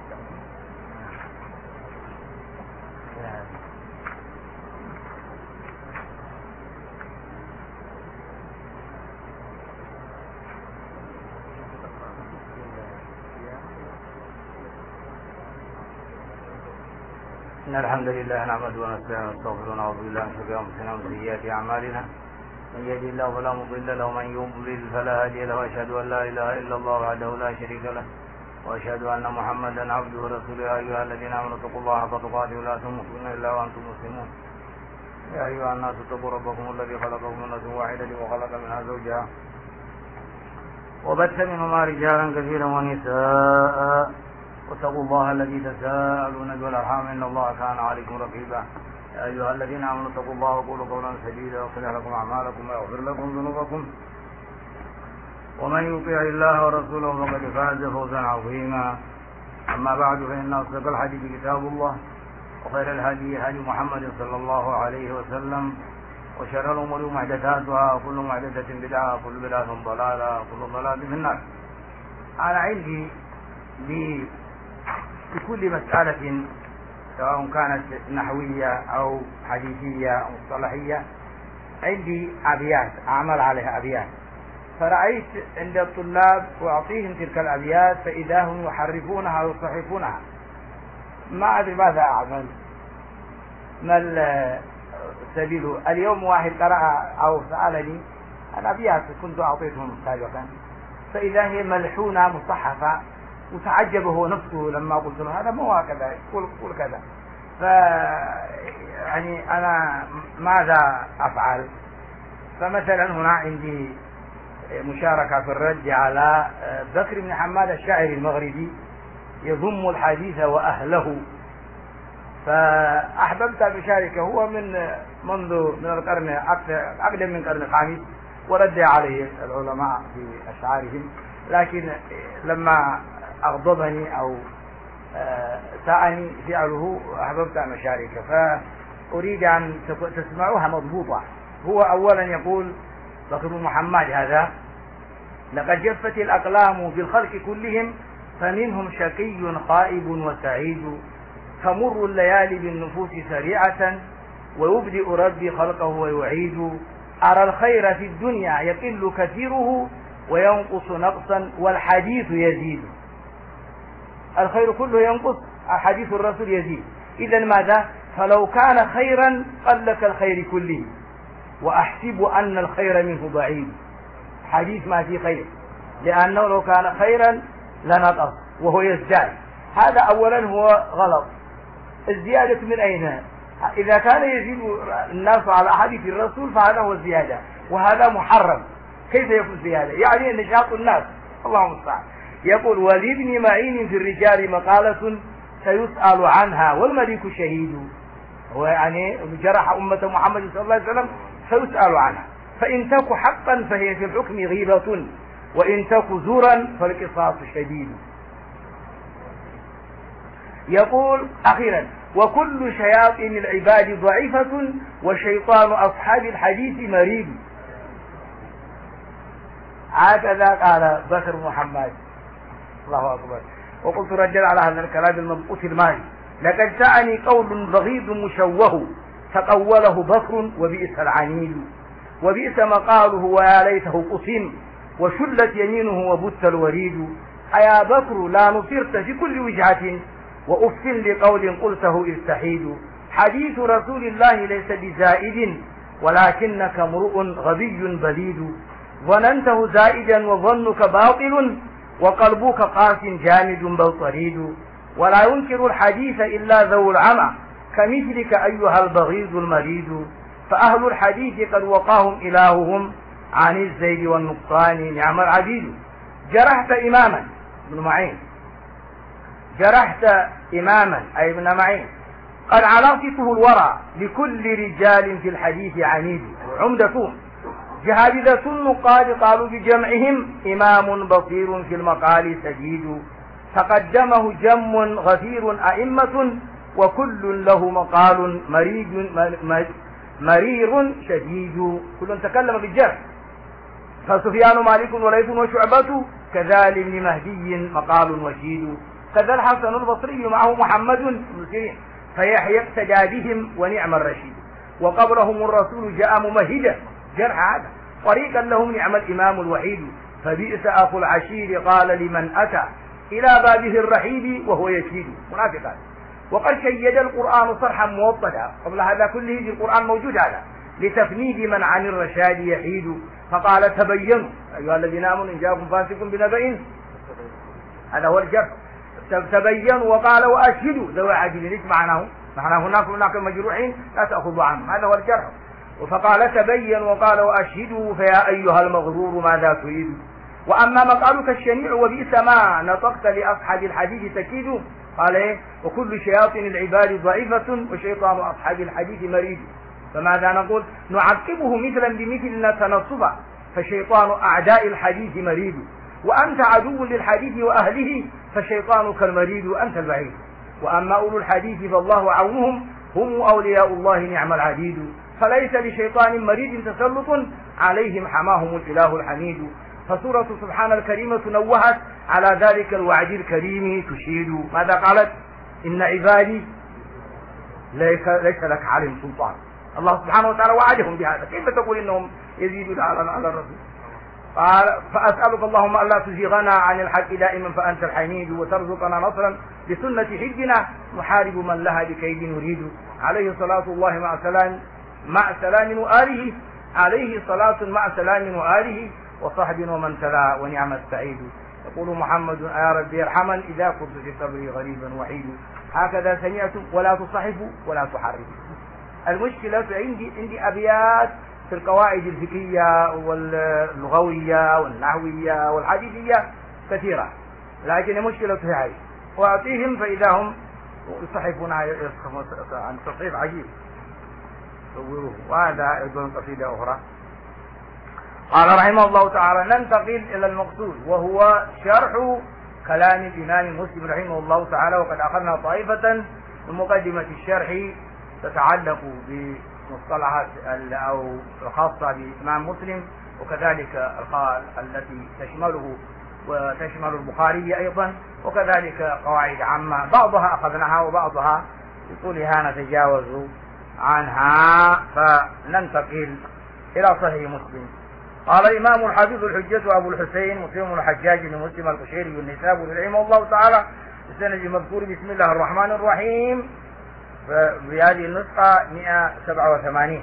إن الحمد لله نحمده ونستعينه ونستغفره ونعوذ بالله من شرور أنفسنا ومن سيئات أعمالنا من يهده الله فلا مضل له ومن يضلل فلا هادي له وأشهد أن لا إله إلا الله وحده لا شريك له وأشهد أن محمدا عبده ورسوله. يا أيها الذين آمنوا اتقوا الله حق تقاته ولا تموتن إلا وأنتم مسلمون. يا أيها الناس اتقوا ربكم الذي خلقكم من نفس واحدة وخلق منها زوجها وبث منهما رجالا كثيرا ونساء واتقوا الله الذي تساءلون به والأرحام إن الله كان عليكم رقيبا. يا أيها الذين آمنوا اتقوا الله وقولوا قولا سديدا يصلح لكم أعمالكم ويغفر لكم ذنوبكم ومن يطيع الله ورسوله فقد فاز فوزا عظيما. أما بعد فإن أصدق الحديث كتاب الله وخير الهدي هدي محمد صلى الله عليه وسلم وشر الأمور محدثاتها وكل محدثة بدعة وكل بدعة ضلالة وكل ضلالة في النار. أنا عندي بكل مسألة سواء كانت نحوية أو حديثية أو مصطلحية عندي أبيات أعمل عليها أبيات، فرأيت عند الطلاب وأعطيهم تلك الأبيات فإذا هم يحرفونها ويصحفونها. ما أدري ماذا أعمل، ما السبيل. اليوم واحد قرأ أو سألني الأبيات كنت أعطيتهم سابقا فإذا هي ملحونة مصحفة، وتعجب هو نفسه لما قلت له هذا مو هكذا، قل كذا. يعني أنا ماذا أفعل؟ فمثلا هنا عندي مشاركة في الرد على بكر بن حماد الشاعر المغربي يضم الحديث وأهله، فأحببت أن أشاركه. هو من القرن أقدم من القرن الخامس، ورد عليه العلماء في أشعارهم، لكن لما أغضبني أو ساءني فعله أحببت أن أشاركه، فأريد أن تسمعوها مضبوطة. هو أولا يقول بكر بن محمد هذا: لقد جفت الأقلام في الخلق كلهم فمنهم شقي خائب وسعيد، تمر الليالي بالنفوس سريعة ويبدئ ربي خلقه ويعيد، أرى الخير في الدنيا يقل كثيره وينقص نقصا والحديث يزيد. الخير كله ينقص، حديث الرسول يزيد. إذا ماذا؟ فلو كان خيرا قل كالخير كله، وأحسب أن الخير منه بعيد. حديث ما فيه خير، لأنه لو كان خيرا لنقص وهو يزداد. هذا أولا هو غلط. الزيادة من أين؟ إذا كان يزيد الناس على حديث الرسول فهذا هو الزيادة، وهذا محرم. كيف يكون زيادة؟ يعني نشاط الناس، الله المستعان. يقول: ولابن معين في الرجال مقالة سيسأل عنها والملك شهيد. هو يعني جرح أمة محمد صلى الله عليه وسلم سيسأل عنها، فإن تك حقا فهي في الحكم غيبة، وإن تك زورا فالقصاص شديد. يقول أخيرا: وكل شياطين العباد ضعيفة وشيطان أصحاب الحديث مريد. هكذا قال بكر محمد. الله أكبر. وقلت رجل على هذا الكلام المبقوث المالي: لقد جاءني قول بغيض مشوه تقوله بكر وبئس العنيد، وبئس مقاله ويا ليته قسم، وشلت يمينه وبت الوريد. أيا بكر لا نصرت في كل وجهة، وأف لقول قلته استحيد. حديث رسول الله ليس بزائد ولكنك امرؤ غبي بليد، ظننته زائدا وظنك باطل، وقلبك قاس جامد بل طريد. ولا ينكر الحديث إلا ذو العمى كمثلك أيها البغيض المريد. فأهل الحديث قد وقاهم إلههم عن الزيد والنقصان نعم العبيد. جرحت إماما ابن معين، جرحت إماما أي ابن معين قد علاقته الورى لكل رجال في الحديث عنيد. عمدتهم جهابذة النقاد قالوا بجمعهم إمام بصير في المقال سديد. تقدمه جم غفير أئمة وكل له مقال مرير شديد. كل تكلم بالجرح، فسفيان مالك وليث وشعبة كذلك ابن مهدي مقال وشيد. كذا الحسن البصري معه محمد بن سيرين، فيحيى اقتدى بهم ونعم الرشيد، وقبلهم الرسول جاء ممهدا جرح هذا طريقا لهم نعم الإمام الوحيد، فبئس أخو العشير قال لمن أتى إلى بابه الرحيب وهو يشيد. منافقات. وقد شيد القرآن صرحا موطدا، قبل هذا كله في القرآن موجود هذا، لتفنيد من عن الرشاد يحيد، فقال تبينوا أيها الذين آمنوا إن جاءكم فاسق بنبأ، هذا هو الجرح، تبينوا، وقال وأشهدوا ذوي عدل. ليش معناه هناك مجروحين لا تأخذوا عنهم، هذا هو الجرح. فقال تبين وقال وأشهدوا فيا أيها المغرور ماذا تريد. وأما مقالك الشنيع وبئس ما نطقت لأصحاب الحديث تكيد، قال إيه؟ وكل شياطين العباد ضعيفة وشيطان أصحاب الحديث مريد. فماذا نقول؟ نعقبه مثلا بمثل تنصبا، فشيطان أعداء الحديث مريد، وأنت عدو للحديث وأهله، فشيطانك المريد أنت البعيد. وأما أولو الحديث فالله عونهم، هم أولياء الله نعم العبيد، فليس لشيطان مريد تسلط عليهم حماهم الإله الحميد. فسورة سبحان الكريمة نوهت على ذلك الوعد الكريم تشيد. ماذا قالت؟ إن عبادي ليس لك عليهم سلطان. الله سبحانه وتعالى وعدهم بهذا، كيف تقول إنهم يزيدون على الرسول؟ قال فأسألك اللهم ألا تزيغنا عن الحق دائما فأنت الحميد، وترزقنا نصرا بسنة حجنا نحارب من لها بكيد نريد. عليه صلاة الله مع سلام وآله، عليه صلاة مع سلام وآله وصحب ومن تلا ونعم السعيد. يقول محمد يا ربي ارحمن إذا كنت في صبري غريبا وحيد. هكذا سمعتم ولا تصحفوا ولا تحرفوا. المشكلة عندي أبيات في القواعد الفقهية واللغوية والنحوية والحديثية كثيرة، لكن المشكلة في هذه، وأعطيهم فإذا هم يصحفون عن تصحيف عجيب صوروه. وهذا أيضا قصيدة أخرى. قال رحمه الله تعالى ننتقل إلى المقصود، وهو شرح كلام الإمام مسلم رحمه الله تعالى. وقد أخذنا طائفة من مقدمة الشرح تتعلق بمصطلحات أو الخاصة بإمام مسلم، وكذلك التي تشمله وتشمل البخاري أيضا، وكذلك قواعد عامة بعضها أخذناها وبعضها بطولها نتجاوز عنها. فننتقل إلى صحيح مسلم. قال الإمام الحافظ الحجة أبو الحسين مسلم بن الحجاج بن مسلم القشيري النسابوري رحمه الله تعالى السند المذكور بسم الله الرحمن الرحيم، بهذه النسخة 187،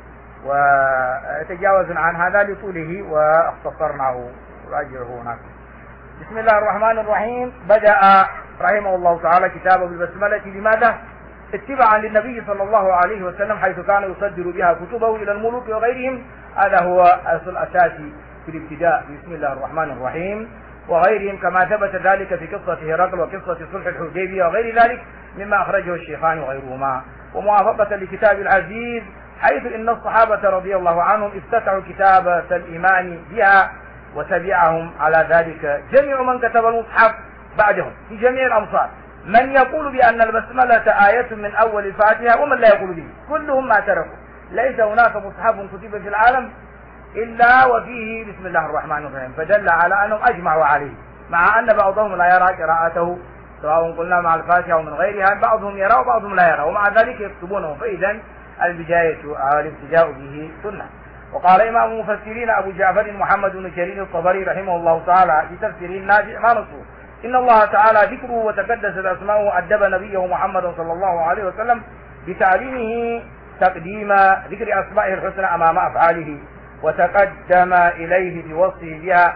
وتجاوز عن هذا لطوله واختصرناه راجعه هناك. بسم الله الرحمن الرحيم. بدأ رحمه الله تعالى كتابه بالبسملة. لماذا؟ اتباعا للنبي صلى الله عليه وسلم، حيث كان يصدر بها كتبه إلى الملوك وغيرهم. هذا هو الأصل الأساسي في الابتداء بسم الله الرحمن الرحيم، وغيرهم كما ثبت ذلك في قصة هرقل وقصة صلح الحديبية وغير ذلك مما أخرجه الشيخان وغيرهما. وموافقة لكتاب العزيز، حيث إن الصحابة رضي الله عنهم افتتحوا كتابة الإيمان بها، وتبعهم على ذلك جميع من كتب المصحف بعدهم في جميع الأمصار، من يقول بأن البسملة آية من أول الفاتحة ومن لا يقول به، كلهم ما تركوا. ليس هناك مصحف كتب في العالم إلا وفيه بسم الله الرحمن الرحيم، فدل على أنهم أجمعوا عليه، مع أن بعضهم لا يرى قراءته سواء قلنا مع الفاتحة أو من غيرها، بعضهم يرى وبعضهم لا يرى، ومع ذلك يكتبونه. فإذا البداية أو الابتداء به سنة. وقال إمام المفسرين أبو جعفر محمد بن جرير الطبري رحمه الله تعالى في تفسيره الناجح ما نصه: إن الله تعالى ذكره وتقدست أسماؤه أدب نبيه محمد صلى الله عليه وسلم بتعليمه تقديم ذكر أسمائه الحسنى أمام أفعاله، وتقدم إليه بوصفه بها،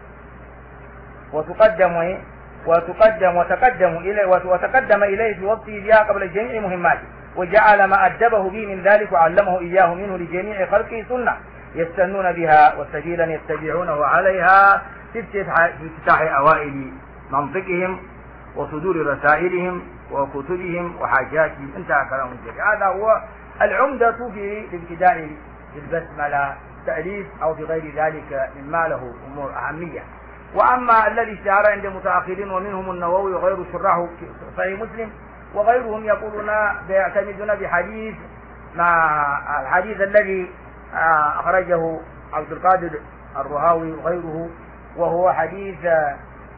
وتقدم إليه بوصفه بها قبل جميع مهماته، وجعل ما أدبه به من ذلك وعلمه إياه منه لجميع خلقه سنة يستنون بها وسبيلا يتبعونه عليها في افتتاح أوائل منطقهم وصدور رسائلهم وكتبهم وحاجاتهم. انتهى كلام الجري. هذا هو العمدة في الابتداء بالبسملة، تأليف أو في غير ذلك مما له أمور أهمية. وأما الذي اشتهر عند المتأخرين ومنهم النووي وغير شراه صحيح مسلم وغيرهم يقولون يعتمدون بحديث مع الحديث الذي أخرجه عبد القادر الرهاوي وغيره، وهو حديث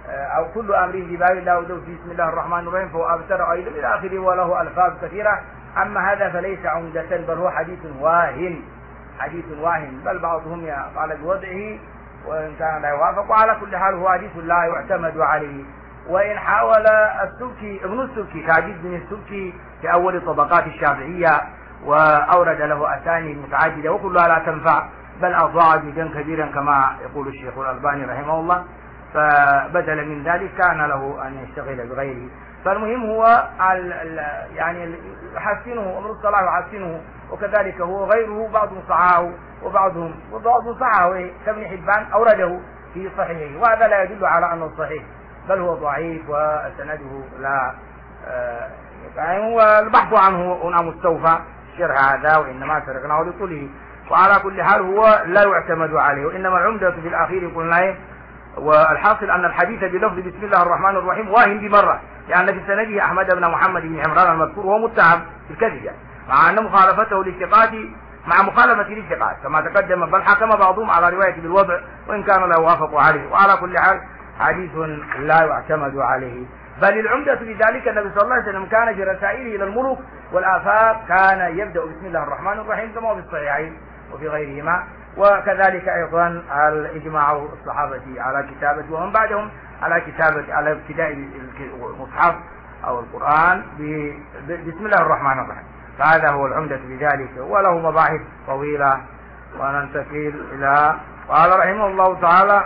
أو كل أمر ببال لا يبدأ في بسم الله الرحمن الرحيم فهو أبتر أيضا إلى آخره، وله ألفاظ كثيرة. أما هذا فليس عمدة، بل هو حديث واهن، حديث واهن، بل بعضهم قال بوضعه وإن كان لا يوافق. وعلى كل حال هو حديث لا يعتمد عليه. وإن حاول السبكي ابن السبكي كعزيز بن السبكي في أول طبقات الشافعية وأورد له أسانيد متعددة وكلها لا تنفع، بل أضاع جدا كبيرا كما يقول الشيخ الألباني رحمه الله، فبدلا من ذلك كان له أن يشتغل بغيره. فالمهم هو يعني يحسنه أمر الصلاة يحسنه، وكذلك هو غيره بعضهم صححه وبعضهم صححه كابن حبان أورده في صحيحه، وهذا لا يدل على أنه صحيح، بل هو ضعيف وسنده لا يعني هو البحث عنه هنا مستوفى شرح هذا، وإنما تركناه لطوله. وعلى كل حال هو لا يعتمد عليه، وإنما العمدة في الأخير قلنا. والحاصل أن الحديث بلفظ بسم الله الرحمن الرحيم واهن بمرة، لأن في سنده أحمد بن محمد بن عمران المذكور وهو متهم في الكذب، يعني مع أن مخالفته للثقات مع مخالفة للثقات كما تقدم، بل حكم بعضهم على رواية بالوضع وإن كان لا يوافق عليه. وعلى كل حال حديث لا يعتمد عليه. بل العمدة في ذلك النبي صلى الله عليه وسلم كان في رسائله إلى الملوك والآفاق كان يبدأ بسم الله الرحمن الرحيم كما في الصحيحين وفي غيرهما. وكذلك أيضا الإجماع الصحابة على كتابة ومن بعدهم على كتابة على ابتداء المصحف أو القرآن بسم الله الرحمن الرحيم. فهذا هو العمدة في ذلك، وله مباحث طويلة وننتقل إلى قال رحمه الله تعالى: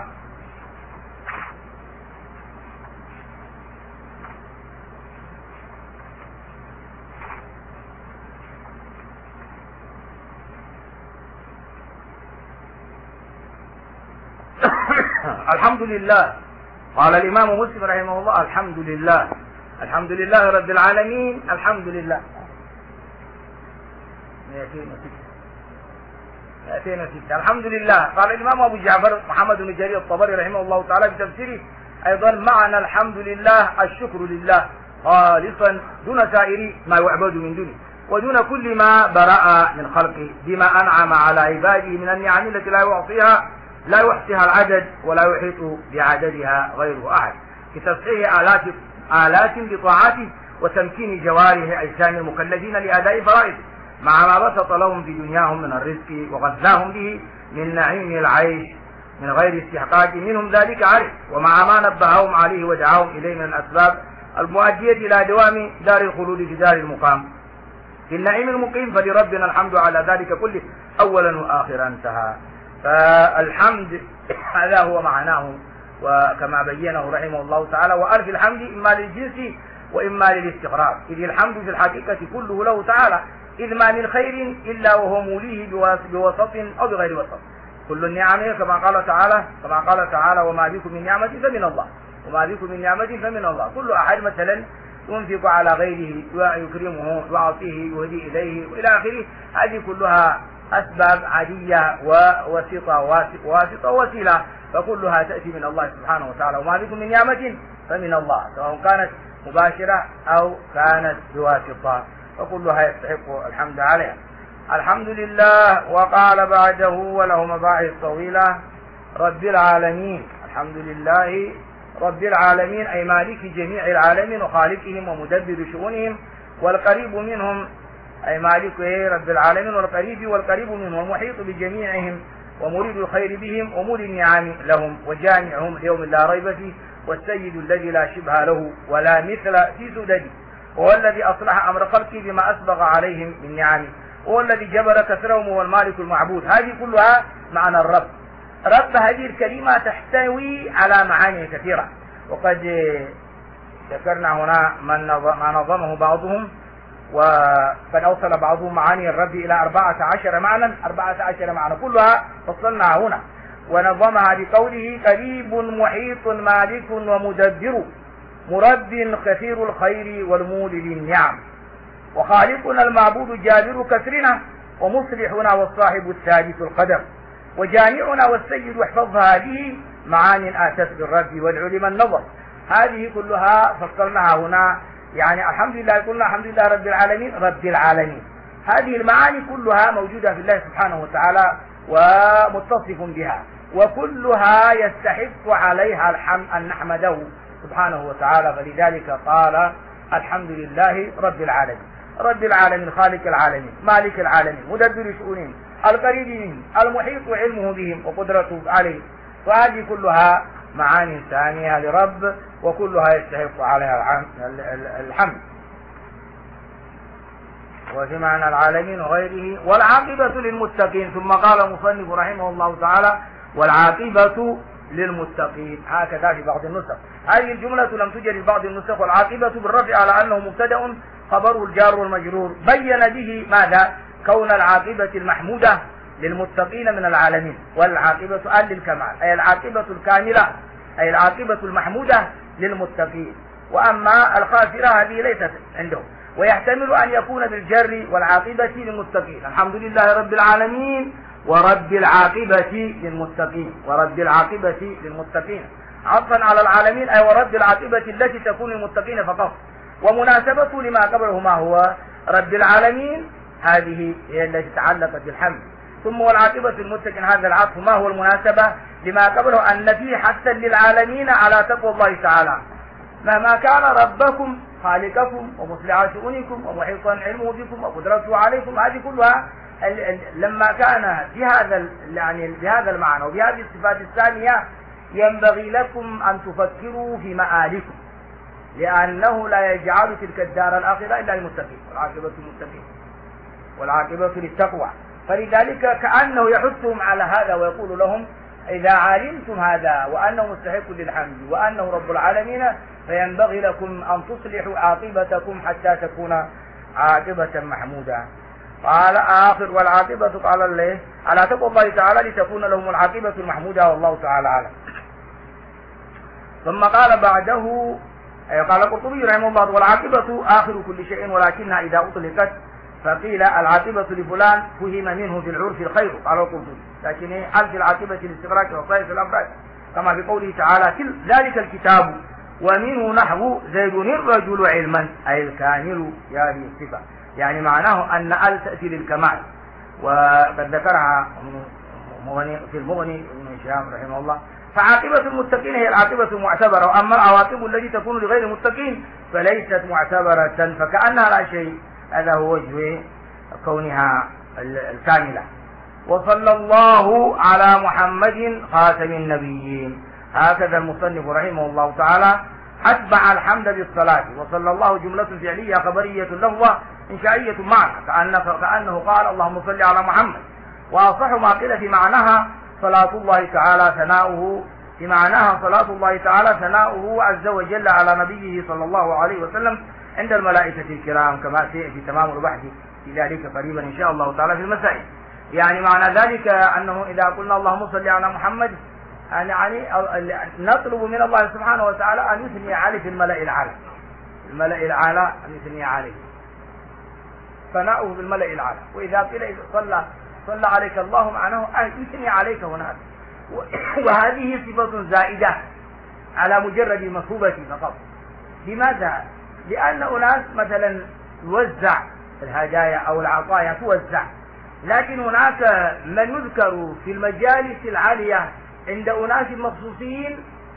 الحمد لله. قال الإمام مسلم رحمه الله: الحمد لله، الحمد لله رب العالمين، الحمد لله. 206. الحمد لله. قال الإمام أبو جعفر محمد بن جرير الطبري رحمه الله تعالى في تفسيره أيضا: معنى الحمد لله الشكر لله خالصا دون سائر ما يعبد من دونه ودون كل ما برأ من خلقه بما أنعم على عباده من النعم التي لا يحصيها العدد ولا يحيط بعددها غيره أحد، كتصحيح آلات بطاعته وتمكين جوارح أجسام المكلفين لأداء فرائضه مع ما بسط لهم في دنياهم من الرزق وغذاهم به من نعيم العيش من غير استحقاق منهم ذلك عليه، ومع ما نبههم عليه ودعاهم إليه من الأسباب المؤدية إلى دوام دار الخلود في دار المقام في النعيم المقيم. فلربنا الحمد على ذلك كله أولا وآخرا. انتهى. فالحمد هذا هو معناه، وكما بينه رحمه الله تعالى: وألف الحمد إما للجنس وإما للاستغراق، إذ الحمد في الحقيقة كله له تعالى، إذ ما من خير إلا وهو موليه بوسط أو بغير وسط. كل النعم كما قال تعالى: وما بكم من نعمة فمن الله، وما بكم من نعمة فمن الله. كل أحد مثلا ينفق على غيره ويكرمه يعطيه يهدي إليه وإلى آخره، هذه كلها أسباب عادية وواسطة ووسيلة، فكلها تأتي من الله سبحانه وتعالى. وما بكم من نعمة فمن الله، سواء كانت مباشرة أو كانت بواسطة، فكلها يستحق الحمد عليها. الحمد لله. وقال بعده وله مباحث طويلة: رب العالمين. الحمد لله رب العالمين أي مالك جميع العالمين وخالقهم ومدبر شؤونهم، والقريب منهم أي مالك رب العالمين والقريب منهم ومحيط بجميعهم ومريد الخير بهم ومولي النعم لهم وجامعهم ليوم لا ريب فيه، والسيد الذي لا شبه له ولا مثل في سدده، وهو الذي أصلح أمر خلقه بما أسبغ عليهم من نعمه، وهو الذي جبر كسرهم وهو المالك المعبود. هذه كلها معنى الرب. رب هذه الكلمة تحتوي على معاني كثيرة، وقد ذكرنا هنا ما نظمه بعضهم، وقد أوصل بعضهم معاني الرب إلى 14 معنى كلها فصلناها هنا، ونظمها بقوله: قريب محيط مالك ومدبر مرب كثير الخير والمولي للنعم، وخالقنا المعبود جابر كسرنا، ومصلحنا والصاحب الثالث القدر، وجامعنا والسيد واحفظ هذه معاني آتت بالرب والعلم النظر. هذه كلها فصلناها هنا، يعني الحمد لله قلنا الحمد لله رب العالمين. هذه المعاني كلها موجودة في الله سبحانه وتعالى ومتصف بها، وكلها يستحق عليها أن نحمده سبحانه وتعالى. فلذلك قال الحمد لله رب العالمين، رب العالمين، خالق العالمين، مالك العالمين، مدبر شؤونهم، القريب منهم، المحيط علمه بهم وقدرته عليه. فهذه كلها معاني ثانية لرب، وكلها يستحق عليها الحمد. وفي معنى العالمين وغيره. والعاقبة للمتقين. ثم قال المصنف رحمه الله تعالى والعاقبة للمتقين، هكذا في بعض النسخ. هذه الجملة لم توجد في بعض النسخ. والعاقبة بالرفع على أنه مبتدأ خبره الجار والمجرور، بين به ماذا؟ كون العاقبة المحمودة للمتقين من العالمين، والعاقبة للكمال، أي العاقبة الكاملة، أي العاقبة المحمودة للمتقين. وأما الخاسرة هذه ليست عندهم. ويحتمل أن يكون بالجر والعاقبة للمتقين، الحمد لله رب العالمين ورب العاقبة للمتقين، ورب العاقبة للمتقين، عطفا على العالمين، أي ورب العاقبة التي تكون للمتقين فقط. ومناسبته لما قبله ما هو رب العالمين، هذه هي التي تعلقت بالحمد. ثم والعاقبة للمتقين، هذا العطف ما هو المناسبة لما قبله؟ أن فيه حثا للعالمين على تقوى الله تعالى، مهما كان ربكم خالقكم ومصلح شؤونكم ومحيطا علمه بكم وقدرته عليكم. هذه كلها لما كان بهذا المعنى وبهذه الصفات الثانية ينبغي لكم أن تفكروا في مآلكم، لأنه لا يجعل تلك الدار الآخرة إلا للمتقين، والعاقبة للمتقين والعاقبة للتقوى. فلذلك كأنه يحثهم على هذا ويقول لهم إذا علمتم هذا وأنه مستحق للحمد وأنه رب العالمين، فينبغي لكم أن تصلحوا عاقبتكم حتى تكون عاقبة محمودة. قال آخر والعاقبة قال الله على تقوى الله تعالى لتكون لهم العاقبة المحمودة، والله تعالى أعلم. ثم قال بعده قال القرطبي رحمه الله والعاقبة آخر كل شيء، ولكنها إذا أطلقت فقيل العاقبة لفلان فهم منه في العرف الخير، قال القرطبي، لكن هل في العاقبة الاستغراق وصائف الأفراد كما في قوله تعالى ذلك الكتاب ومنه نحو زيد الرجل علما، أي الكامل هذه الصفة، يعني معناه أن تأتي للكمال. وقد ذكرها في المغني ابن هشام رحمه الله. فعاقبة المتقين هي العاقبة المعتبرة، وأما العواقب التي تكون لغير المتقين فليست معتبرة، فكأنها لا شيء. هذا هو وجه كونها الكاملة. وصلى الله على محمد خاتم النبيين، هكذا المصنف رحمه الله تعالى أتبع الحمد بالصلاة. وصلى الله جملة فعلية خبرية لفظة إنشائية معنى، كأنه قال اللهم صل على محمد. وأصح ما قيل في معناها صلاة الله تعالى ثناؤه، في معناها صلاة الله تعالى ثناؤه عز وجل على نبيه صلى الله عليه وسلم عند الملائكة الكرام، كما سيأتي تمام البحث في ذلك قريبا إن شاء الله تعالى في المسائل. يعني معنى ذلك أنه إذا قلنا اللهم صل على محمد يعني نطلب من الله سبحانه وتعالى أن يثني عليه في الملأ الأعلى، الملأ الأعلى أن يثني عليه، ثناؤه بالملأ الأعلى. وإذا قيل صلى عليك الله معناه أن يثني عليك هناك. وهذه صفة زائدة على مجرد المثوبة فقط. لماذا؟ لأن أناس مثلا يوزع الهدايا أو العطايا توزع، لكن هناك من يذكر في المجالس العالية عند أناس مخصوصين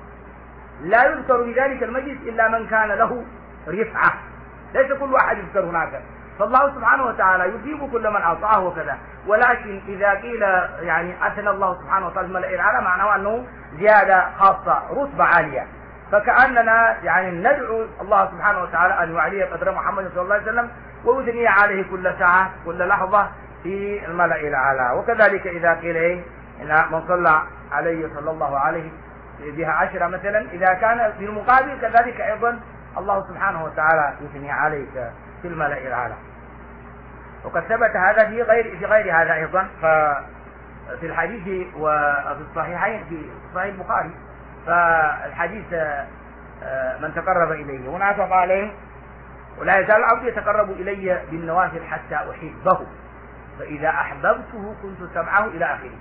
لا يذكر بذلك المجلس إلا من كان له رفعة، ليس كل واحد يذكر هناك. فالله سبحانه وتعالى يجيب كل من أعطاه وكذا. ولكن إذا قيل يعني أثنى الله سبحانه وتعالى الملأ الأعلى معناه أنه زيادة خاصة، رتبة عالية. فكأننا يعني ندعو الله سبحانه وتعالى أن يعلي قدر محمد صلى الله عليه وسلم ويثني عليه كل ساعة كل لحظة في الملأ الأعلى. وكذلك إذا قيل إن من صلى عليه صلى الله عليه بها 10 مثلا، إذا كان في المقابل كذلك أيضا الله سبحانه وتعالى يثني عليك في الملأ الأعلى. وقد ثبت هذا في غير هذا أيضا، ففي الحديث وفي الصحيحين في صحيح البخاري، فالحديث من تقرب إليه هناك قال ولا يزال العبد يتقرب إلي بالنوافل حتى أحبه، فإذا أحببته كنت سمعه إلى آخره.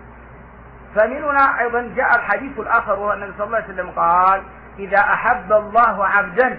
فمن هنا أيضا جاء الحديث الآخر، وهو النبي صلى الله عليه وسلم قال إذا أحب الله عبدا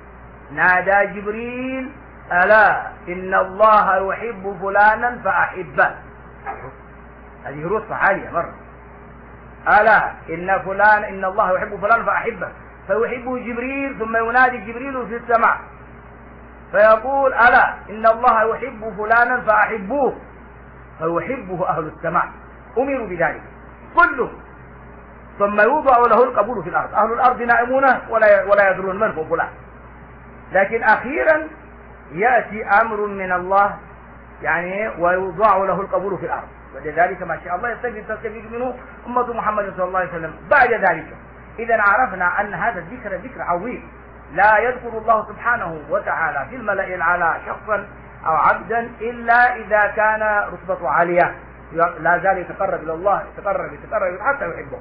نادى جبريل ألا إن الله يحب فلانا فأحبه. هذه رتبة عالية مرة. ألا إن فلان إن الله يحب فلان فأحبه، فيحبه جبريل ثم ينادي جبريل في السماء فيقول ألا إن الله يحب فلانا فأحبوه، فيحبه أهل السماء أمروا بذلك كله، ثم يوضع له القبول في الأرض. أهل الأرض نائمون ولا يدرون من هو فلان، لكن أخيرا يأتي أمر من الله يعني ويوضع له القبول في الأرض، ولذلك ما شاء الله تستفيد منه أمة محمد صلى الله عليه وسلم. بعد ذلك إذا عرفنا أن هذا الذكر ذكر عظيم، لا يذكر الله سبحانه وتعالى في الملأ الأعلى شخصا أو عبدا إلا إذا كان رتبته عالية، لا زال يتقرب إلى الله، يتقرب حتى يحبه.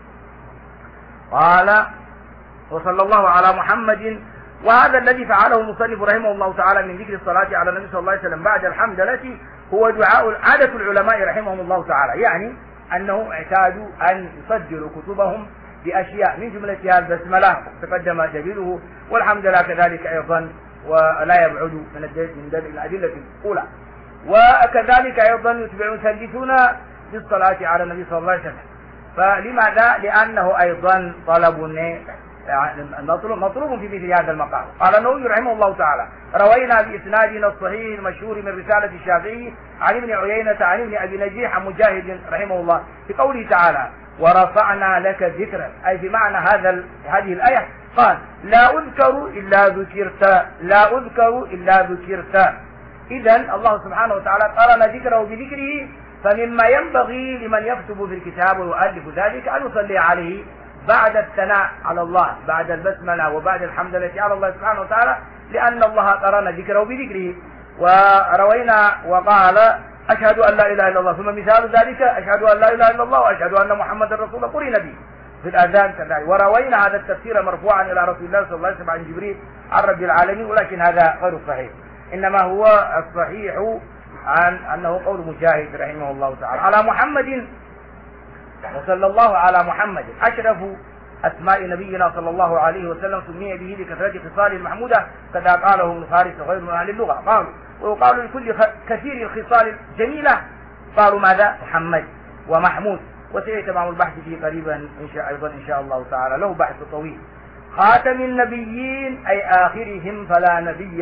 قال وصلى الله على محمد. وهذا الذي فعله المصنف رحمه الله تعالى من ذكر الصلاة على النبي صلى الله عليه وسلم بعد الحمدلة هو دعاء عادة العلماء رحمهم الله تعالى، يعني أنهم اعتادوا أن يصدروا كتبهم بأشياء من جملتها البسملة تقدم دليله، والحمد لله كذلك أيضا ولا يبعد من الأدلة الأولى، وكذلك أيضا يثبتون بالصلاة على النبي صلى الله عليه وسلم. فلماذا؟ لأنه أيضا مطلوب في مثل هذا المقام. قال النووي رحمه الله تعالى روينا بإسنادنا الصحيح المشهور من رسالة الشافعي عن ابن عيينة عن ابن أبي نجيح عن مجاهد رحمه الله في قوله تعالى ورفعنا لك ذكرا، أي بمعنى هذه الآية قال لا أذكر إلا ذكرت. إذن الله سبحانه وتعالى قرن ذكره بذكره، فمما ينبغي لمن يكتب في الكتاب ويؤلف ذلك أن يصلي عليه بعد الثناء على الله، بعد البسملة وبعد الحمدلله على الله سبحانه وتعالى، لأن الله قرن ذكره بذكره. وروينا وقال أشهد أن لا إله إلا الله، ثم مثال ذلك أشهد أن لا إله إلا الله وأشهد أن محمد رسول الله قرن به في الأذان كذلك. وروينا هذا التفسير مرفوعا إلى رسول الله صلى الله عليه وسلم عن جبريل عن رب العالمين، ولكن هذا غير صحيح، إنما هو الصحيح عن أنه قول مجاهد رحمه الله تعالى. على محمد وصلى الله على محمد أشرف أسماء نبينا صلى الله عليه وسلم، سمي به لكثرة خصال المحمودة كذا قاله ابن فارس وغير من أهل اللغة. قالوا ويقال لكل كثير الخصال الجميلة قالوا ماذا؟ محمد ومحمود، وسيتبع البحث فيه قريبا أيضا إن شاء الله تعالى، له بحث طويل. خاتم النبيين أي آخرهم فلا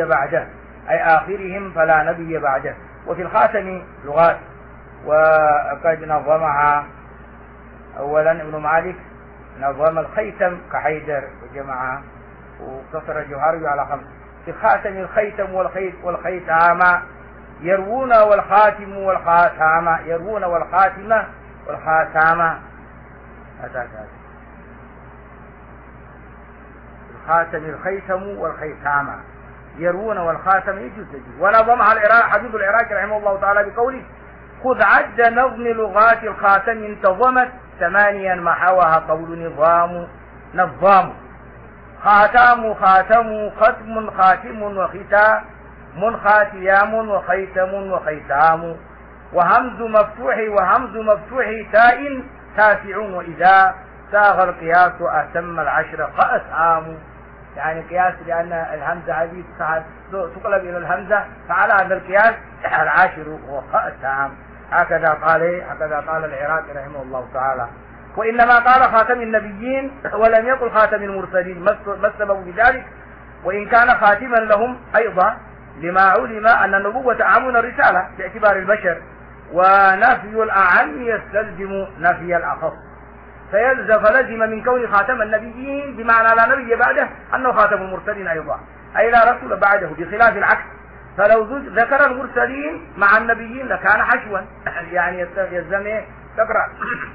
نبي بعده، وفي الخاتم لغات وقد نظمها أولا ابن مالك، نظم الخيتم كحيدر وجمعها واقتصر الجوهري على 5. في الخاتم الخيتم والخيتام يروون والخاتم والخاتام يروون والخاتم والخاتام الخاتم الخيتم والخيتام يروون والخاتم يجوز. ونظمها حدود العراق رحمه الله تعالى بقوله خذ عد نظم لغات الخاتم انتظمت 8 ما حواها قول نظام خاتم ختم خاتم وختام خاتيام وخيتام وهمز مفتوح تاء تاسع، وإذا ساغ القياس أتم 10 فأسهام، يعني قياس لأن الهمزة هذه تقلب إلى الهمزة، فعلى هذا القياس 10 هو فأسهام. هكذا قال العراقي رحمه الله تعالى. وإنما قال خاتم النبيين ولم يقل خاتم المرسلين، ما السبب بذلك؟ وإن كان خاتما لهم أيضا لما علم أن النبوة أعم من الرسالة باعتبار البشر، ونفي الأعم يستلزم نفي الأخص، فلزم من كون خاتم النبيين بمعنى لا نبي بعده أنه خاتم المرسلين أيضا، أي لا رسول بعده، بخلاف العكس، فلو ذكر المرسلين مع النبيين لكان حشوا، يعني يلزم تقرأ.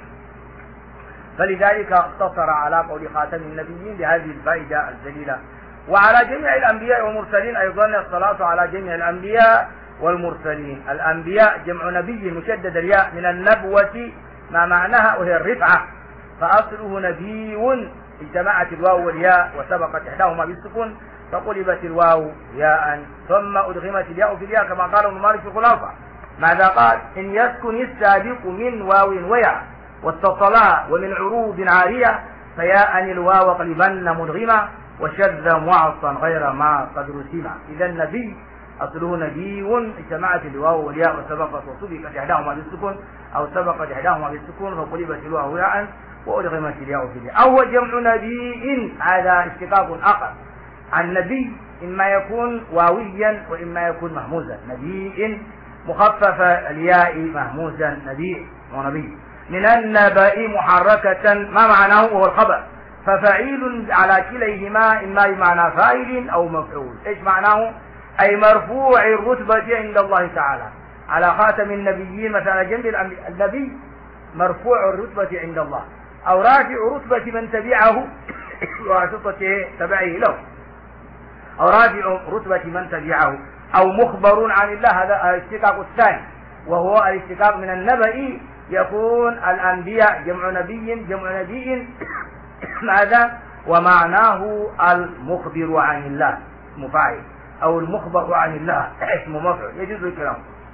فلذلك اقتصر على قول خاتم النبيين لهذه الفائدة الجليلة. وعلى جميع الأنبياء والمرسلين أيضا الصلاة على جميع الأنبياء والمرسلين. الأنبياء جمع نبي مشدد الياء من النبوة ما معناها وهي الرفعة، فأصله نبي اجتمعت الواو والياء وسبقت إحداهما بالسكون فقلبت الواو ياء ثم أدغمت الياء في الياء كما قال ابن مالك في الخلاصة. ماذا قال؟ إن يسكن السابق من واو وياء واتصلا ومن عروض عارية فياء الواو قلبن مدغمة وشذ معصا غير ما قد رسم. إذا النبي أصله نبي اجتمعت الواو والياء وسبقت وسبقت إحداهما بالسكون أو سبقت إحداهما بالسكون فقلبت الواو ياء وأدغمت الياء في الياء. أو جمع نبي، هذا اشتقاق آخر عن نبي، إما يكون واويا وإما يكون مهموزا. نبي مخفف الياء مهموزا، نبي ونبي. من النبأ محركة، ما معناه؟ هو الخبر، ففعيل على كليهما، إما بمعنى فاعل أو مفعول. إيش معناه؟ أي مرفوع الرتبة عند الله تعالى، على خاتم النبيين مثلا جنب النبي مرفوع الرتبة عند الله، أو رافع رتبة من تبعه واسطة تبعه له، أو رافع رتبة من تبعه، أو مخبر عن الله. هذا الاشتقاق الثاني، وهو الاشتقاق من النبأ، يكون الأنبياء جمع نبي ماذا؟ ومعناه المخبر عن الله اسم فاعل، أو المخبر عن الله اسم مفعول، يجوز الكلام.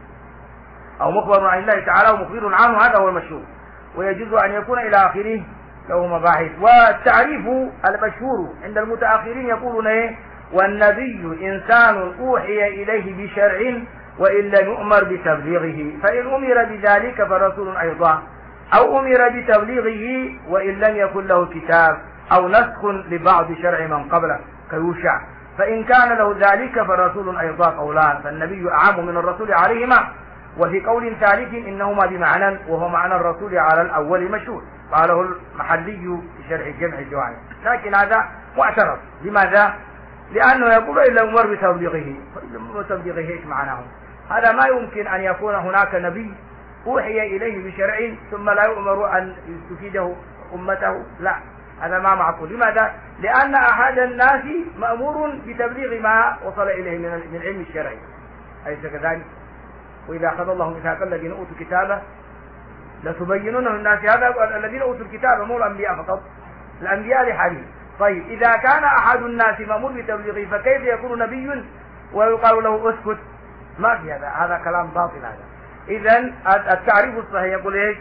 أو مخبر عن الله تعالى ومخبر عنه، هذا هو المشهور، ويجوز أن يكون إلى آخره له مباحث. والتعريف المشهور عند المتأخرين يقولون إيه؟ والنبي إنسان أوحي إليه بشرع وإن لم يؤمر بتبليغه، فإن أمر بذلك فرسول أيضا، أو أمر بتبليغه وإن لم يكن له كتاب، أو نسخ لبعض شرع من قبله كيوشع، فإن كان له ذلك فرسول أيضا. قولان، فالنبي أعم من الرسول عليهما، وفي قول ثالث إنهما بمعنى، وهو معنى الرسول على الأول مشهور، قاله المحلي في شرح جمع الجوامع. لكن هذا معترض. لماذا؟ لأنه يقول إلا أمر بتبليغه، وتبليغه إيش معناه؟ هذا ما يمكن أن يكون هناك نبي أوحي إليه بشرع ثم لا يؤمر أن يستفيده أمته، لا، هذا ما معقول. لماذا؟ لأن أحد الناس مأمور بتبليغ ما وصل إليه من علم الشرع، أليس كذلك؟ وإذا أخذ الله ميثاق الذين أوتوا الكتاب لتبينونه للناس، هذا الذين أوتوا الكتاب مو الأنبياء فقط، الأنبياء لحالهم. طيب إذا كان أحد الناس مأمور بتبليغه فكيف يكون نبي ويقال له اسكت؟ ما في هذا كلام باطل. هذا إذن التعريف الصحيح يقول إيش؟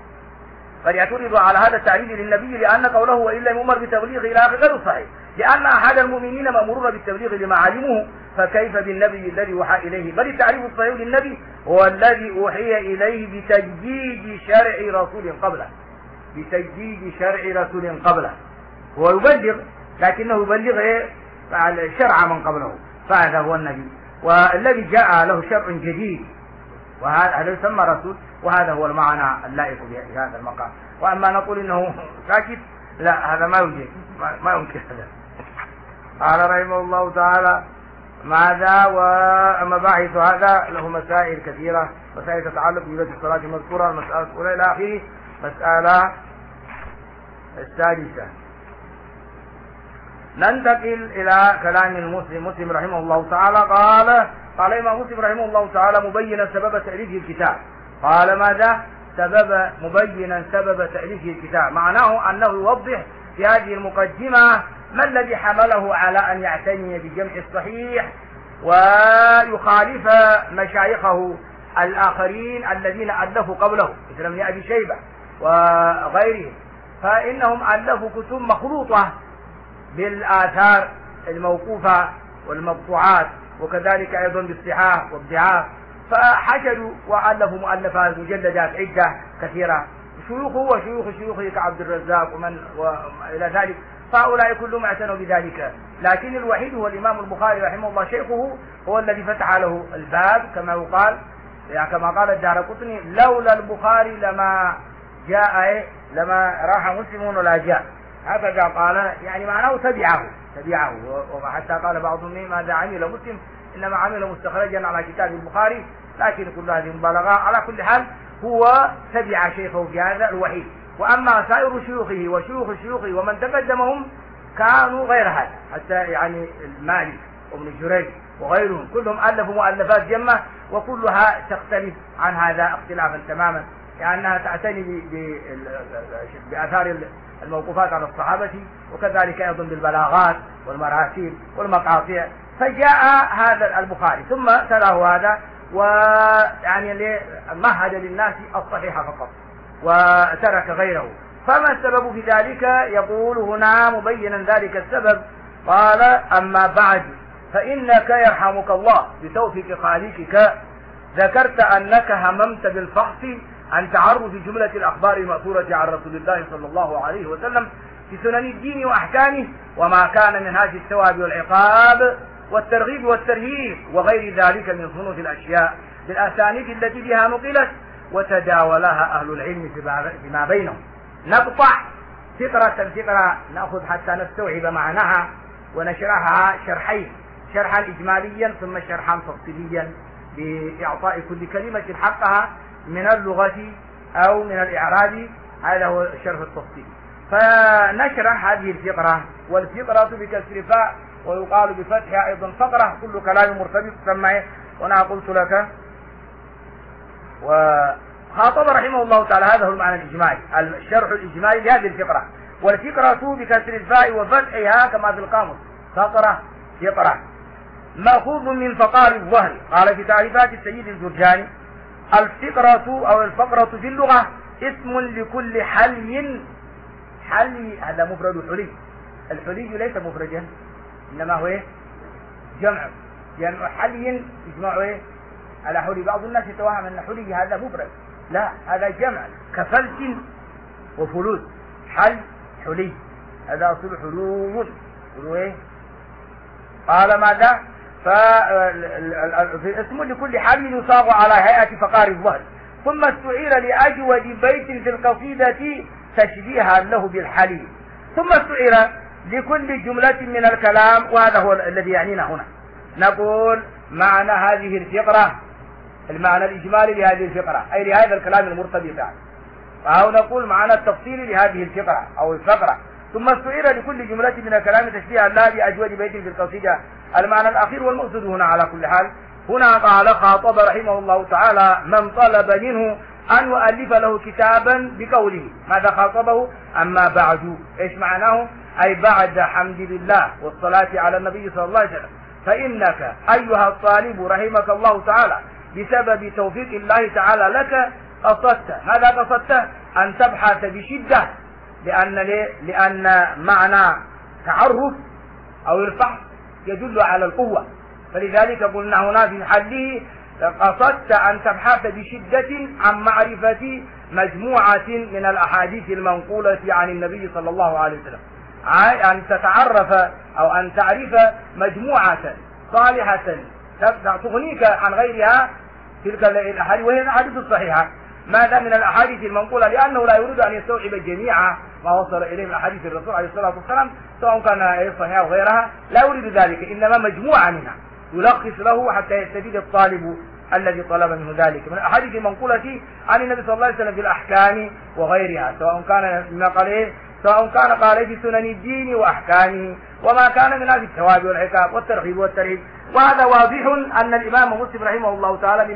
قد يعترض على هذا التعريف للنبي لأن قوله وإلا يؤمر بتبليغه إلى آخره غير صحيح، لأن أحد المؤمنين مأمورون بالتبليغ لما علموه، فكيف بالنبي الذي وحى إليه؟ بل التعريف الصحيح للنبي هو الذي أوحي إليه بتجديد شرع رسول قبله، بتجديد شرع رسول قبله. هو يبلغ لكنه يبلغ الشرع من قبله، فهذا هو النبي، والذي جاء له شرع جديد وهذا يسمى رسول، وهذا هو المعنى اللائق بهذا المقام. وأما نقول إنه ساكت، لا، هذا ما يوجد، ما يمكن هذا. قال رحمه الله تعالى ماذا؟ ومباحث هذا له مسائل كثيرة، مسائل تتعلق بوجود الصلاة المذكورة، المسألة الأولى إلى آخره. مسألة السادسة، ننتقل إلى كلام مسلم رحمه الله تعالى. قال إمام مسلم رحمه الله تعالى مبينا سبب تأليفه الكتاب، قال ماذا؟ مبينا سبب تأليفه الكتاب، معناه أنه يوضح في هذه المقدمة ما الذي حمله على أن يعتني بجمع الصحيح ويخالف مشايخه الآخرين الذين ألفوا قبله مثل ابن أبي شيبة وغيرهم، فإنهم ألفوا كتب مخلوطة بالآثار الموقوفة والمقطوعات، وكذلك أيضا بالصحاح والضعاف، فحشدوا وألفوا مؤلفات مجلدات عدة كثيرة، شيوخه وشيوخ شيوخه كعبد الرزاق وإلى ذلك، فهؤلاء كلهم اعتنوا بذلك. لكن الوحيد هو الإمام البخاري رحمه الله، شيخه هو الذي فتح له الباب، كما يقال، يعني كما قال الدارقطني لولا البخاري لما راح مسلم ولا جاء، هكذا قال، يعني معناه تبعه. وحتى قال بعضهم ماذا عمل مسلم؟ إنما عمل مستخرجا على كتاب البخاري، لكن كل هذه مبالغة. على كل حال هو تبع شيخه في هذا الوحيد، وأما سائر شيوخه وشيوخ شيوخه ومن تقدمهم كانوا غير هذا، حتى يعني المالك وابن جريج وغيرهم كلهم ألفوا مؤلفات جمة، وكلها تختلف عن هذا اختلافا تماما، لأنها تعتني بآثار الموقوفات على الصحابة، وكذلك أيضا بالبلاغات والمراسيل والمقاطع. فجاء هذا البخاري ثم تلاه هذا، ويعني مهد للناس الصحيح فقط وترك غيره. فما السبب في ذلك؟ يقول هنا مبينا ذلك السبب، قال أما بعد فإنك يرحمك الله بتوفيق خالقك ذكرت أنك هممت بالفحص عن تعرف جملة الأخبار المأثورة عن رسول الله صلى الله عليه وسلم في سنن الدين وأحكامه، وما كان من هذه الثواب والعقاب والترغيب والترهيب وغير ذلك من صنوف الأشياء بالأسانيد التي بها نقلت وتداولها أهل العلم فيما بينهم. نقطع فقرة نأخذ حتى نستوعب معناها ونشرحها شرحين، شرحا إجماليا ثم شرحا تفصيليا بإعطاء كل كلمة حقها من اللغة أو من الإعراب. هذا هو الشرح التفصيلي. فنشرح هذه الفقرة، والفقرة بكسر فاء ويقال بفتحها أيضا فقرة، كل كلام مرتبط تسمى. وأنا قلت لك وخاطب رحمه الله تعالى هذا هو المعنى الإجمالي، الشرح الإجمالي لهذه الفقرة. والفقرة بكسر الفاء وفتحها كما في القاموس فقرة فقرة، مأخوذ من فقار الظهر. قال في تعريفات السيد الجرجاني: الفقرة أو الفقرة في اللغة اسم لكل حلي. حلي هذا مفرد حلي، الحلي ليس مفردا إنما هو جمع، يعني حلي يجمع على حلي. بعض الناس يتوهم أن حلي هذا مفرد، لا، هذا جمع كفلس وفلوس. حلي هذا أصل حلول. قال ماذا؟ اسم لكل حل يصاغ على هيئة فقار الظهر، ثم استعير لأجود بيت في القصيدة تشبيها له بالحلي، ثم استعير لكل جملة من الكلام، وهذا هو الذي يعنينا هنا. نقول معنى هذه الفقرة، المعنى الإجمالي لهذه الفقرة أي لهذا الكلام المرتبط، أو نقول معنى التفصيلي لهذه الفقرة أو الفقرة. ثم استعير لكل جملة من الكلام تشبيها لا بأجود بيت في القصيدة. المعنى الأخير والمقصود هنا على كل حال. هنا قال خاطب رحمه الله تعالى من طلب منه أن يؤلف له كتابا بقوله ماذا خاطبه؟ أما بعد. إيش معناه؟ أي بعد حمد لله والصلاة على النبي صلى الله عليه وسلم، فإنك أيها الطالب رحمك الله تعالى بسبب توفيق الله تعالى لك قصدت، ماذا قصدت؟ أن تبحث بشدة، لأن معنى تعرف أو الفحص يدل على القوة، فلذلك قلنا هنا في حله قصدت أن تبحث بشدة عن معرفة مجموعة من الأحاديث المنقولة عن النبي صلى الله عليه وسلم، أن تتعرف أو أن تعرف مجموعة صالحة تغنيك عن غيرها تلك الأحاديث، وهي الأحاديث الصحيحة. ماذا من الأحاديث المنقولة؟ لأنه لا يريد أن يستوعب جميع ما وصل إليه من أحاديث الرسول عليه الصلاة والسلام سواء كان صحيحة أو غيرها، لا يريد ذلك، إنما مجموعة منها يلخص له حتى يستفيد الطالب الذي طلب منه ذلك من الأحاديث المنقولة عن النبي صلى الله عليه وسلم في الأحكام وغيرها، سواء كان مما قال قال في سنن الدين وأحكامه، وما كان من هذه الثواب والعقاب والترغيب والترهيب. وهذا واضح أن الإمام مسلم رحمه الله تعالى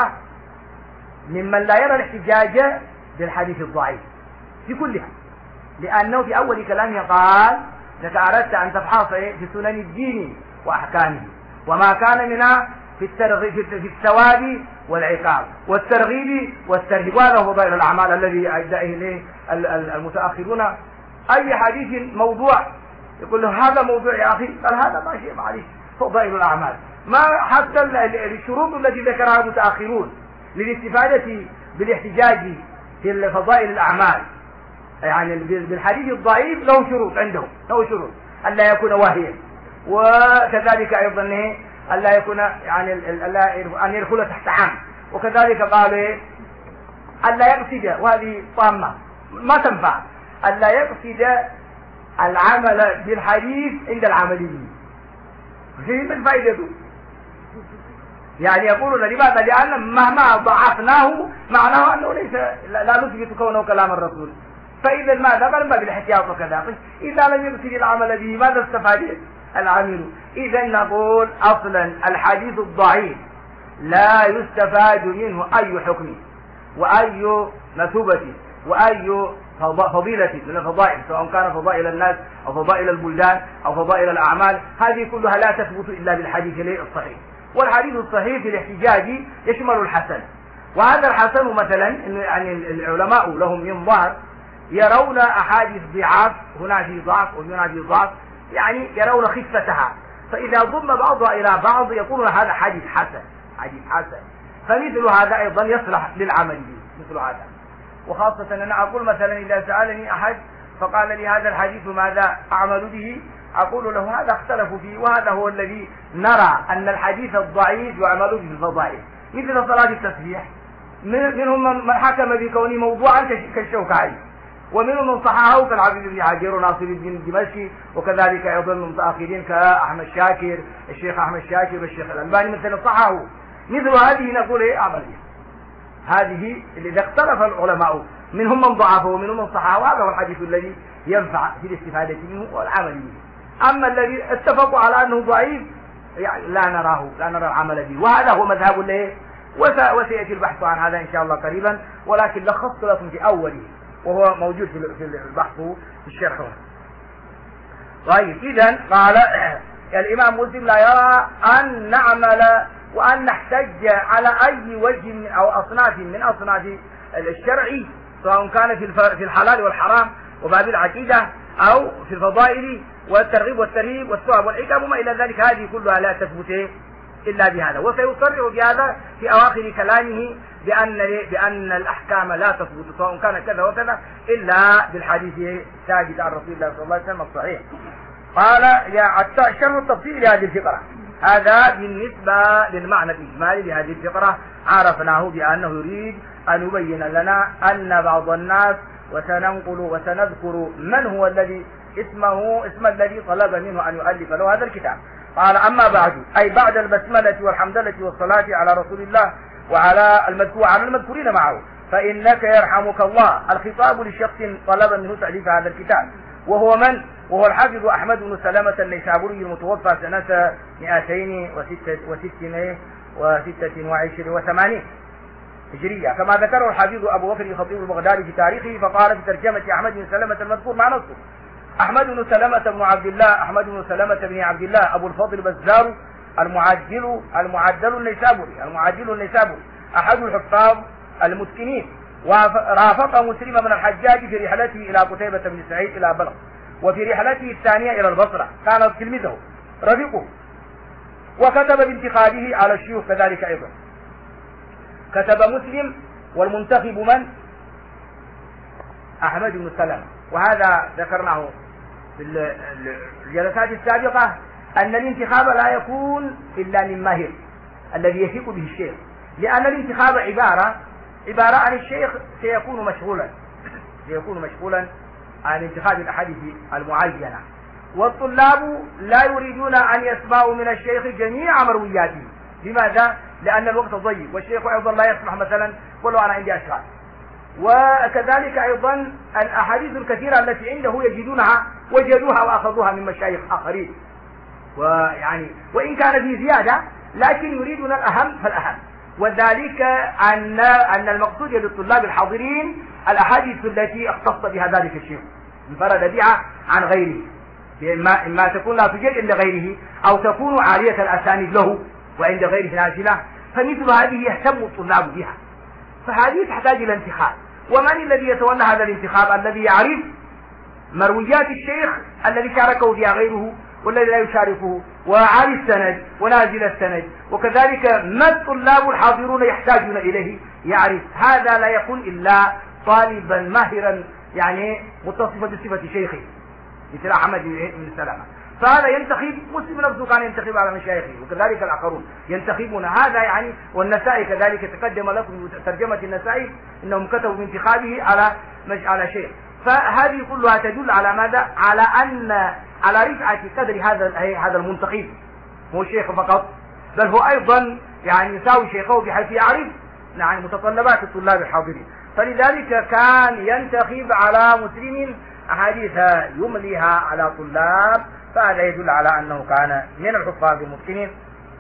ممن لا يرى الاحتجاج بالحديث الضعيف في كلها، لأنه في أول كلامه قال لك أردت أن تبحث في سنن الدين وأحكامه وما كان منها في الثواب والعقاب والترغيب والترهيب، وهذا هو فضائل الأعمال الذي أدى إليه المتأخرون. أي حديث موضوع يقول له هذا موضوع يا أخي، قال هذا ما شيء معلش فضائل الأعمال، ما حتى الشروط التي ذكرها المتأخرون للاستفادة بالاحتجاج في فضائل الأعمال يعني بالحديث الضعيف له شروط، عنده له شروط: ألا يكون واهيا، وكذلك أيضا ألا يكون يعني أن يدخل تحت عام، وكذلك قال ألا يقصد، وهذه طامة ما تنفع، ألا يقصد العمل بالحديث عند العمل به. من فائدته؟ يعني يقولون لماذا؟ لأن مهما ضعفناه معناه أنه ليس لا نثبت كونه كلام الرسول، فإذا ماذا؟ بل ما بالاحتياط وكذا. إذا لم يقصد العمل به ماذا استفاد العامل؟ إذا نقول أصلا الحديث الضعيف لا يستفاد منه أي حكم وأي مثوبة وأي فضيلة من الفضائل، سواء كان فضائل الناس أو فضائل البلدان أو فضائل الأعمال، هذه كلها لا تثبت إلا بالحديث الصحيح. والحديث الصحيح في الاحتجاج يشمل الحسن، وهذا الحسن مثلا يعني العلماء لهم من ظهر يرون أحاديث ضعاف، هنا في ضعف وهنا في ضعف، يعني يرون خفتها، فإذا ضم بعضها إلى بعض يقولون هذا حديث حسن، حديث حسن. فمثل هذا أيضا يصلح للعمل به، مثل هذا. وخاصة أنا أقول مثلا إذا سألني أحد فقال لي هذا الحديث ماذا أعمل به، أقول له هذا اختلفوا فيه، وهذا هو الذي نرى أن الحديث الضعيف يعمل به في الفضائل، مثل صلاة التسبيح منهم من حكم بكونه موضوعا كالشوكاني، ومنهم من صححه كالحافظ بن حجر وناصر الدين الدمشقي، وكذلك أيضا المتأخرين كأحمد شاكر، الشيخ أحمد شاكر والشيخ الألباني مثلا صححه. مثل هذه نقول إيه أعمل به. هذه اللي إذا اختلف العلماء منهم من ضعفه ومنهم من صححه، وهذا هو الحديث الذي ينفع في الاستفادة منه والعمل به. أما الذي اتفقوا على أنه ضعيف يعني لا نرى العمل به، وهذا هو مذهب له، وسيأتي البحث عن هذا إن شاء الله قريبا، ولكن لخصت لكم في أوله وهو موجود في البحث في الشرح. طيب إذن قال الإمام مسلم لا يرى أن نعمل وأن نحتج على أي وجه أو أصناف من أصناف الشرع، سواء كان في الحلال والحرام وباب العقيدة أو في الفضائل والترغيب والترهيب والثواب والعقاب وما إلى ذلك، هذه كلها لا تثبت إلا بهذا. وسيصرح بهذا في أواخر كلامه بأن الأحكام لا تثبت سواء كان كذا وكذا إلا بالحديث الثابت عن رسول الله صلى الله عليه وسلم الصحيح. قال شرح التفصيل لهذه الفقرة، هذا بالنسبة للمعنى الإجمالي لهذه الفقرة، عرفناه بأنه يريد أن يبين لنا أن بعض الناس، وسننقل وسنذكر من هو الذي اسم الذي طلب منه أن يؤلف له هذا الكتاب. قال أما بعد، أي بعد البسملة والحمدلة والصلاة على رسول الله وعلى المذكورين معه، فإنك يرحمك الله الخطاب لشخص طلب منه تأليف هذا الكتاب، وهو الحافظ أحمد بن سلمة النيسابوري المتوفى سنة 226 هجرية، كما ذكره الحافظ أبو بكر الخطيب البغدادي في تاريخه، فقال في ترجمة أحمد بن سلمة المذكور مع نصه: أحمد بن سلمة بن عبد الله، أحمد بن سلمة بن عبد الله أبو الفضل بزار المعدل النيسابوري أحد الحفاظ المتقنين، ورافق مسلم بن الحجاج في رحلته إلى قتيبة بن سعيد إلى بلخ، وفي رحلته الثانية إلى البصرة كان تلميذه رفيقه، وكتب بانتخابه على الشيوخ كذلك أيضا. كتب مسلم والمنتخب من؟ أحمد بن سلمة. وهذا ذكرناه في الجلسات السابقة أن الانتخاب لا يكون إلا من ماهر الذي يثق به الشيخ، لأن الانتخاب عبارة عن الشيخ سيكون مشغولا عن انتخاب الأحاديث المعينة، والطلاب لا يريدون أن يسمعوا من الشيخ جميع مروياته. لماذا؟ لأن الوقت ضيق، والشيخ أيضا لا يسمح مثلا ولو أنا عندي أشغال، وكذلك أيضا الأحاديث الكثيرة التي عنده وجدوها وأخذوها من مشايخ آخرين، وإن كان في زيادة لكن يريدون الأهم فالأهم، وذلك أن المقصود للطلاب الحاضرين الأحاديث التي اختص بها ذلك الشيخ انفرد بها عن غيره، إما تكون لا توجد عند غيره أو تكون عالية الأسانيد له وعند غيره نازلة، فمثل هذه يهتم الطلاب بها، فهذه تحتاج إلى انتخاب. ومن الذي يتولى هذا الانتخاب؟ الذي يعرف مرويات الشيخ الذي شاركه فيها غيره والذي لا يشاركه، وعالي السند ونازل السند، وكذلك ما الطلاب الحاضرون يحتاجون إليه يعرف. هذا لا يكون إلا طالبا ماهرا متصفا بصفة شيخه مثل أحمد بن سلمة، فهذا ينتخب. مسلم نفسه كان ينتخب على مشايخه، وكذلك الآخرون ينتخبون هذا والنسائي كذلك تقدم لكم ترجمة النسائي إنهم كتبوا بانتخابه على شيخ. فهذه كلها تدل على ماذا؟ على رفعة قدر هذا المنتخب، مو الشيخ فقط، بل هو أيضا يساوي شيخه بحيث يعرف متطلبات الطلاب الحاضرين. فلذلك كان ينتخب على مسلم أحاديث يمليها على طلاب، فهذا يدل على أنه كان من الحفاظ المتقنين.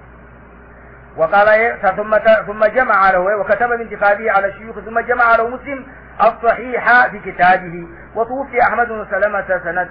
وقال ثم جمع له وكتب بانتخابه على الشيوخ، ثم جمع له مسلم الصحيح في كتابه. وتوفي أحمد بن سلمة سنة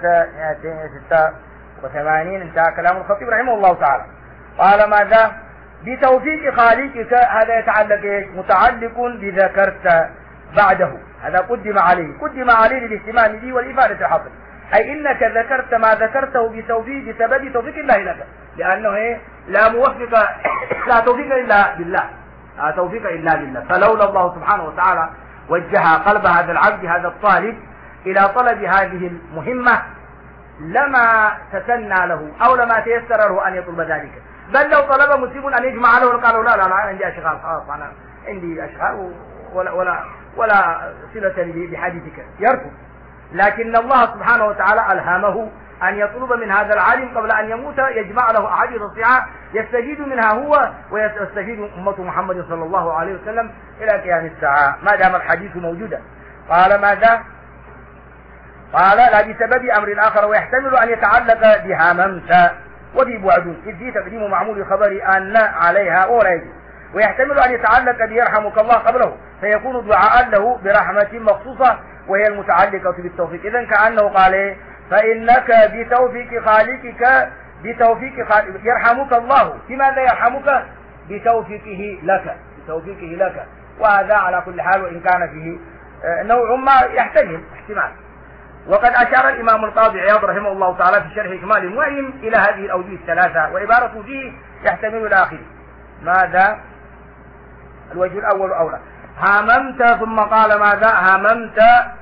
286، انتهى كلام الخطيب رحمه الله تعالى. قال ماذا؟ بتوفيق خالقك، هذا يتعلق متعلق بذكرت بعده، هذا قدم عليه للاهتمام به والإفادة الحصر، أي إنك ذكرت ما ذكرته بسبب توفيق الله لك، لأنه لا توفيق إلا بالله، فلولا الله سبحانه وتعالى وجه قلب هذا العبد هذا الطالب إلى طلب هذه المهمة لما تسنى له أو لما تيسر له أن يطلب ذلك. بل لو طلب مسلم أن يجمع له قالوا لا لا لا عندي أشغال، خلاص أنا عندي أشغال ولا صلة بحديثك، يرفض. لكن الله سبحانه وتعالى ألهمه أن يطلب من هذا العالم قبل أن يموت يجمع له أحاديث صحيحة يستفيد منها هو ويستفيد أمة محمد صلى الله عليه وسلم إلى قيام الساعة ما دام الحديث موجودا. قال ماذا؟ قال لا بسبب أمر آخر ويحتمل أن يتعلق بهممت وفي بعد إذ في تقديم معمول الخبر أن عليها أوريد، ويحتمل أن يتعلق بيرحمك الله قبله فيكون دعاء له برحمة مخصوصة وهي المتعلقة بالتوفيق. إذن كأنه قال فإنك بتوفيق خالقك يرحمك الله. لماذا يرحمك؟ بتوفيقه لك. وهذا على كل حال وإن كان فيه نوع ما يحتمل احتمال. وقد أشار الإمام القاضي عياض رحمه الله تعالى في شرح إكمال المعلم إلى هذه الأوجه الثلاثة وعبارته فيه يحتمل الآخر. ماذا؟ الوجه الأول أولى. هممت ثم قال ماذا؟ هممت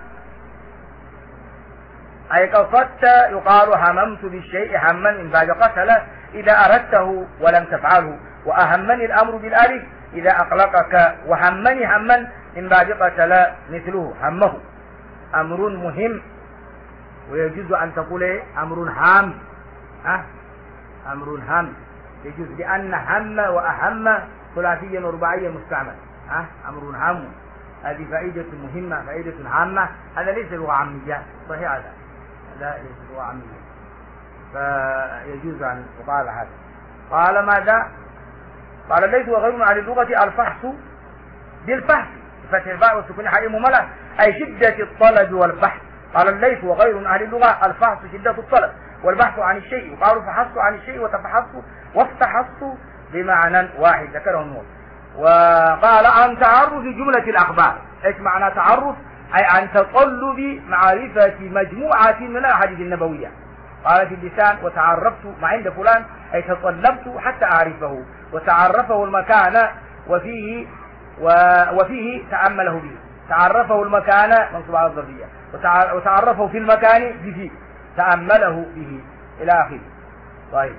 أي قصدت، يقال هممت بالشيء هما من باب قتل إذا أردته ولم تفعله، وأهمني الأمر بالألف إذا أقلقك، وهمني هما من باب قتل مثله همه. أمر مهم ويجوز أن تقول أمر هام، أمر هام يجوز لأن هم وأهم ثلاثيا ورباعيا مستعمل. أمر هام هذه فائدة مهمة، فائدة عامة، هذا ليس لغة عامية صحيح، هذا لا ليس لغة عامية فيجوز أن يقال هذا. قال ماذا؟ قال ليس وغير عن اللغة الفحص بالفحص بفتح الفاء والسكون حي مملة أي شدة الطلب والبحث. قال الليث وغير أهل اللغة الفحص شدة الطلب والبحث عن الشيء، وقالوا فحصت عن الشيء وتفحصت وافتحصت بمعنى واحد ذكره النور. وقال عن تعرف جملة الأخبار. ايش معنى تعرف؟ أي عن تطلب معرفة مجموعة من الأحاديث النبوية. قال في اللسان وتعرفت ما عند فلان أي تطلبت حتى أعرفه، وتعرفه المكان وفيه تأمله به. تعرفه المكان منصوب على الظرفية، وتعرفه في المكان به تأمله به إلى آخره. طيب.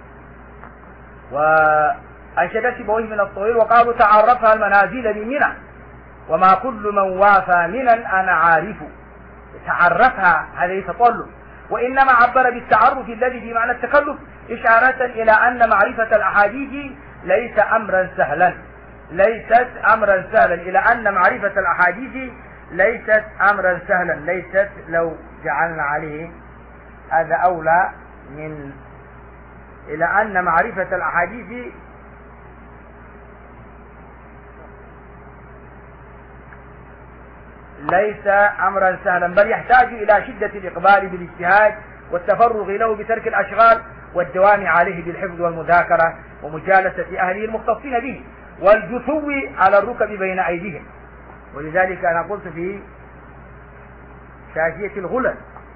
وأنشد سيبويه من الطويل وقالوا تعرفها المنازل بمنى وما كل من وافى منى أنا عارف. تعرفها هذا يتطلب، وإنما عبر بالتعرف الذي بمعنى التكلف إشارة إلى أن معرفة الأحاديث ليست أمرا سهلا، إلى أن معرفة الأحاديث ليست أمرا سهلا. ليست لو جعلنا عليه هذا أولى من إلى أن معرفة الأحاديث ليس أمرا سهلا، بل يحتاج إلى شدة الإقبال بالاجتهاد والتفرغ له بترك الأشغال والدوام عليه بالحفظ والمذاكرة ومجالسة أهله المختصين به والجثو على الركب بين أيديهم. ولذلك أنا قلت في شاشية الغلل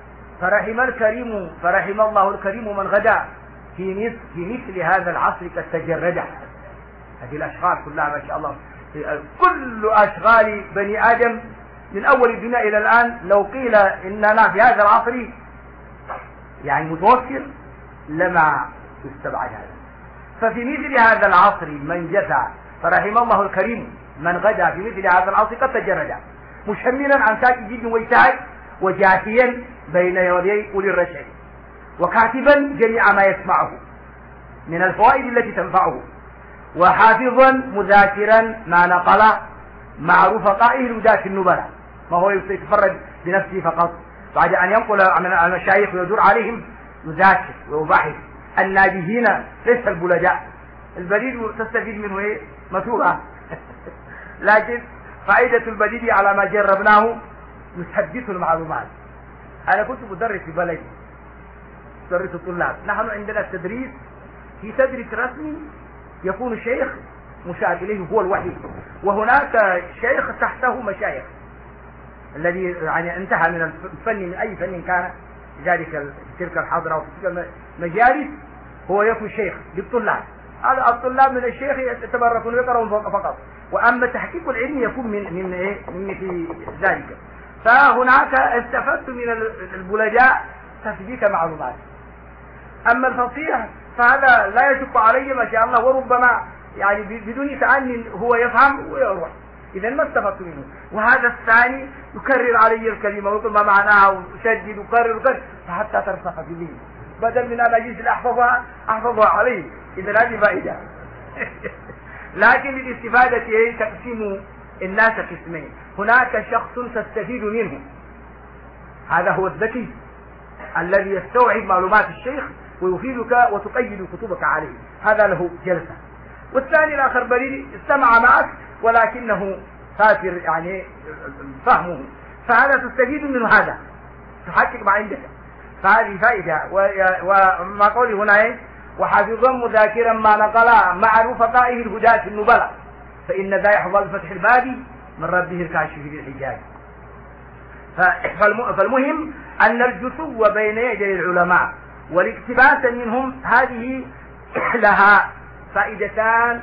فرحم الله الكريم من غدا في مثل هذا العصر قد تجرد. هذه الأشغال كلها ما شاء الله، كل أشغال بني آدم من أول الدنيا إلى الآن لو قيل إننا في هذا العصر يعني متوفر لما يستبعد هذا. ففي مثل هذا العصر من جثى فرحم الله الكريم من غدا في مثل هذا العصر قد تجرد مشملا عن ساك جد ويساعد وجاثيا بين يدي أولي الرشد وكاتبا جميع ما يسمعه من الفوائد التي تنفعه وحافظا مذاكرا ما نقل مع رفقائه الوداة النبلاء، ما هو يتفرد بنفسه فقط بعد أن ينقل من المشايخ ويدور عليهم يذاكر ويباحث. النابهين ليس البلداء، البديد تستفيد منه ايه؟ مثورة لكن فائدة البديد على ما جربناه يثبت المعلومات. أنا كنت مدرس في بلدي، مدرس الطلاب. نحن عندنا التدريس في تدريس رسمي يكون الشيخ مشار إليه هو الوحيد، وهناك شيخ تحته مشايخ الذي يعني انتهى من الفن من أي فن كان ذلك تلك الحضرة وفي تلك المجالس هو يكون شيخ للطلاب هذا الطلاب من الشيخ يتبركون ويقرؤون فقط، وأما التحقيق العلمي يكون من إيه؟ من مثل ذلك. فهناك استفدت من البلجاء تثبيت معلومات. أما الفصيح فهذا لا يشق علي ما شاء الله، وربما يعني بدون تعني هو يفهم ويروح، إذا ما استفدت منه. وهذا الثاني يكرر علي الكلمة ويقول ما معناها ويشدد ويكرر حتى ترسخ في ذهني، بدل من أن أجلس أحفظها عليه. إذا هذه فائدة. لكن الاستفادة تقسم الناس قسمين، هناك شخص تستفيد منه، هذا هو الذكي الذي يستوعب معلومات الشيخ ويفيدك وتقيد كتبك عليه، هذا له جلسة. والثاني الآخر بريء استمع معك ولكنه سافر يعني فهمه، فهذا تستفيد منه، هذا تحقق ما عندك، فهذه فائدة. وما قولي هنا وحافظا مذاكرا ما نقل مع رفقائه الهداة في النبلاء، فإن ذا يحظى بفتح الباب من ربه الكاشف للحجاج. فالمهم أن الجسو بين يدي العلماء والاقتباس منهم هذه لها فائدتان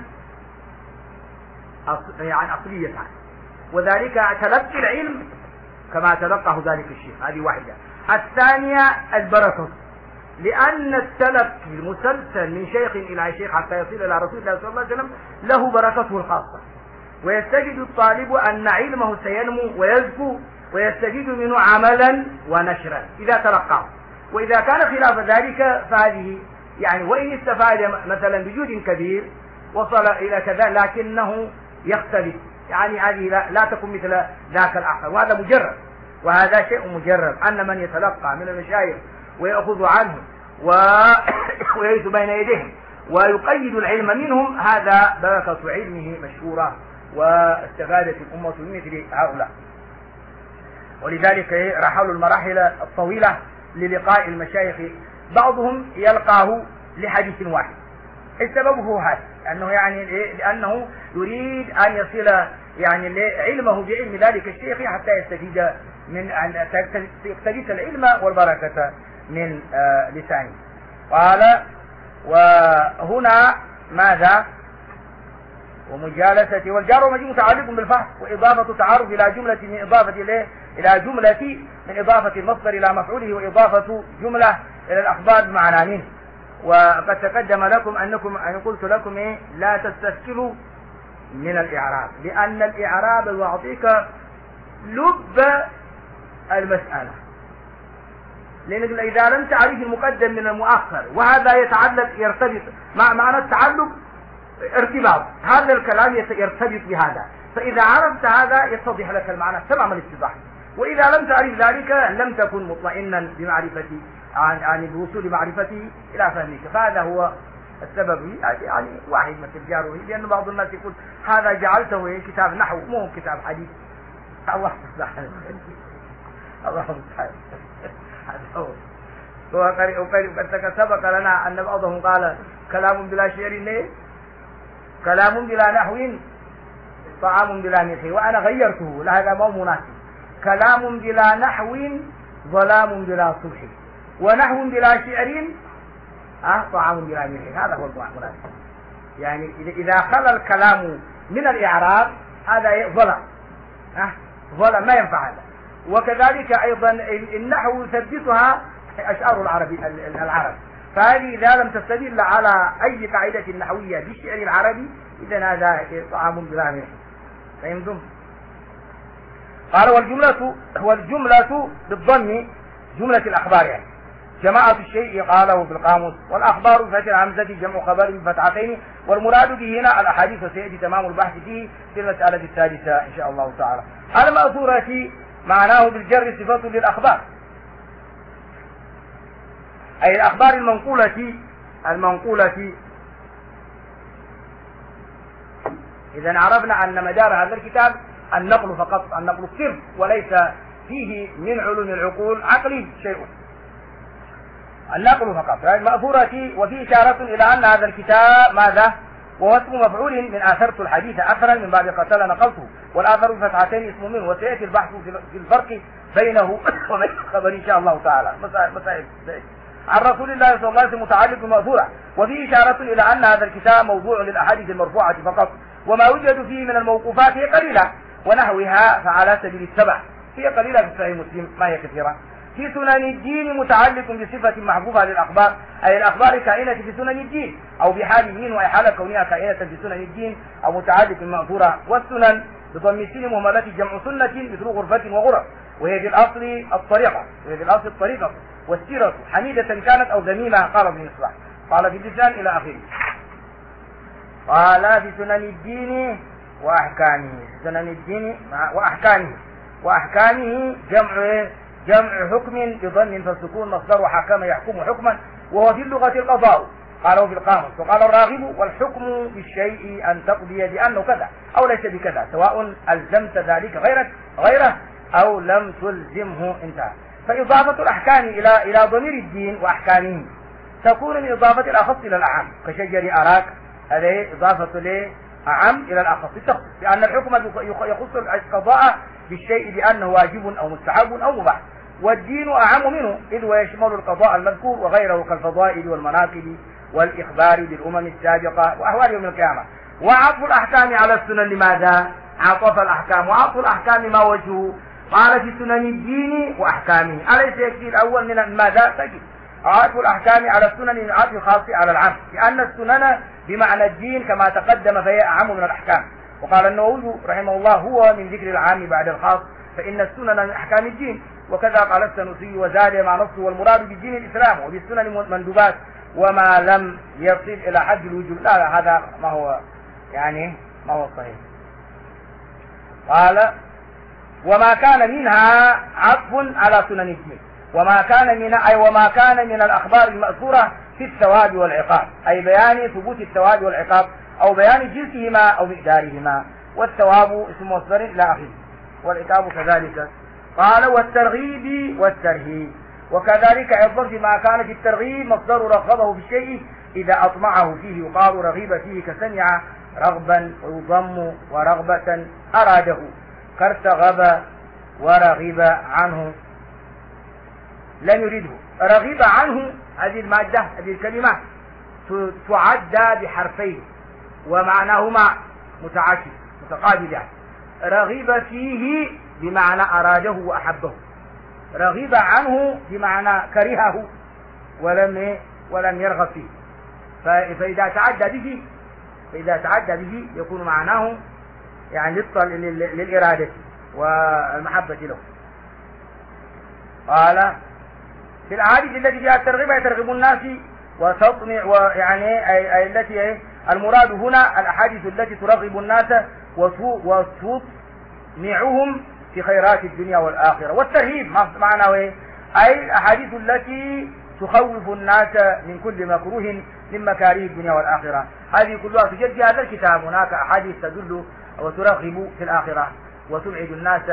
يعني أصليتان، وذلك تلقي العلم كما تلقاه ذلك الشيخ، هذه واحدة. الثانية البركة، لأن التلقي المسلسل من شيخ إلى شيخ حتى يصل إلى رسول الله صلى الله عليه وسلم له بركته الخاصة، ويستجد الطالب أن علمه سينمو ويزكو ويستفيد منه عملا ونشرا إذا تلقاه. وإذا كان خلاف ذلك فهذه يعني وإن استفاد مثلا بجهد كبير وصل إلى كذا لكنه يختلف، يعني هذه لا تكون مثل ذاك الآخر، وهذا مجرد، وهذا شيء مجرد أن من يتلقى من المشايخ ويأخذ عنه ويجلس بين يديهم ويقيد العلم منهم، هذا بركة علمه مشهورة واستفادت الأمة من مثل هؤلاء. ولذلك رحلوا المراحل الطويلة للقاء المشايخ، بعضهم يلقاه لحديث واحد. السبب هو هذا، أنه يعني لأنه يريد أن يصل يعني علمه بعلم ذلك الشيخ حتى يستفيد من أن يقتبس العلم والبركة من لسانه. قال وهنا ماذا؟ ومجالسة والجار ومجيء متعلق بالفحص، وإضافة تعارف إلى جملة من إضافة إلى جملة من إضافة المصدر إلى مفعوله، وإضافة جملة إلى الأخبار بمعنى منه. وقد تقدم لكم أن قلت لكم لا تستسهلوا من الإعراب، لأن الإعراب يعطيك لب المسألة، لأنك إذا لم تعرف المقدم من المؤخر، وهذا يرتبط مع معنى التعلق ارتباط، هذا الكلام يرتبط بهذا، فإذا عرفت هذا يتضح لك المعنى تمام الاتضاح. وإذا لم تعرف ذلك لم تكن مطمئنا بمعرفته عن الوصول معرفته إلى فهمك، فهذا هو السبب. يعني واحد مثل جاره، لأن بعض الناس يقول هذا جعلته كتاب نحو، مو كتاب حديث. الله المستعان، الله المستعان. هذا هو. وقد سبق لنا أن بعضهم قال كلام بلا شعر كلام بلا نحو طعام بلا ملح، وأنا غيرته لهذا ما هو مناسب. كلام بلا نحو ظلام بلا صبح، ونحو بلا شعر طعام بلا ملح، هذا هو المناسب. يعني إذا خلى الكلام من الإعراب هذا ظلم، ظلم ما ينفع هذا. وكذلك أيضا النحو يثبتها أشعار العرب، فهذه إذا لم تستدل على أي قاعدة نحوية بالشعر العربي إذن هذا طعام بلا ملح. فهمتم؟ قال والجملة بالضم جملة الأخبار، يعني جماعة الشيء قاله بالقاموس، والأخبار بفتح الهمزة جمع خبر بفتحتين، والمراد به هنا الأحاديث، وسيأتي تمام البحث فيه في المسألة الثالثة إن شاء الله تعالى. المأثورة معناه بالجر صفة للأخبار، أي الأخبار المنقولة. إذا عرفنا أن مدار هذا الكتاب النقل فقط، النقل الصرف، وليس فيه من علوم العقول عقلي شيء، النقل فقط. المأثورة، وفي إشارة إلى أن هذا الكتاب ماذا؟ وهو اسم مفعول من آثرت الحديث أثرا من باب قتل نقلته، والآثر بفتحتين اسم منه، وسيأتي البحث في الفرق بينه وبين الخبر إن شاء الله تعالى. مسائل عن رسول الله صلى الله عليه وسلم متعلق بمأثورة، وفيه إشارة إلى أن هذا الكتاب موضوع للأحاديث المرفوعة فقط، وما يوجد فيه من الموقوفات هي قليلة ونحوها فعلى سبيل السبع، هي قليلة في صحيح مسلم ما هي كثيرة. في سنن الدين متعلق بصفة محفوفة للأخبار، أي الأخبار كائنة في سنن الدين أو بحال الدين وحال كونها كائنة في سنن الدين أو متعلق بالمأثورة. والسنن بضم السين مهملة جمع سنة مثل غرفة وغرف، وهي في الأصل الطريقة، والسيرة حميدة كانت أو ذميمة. قال ابن مصباح قال في اللسان إلى آخره. قال في سنن الدين وأحكامه، سنن الدين وأحكامه جمع حكم بضم فالسكون مصدر حكم يحكم حكما، وهو في اللغة القضاء. قاله في القاموس. وقال الراغب والحكم بالشيء أن تقضي بأنه كذا أو ليس بكذا، سواء ألزمت ذلك غيره أو لم تلزمه. انتهى. فإضافة الأحكام إلى ضمير الدين وأحكامه تكون من إضافة الأخص إلى الأعم، كشجر أراك، هذه إضافة لأعم إلى الأخص التخصيص، لأن الحكم يخص القضاء بالشيء بأنه واجب أو مستحب أو مباح، والدين أعم منه إذ ويشمل القضاء المذكور وغيره كالفضائل والمناقب والإخبار بالأمم السابقة وأحوال يوم القيامة. وعطف الأحكام على السنن لماذا؟ عطف الأحكام، وعطف الأحكام ما وجهه؟ قال في سنن الدين وأحكامه، أليس يكفي الأول من ماذا؟ تجد عطف الأحكام على السنن عطف خاص على العام، لأن السنن بمعنى الدين كما تقدم فهي أعم من الأحكام. وقال النووي رحمه الله هو من ذكر العام بعد الخاص، فإن السنن من أحكام الدين. وكذا قال السنوسي وزاد مع نصه والمراد بالدين الإسلام، وبالسنن مندوبات وما لم يصل إلى حد الوجوب. لا هذا ما هو صحيح. قال وما كان منها عطف على سنن الدين، وما كان من الأخبار المأثورة في الثواب والعقاب، أي بيان ثبوت الثواب والعقاب أو بيان جنسهما أو مقدارهما، والثواب اسم مصدر إلى آخره والعقاب كذلك. قال والترغيب والترهيب، وكذلك أيضا فيما كان في الترغيب مصدر رغبه في الشيء إذا أطمعه فيه، يقال رغب فيه كسمع رغبا، ويضم ورغبة أراده، كارتغب ورغب عنه لم يريده. رغب عنه هذه المادة، هذه الكلمة تعدى بحرفين ومعناهما متقابلان. رغب فيه بمعنى أراده وأحبه، رغب عنه بمعنى كرهه ولم يرغب فيه. فإذا تعدى به يكون معناه يعني للإرادة والمحبة له. قال في الأحاديث التي فيها الترغيب يترغب الناس وتطمع، ويعني أي التي المراد هنا الأحاديث التي ترغب الناس وتطمعهم في خيرات الدنيا والآخرة. والترهيب معناه أي الأحاديث التي تخوف الناس من كل مكروه من مكاره الدنيا والآخرة. هذه كلها توجد في هذا الكتاب. هناك أحاديث تدل وترغب في الآخرة وتبعد الناس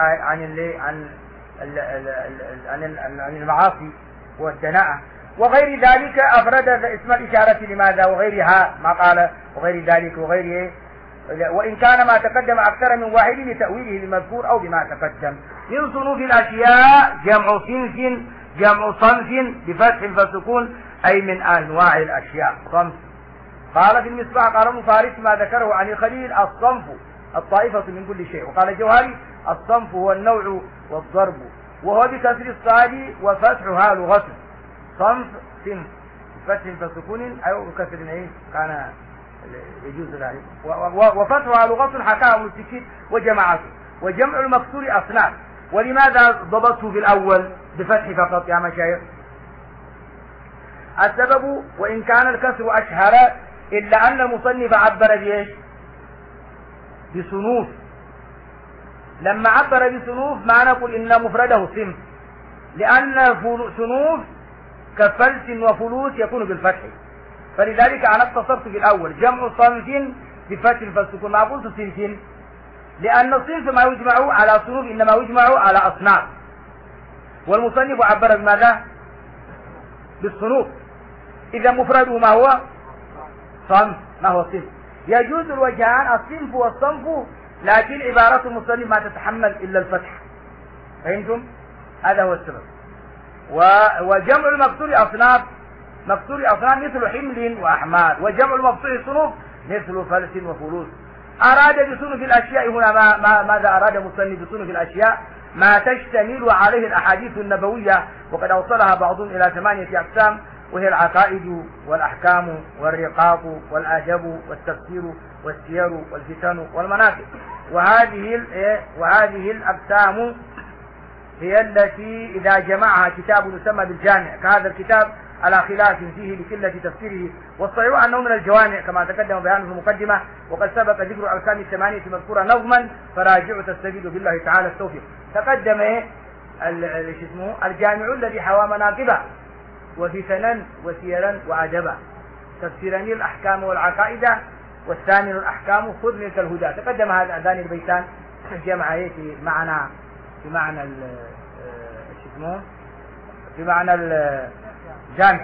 عن المعاصي والدناءة وغير ذلك. أفرد اسم الإشارة لماذا؟ وغيرها ما قال وغير ذلك وغيره، وإن كان ما تقدم أكثر من واحد لتأويله المذكور أو بما تقدم. من صنوف الأشياء جمع صنف بفتح فسكون، أي من أنواع الأشياء صنف. قال في المصباح قال ابن فارس ما ذكره عن الخليل الصنف الطائفة من كل شيء. وقال الجوهري الصنف هو النوع والضرب، وهو بكسر الصاد وفتحها لغة. صنف فتح فسكون أو كسر كان يجوز ذلك، وفتحها لغة حكاه ابن السكين وجماعته. وجمع المكسور أصناف. ولماذا ضبطه في الأول بفتح فقط يا مشايخ؟ السبب وإن كان الكسر أشهر إلا أن المصنف عبر بإيش؟ بصنوف. لما عبر بصنوف ما نقول إن مفرده صنف، لأن صنوف كفلس وفلوس يكون بالفتح، فلذلك أنا اقتصرت في الأول جمع صنف بفتح فالسكون، ما قلت صنف، لأن الصنف ما يجمع على صنوف إنما يجمع على أصناف، والمصنف عبر بماذا؟ بالصنوف. إذا مفرده ما هو؟ صنف. ما هو صنف؟ يجوز الوجهان الصنف والصنف، لكن عبارة المصنف ما تتحمل إلا الفتح. فهمتم؟ هذا هو السبب. وجمع المكسور أصناف، مكسور أصناف مثل حمل وأحمال، وجمع المفتوح صنوف مثل فلس وفلوس. أراد بصنوف الأشياء هنا ماذا أراد مصنف بصنوف الأشياء؟ ما تشتمل عليه الأحاديث النبوية، وقد أوصلها بعضهم إلى 8 أقسام، وهي العقائد والأحكام والرقاق والآداب والتفسير والسير والفتن والمناقب. وهذه الأقسام هي التي إذا جمعها كتاب يسمى بالجامع كهذا الكتاب على خلاف فيه لقلة تفسيره، والصحيح أنه من الجوامع كما تقدم بيانه في المقدمة، وقد سبق ذكر الأركان 8 مذكورة نظما، فراجعوا تستفيدوا بالله تعالى التوفيق. تقدم الجامع الذي حوى مناقبه وفتنا وسيرا وأدبا، تفسيرني الأحكام والعقائد، والثاني الأحكام خذ منك الهدى. تقدم هذان البيتان جمع في معنى في معنى الجامع.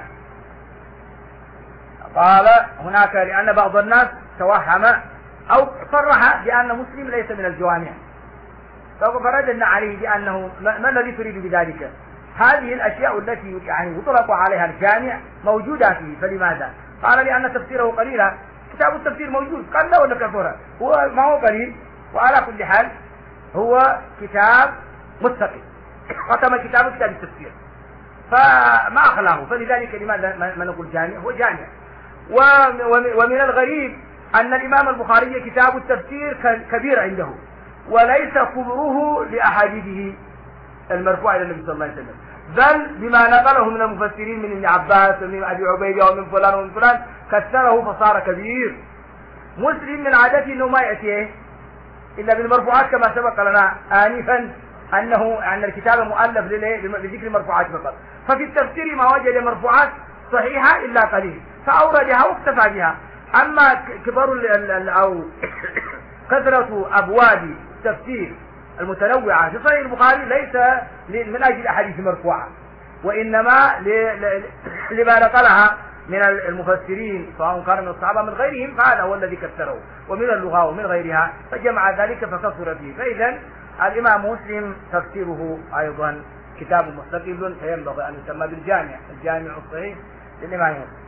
قال هناك لأن بعض الناس توهم أو صرح بأن مسلم ليس من الجوامع، فرددنا عليه بأنه ما الذي تريد بذلك؟ هذه الأشياء التي يعني يطلق عليها الجامع موجودة فيه، فلماذا؟ قال لأن تفسيره قليلا. كتاب التفسير موجود، قال لا ولا كثرة، هو ما هو قليل، وعلى كل حال هو كتاب مستقل، ختم كتاب التفسير فما أخلاه، فلذلك لماذا ما نقول جامع؟ هو جامع. ومن الغريب أن الإمام البخاري كتاب التفسير كبير عنده، وليس كبره لأحاديثه المرفوعة إلى النبي صلى الله عليه وسلم، بل بما نقله من المفسرين من ابن عباس ومن أبي عبيدة ومن فلان ومن فلان كثره فصار كبير. مسلم من عادته أنه ما يأتيه إلا بالمرفوعات كما سبق لنا آنفا أن الكتاب مؤلف لذكر المرفوعات فقط، ففي التفسير ما وجد مرفوعات صحيحة إلا قليل فأوردها واكتفى بها. أما كبر أو كثرة أبواب التفسير المتنوعة في صحيح البخاري ليس من أجل أحاديث مرفوعة، وإنما لما نقلها من المفسرين سواء كان من الصحابة من غيرهم، فهذا هو الذي كثره، ومن اللغة ومن غيرها، فجمع ذلك فكثر فيه. فإذا الإمام مسلم تفسيره أيضا كتاب مستقل، فينبغي أن يسمى بالجامع، الجامع الصحيح للإمام مسلم.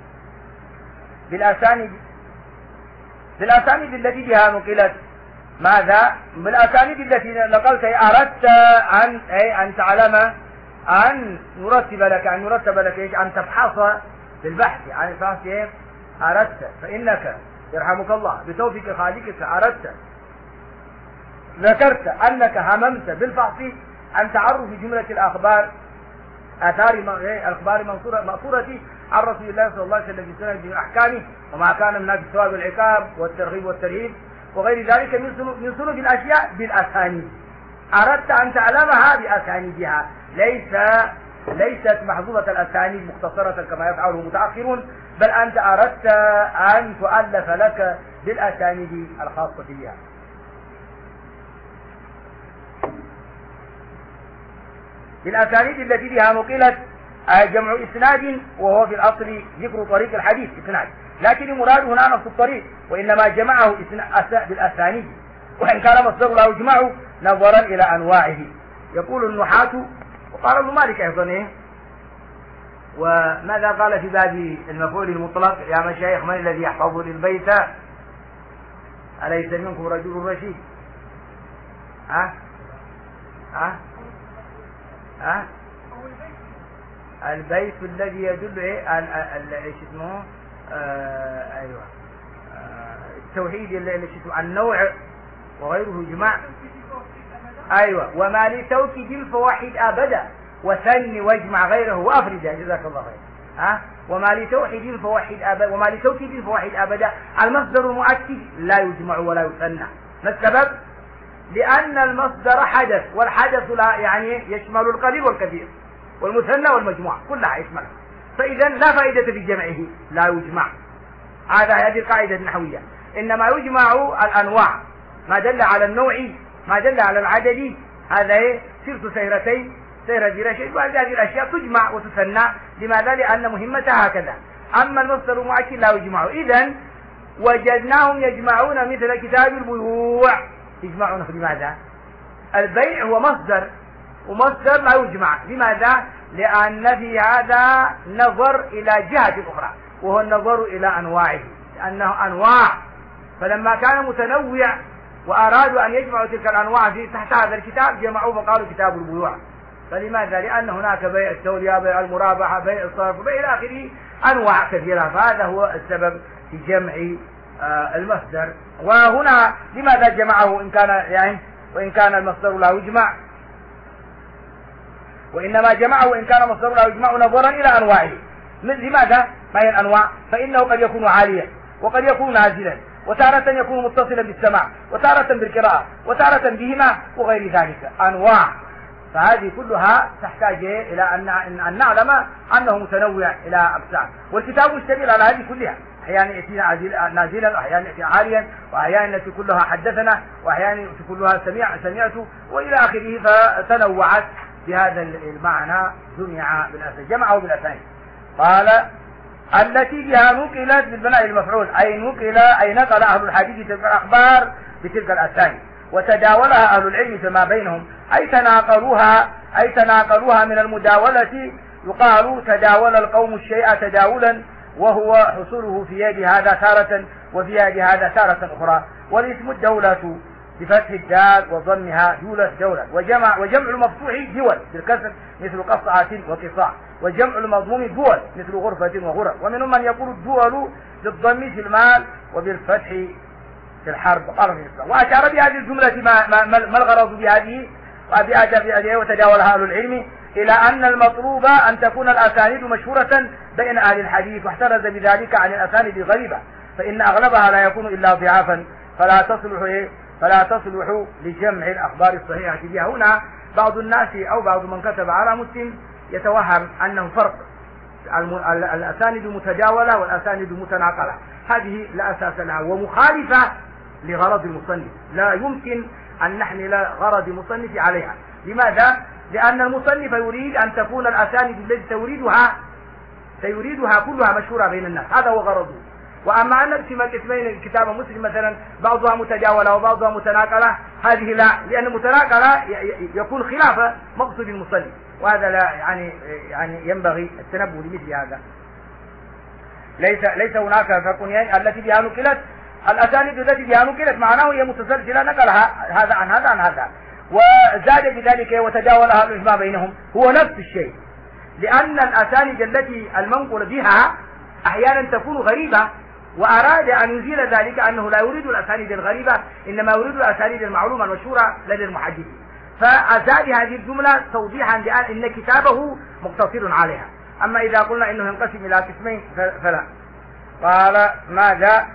بالأسانيد التي بها نقلت ماذا؟ بالأسانيد التي نقلت أردت أن تعلم أن نرتب لك أن تبحث بالبحث عن الفحص. أردت فإنك يرحمك الله بتوفيق خالقك أردت ذكرت أنك هممت بالبحث عن تعرف جملة الأخبار آثار الأخبار مأثورة عن رسول الله صلى الله عليه وسلم في سنن أحكامه، وما كان من الثواب والعقاب والترغيب والترهيب وغير ذلك من سنن الأشياء بالأسانيد. أردت أن تعلمها بأسانيدها، ليست محظوظة الأسانيد مختصرة كما يفعله المتأخرون، بل أنت أردت أن تؤلف لك بالأسانيد الخاصة بها. بالأسانيد التي بها نقلت جمع إسناد، وهو في الأصل ذكر طريق الحديث إسناد، لكن المراد هنا نفس الطريق، وإنما جمعه بالأسانيد، وإن كان مصدر لا يجمع نظرا إلى أنواعه. يقول النحاة وقال ابن مالك أيضا وماذا قال في باب المفعول المطلق؟ يا مشايخ من الذي يحفظ للبيت؟ أليس منكم رجل رشيد؟ البيت الذي يدل ايش اسمه ايوه التوحيد اللي اسمه النوع وغيره جماع. ايوه وما لتوكيد الفواحد ابدا وثني واجمع غيره وافرد، جزاك الله خير. وما لتوحيد الفواحد ابدا وما لتوكيد الفواحد ابدا المصدر المؤكد لا يجمع ولا يثنى. ما السبب؟ لأن المصدر حدث، والحدث لا يعني يشمل القليل والكثير والمثنى والمجموع كلها يشمل، فإذا لا فائدة في جمعه، لا يجمع. هذه القاعدة النحوية، إنما يجمع الأنواع، ما دل على النوع ما دل على العدد، هذا سيرة سيرتين سيرة برشيد، وهذه الأشياء تجمع وتثنى. لماذا؟ لأن مهمتها هكذا. أما المصدر المؤكد لا يجمع. إذن وجدناهم يجمعون مثل كتاب البيوع، يجمعونه لماذا؟ البيع هو مصدر ومصدر لا يجمع. لماذا؟ لأن في هذا نظر إلى جهة أخرى، وهو النظر إلى أنواعه، لأنه أنواع. فلما كان متنوع وأرادوا أن يجمعوا تلك الأنواع في تحت هذا الكتاب جمعوه وقالوا كتاب البيوع. فلماذا؟ لأن هناك بيع التولية، بيع المرابحة، بيع الصرف، بيع إلى آخره، أنواع كثيرة. فهذا هو السبب في جمع المصدر. وهنا لماذا جمعه إن كان يعني وإن كان المصدر لا يجمع؟ وإنما جمعه إن كان مصدر لا يجمع نظرا إلى أنواعه. لماذا؟ ما هي الأنواع؟ فإنه قد يكون عاليا وقد يكون نازلا، وتارة يكون متصلا بالسماع، وتارة بالقراءة، وتارة بهما، وغير ذلك أنواع. فهذه كلها تحتاج إلى أن نعلم أنه متنوع إلى أقسام، والكتاب مشتمل على هذه كلها. أحيانا يأتينا نازلا، وأحيانا يأتي عاليا، وأحيانا يأتي كلها حدثنا، وأحيانا يأتي كلها سمعت، وإلى آخره. فتنوعت بهذا المعنى، جمعه بالأسانيد. قال التي بها نقلت بالبناء المفعول، أي نقل أهل الحديث تلك الأخبار بتلك الأسانيد، وتداولها أهل العلم فيما بينهم، أي تناقلوها من المداولة. يقال تداول القوم الشيء تداولا، وهو حصوله في يد هذا تارة وفي يد هذا تارة أخرى. والاسم الدولة بفتح الدال وضمها دولة. وجمع المفتوح دول بالكسر مثل قصعة وقصاع، وجمع المضموم دول مثل غرفة وغرف. ومنهم من يقول الدول بالضم في المال وبالفتح في الحرب. وأشار بهذه الجملة ما الغرض بهذه وتداولها أهل العلم إلى أن المطلوب أن تكون الأسانيد مشهورة بين أهل الحديث، واحترز بذلك عن الأسانيد الغريبة، فإن أغلبها لا يكون إلا ضعافا فلا تصلح لجمع الأخبار الصحيحة بها. هنا بعض الناس أو بعض من كتب على مسلم يتوهم أنه فرق الأسانيد متداولة والأسانيد متناقلة. هذه لا أساس لها ومخالفة لغرض المصنف، لا يمكن أن نحمل غرض المصنف عليها. لماذا؟ لأن المصنف يريد أن تكون الأسانيد التي سيريدها كلها مشهورة بين الناس، هذا هو غرضه. وأما أن نقسم القسمين كتاب مسلم مثلا بعضها متداولة وبعضها متناقلة، هذه لا، لأن المتناقلة يكون خلاف مقصود المصنف، وهذا لا يعني ينبغي التنبه لمثل هذا. ليس هناك فرق التي بها نقلت الأسانيد التي بها نقلت معناه هي متسلسلة، نقلها هذا عن هذا عن هذا، وزاد بذلك وتداولها الإجماع بينهم، هو نفس الشيء. لأن الأسانيد التي المنقول بها أحيانا تكون غريبة، وأراد أن يزيل ذلك أنه لا يريد الأسانيد الغريبة، إنما يريد الأسانيد المعلومة المشهورة لدى المحدثين. فأزاد هذه الجملة توضيحا لأن إن كتابه مقتصر عليها. أما إذا قلنا إنه ينقسم إلى قسمين فلا. قال ماذا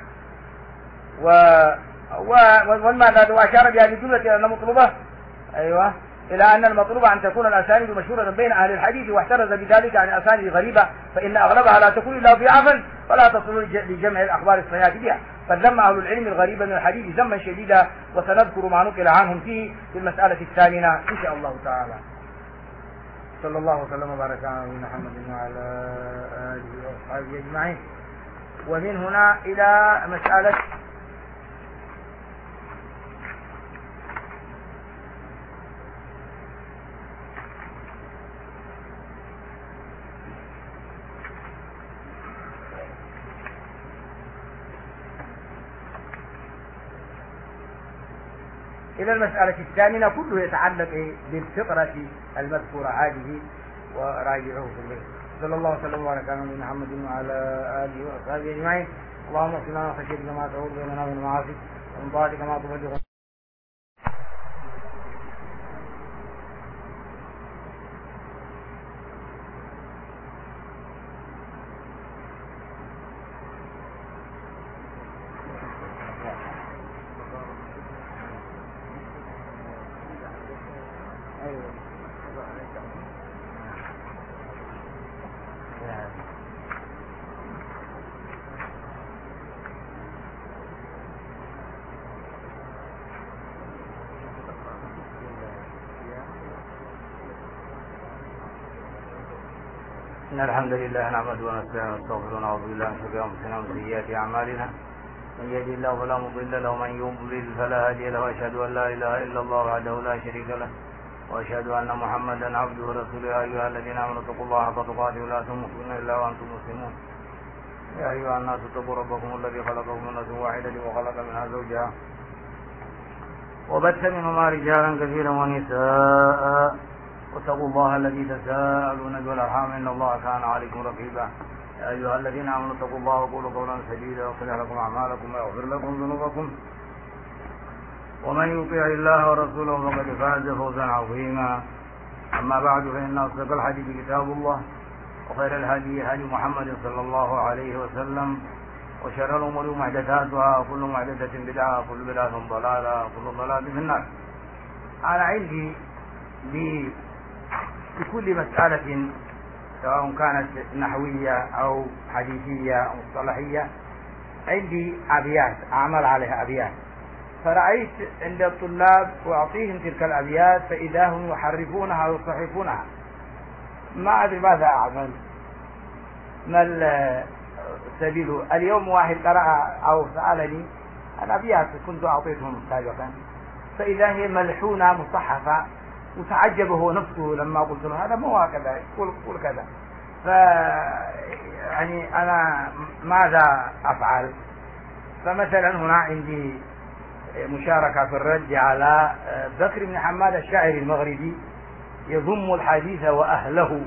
والماذا وأشار بهذه الجملة إلى أن مطلوبة إلى أن المطلوب أن تكون الأسانيد مشهورة بين أهل الحديث، واحترز بذلك عن أسانيد غريبة، فإن أغلبها لا تكون إلا ضعافا فلا تصل لجمع الأخبار الصحيحة بها. فذم أهل العلم الغريبة من الحديث ذما شديدا، وسنذكر ما نقل عنهم فيه في المسألة الثامنة إن شاء الله تعالى. صلى الله وسلم وبارك على نبينا محمد وعلى آله وأصحابه أجمعين. ومن هنا إلى مسألة إلى المسألة الثامنة، كله يتعلق بالفقرة المذكورة هذه، وراجعوه في الليل. صلى الله وسلم وبارك على نبينا محمد وعلى آله وأصحابه أجمعين. اللهم اغفر لنا خشيتك ما تحول بيننا وبين المعاصي، ومن طاعتك ما تبلغنا. إن الحمد لله نحمده ونستعينه ونستغفره ونعوذ بالله من شرور أنفسنا ومن سيئات أعمالنا، من يهده الله فلا مضل له ومن يضلل فلا هادي له، وأشهد أن لا إله إلا الله وحده لا شريك له، وأشهد أن محمدا عبده ورسوله. يا أيها الذين آمنوا اتقوا الله حق تقاته ولا تموتن إلا وأنتم مسلمون. يا أيها الناس اتقوا ربكم الذي خلقكم من نفس واحدة وخلق منها زوجها وبث منهما رجالا كثيرا ونساء واتقوا الله الذي تساءلون به والأرحام إن الله كان عليكم رقيبا. يا أيها الذين آمنوا اتقوا الله وقولوا قولا سديدا يصلح لكم أعمالكم ويغفر لكم ذنوبكم ومن يطيع الله ورسوله فقد فاز فوزا عظيما. أما بعد فإن أصدق الحديث كتاب الله وخير الهدي هدي محمد صلى الله عليه وسلم وشر الأمور محدثاتها وكل محدثة بدعة وكل بدعة ضلالة وكل ضلالة في النار. أنا عندي بكل مسألة سواء كانت نحوية أو حديثية أو مصطلحية عندي أبيات أعمل عليها أبيات، فرأيت عند الطلاب وأعطيهم تلك الأبيات فإذا هم يحرفونها ويصحفونها. ما أدري ماذا أعمل، ما السبيل. اليوم واحد قرأ أو سألني الأبيات كنت أعطيتهم سابقا فإذا هي ملحونة مصحفة وتعجب هو نفسه لما قلت له هذا مو هكذا قل كذا. يعني أنا ماذا أفعل؟ فمثلا هنا عندي مشاركة في الرد على بكر بن حماد الشاعر المغربي يضم الحديث وأهله،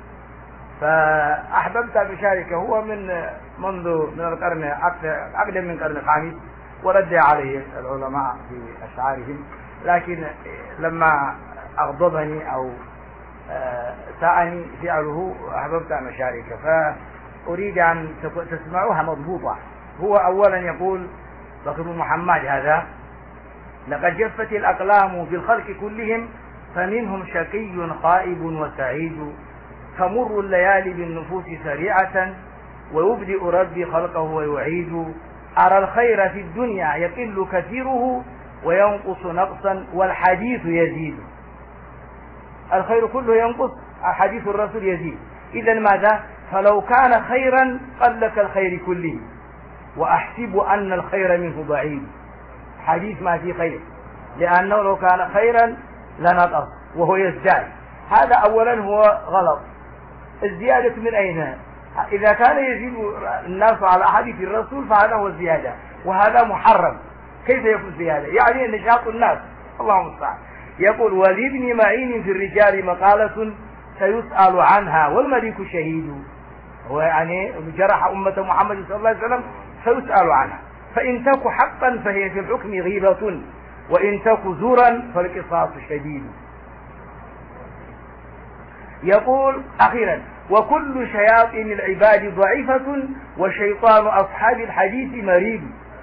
فأحببت أن أشاركه. هو منذ القرن أقدم من القرن الخامس ورد عليه العلماء في أشعارهم، لكن لما أغضبني أو ساءني فعله أحببت أن أشاركه، فأريد أن تسمعوها مضبوطة. هو أولا يقول بكر بن محمد هذا: لقد جفت الأقلام في الخلق كلهم فمنهم شقي خائب وسعيد، تمر الليالي بالنفوس سريعة ويبدئ ربي خلقه ويعيد، أرى الخير في الدنيا يقل كثيره وينقص نقصا والحديث يزيد. الخير كله ينقص، حديث الرسول يزيد. إذا ماذا؟ فلو كان خيرا قل كالخير كله وأحسب أن الخير منه بعيد. حديث ما فيه خير، لأنه لو كان خيرا لنقص وهو يزداد. هذا أولا هو غلط. الزيادة من أين؟ إذا كان يزيد الناس على حديث الرسول فهذا هو الزيادة، وهذا محرم. كيف يكون زيادة؟ يعني نشاط الناس، الله المستعان. يقول: ولابن معين في الرجال مقالة سيسأل عنها والملك شهيد. هو يعني جرح أمة محمد صلى الله عليه وسلم سيسأل عنها، فإن تك حقا فهي في الحكم غيبة وإن تك زورا فالقصاص شديد. يقول أخيرا: وكل شياطين العباد ضعيفة وشيطان أصحاب الحديث مريد.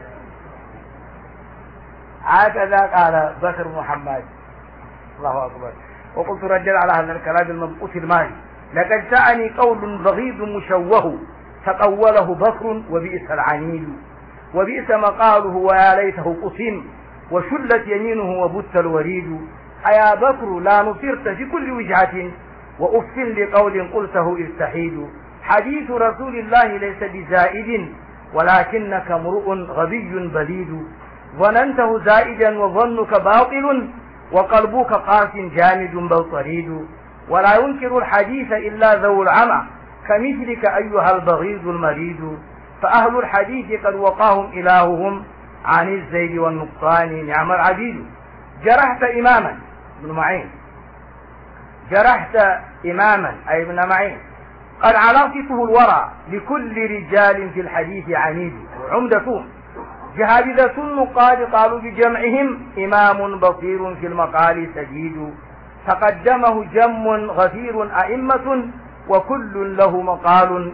هكذا قال بكر محمد. الله أكبر. وقلت رجل على هذا الكلام المبعوث المالي: لقد سأني قول بغيض مشوه تقوله بكر وبئس العنيد، وبئس مقاله ويا ليته قسم وشلت يمينه وبت الوريد. أيا بكر لا نصرت في كل وجهة وأف لقول قلته استحيد. حديث رسول الله ليس بزائد ولكنك امرؤ غبي بليد. ظننته زائدا وظنك باطل وقلبك قاس جامد بل طريد. ولا ينكر الحديث إلا ذو العمى كمثلك أيها البغيض المريد. فأهل الحديث قد وقاهم إلههم عن الزيد والنقصان نعم العبيد. جرحت إماما ابن معين، جرحت إماما أي ابن معين قد علاقته الورى لكل رجال في الحديث عنيد. عمدتهم جهابذة النقاد قالوا بجمعهم إمام بصير في المقال سديد. تقدمه جم غفير أئمة وكل له مقال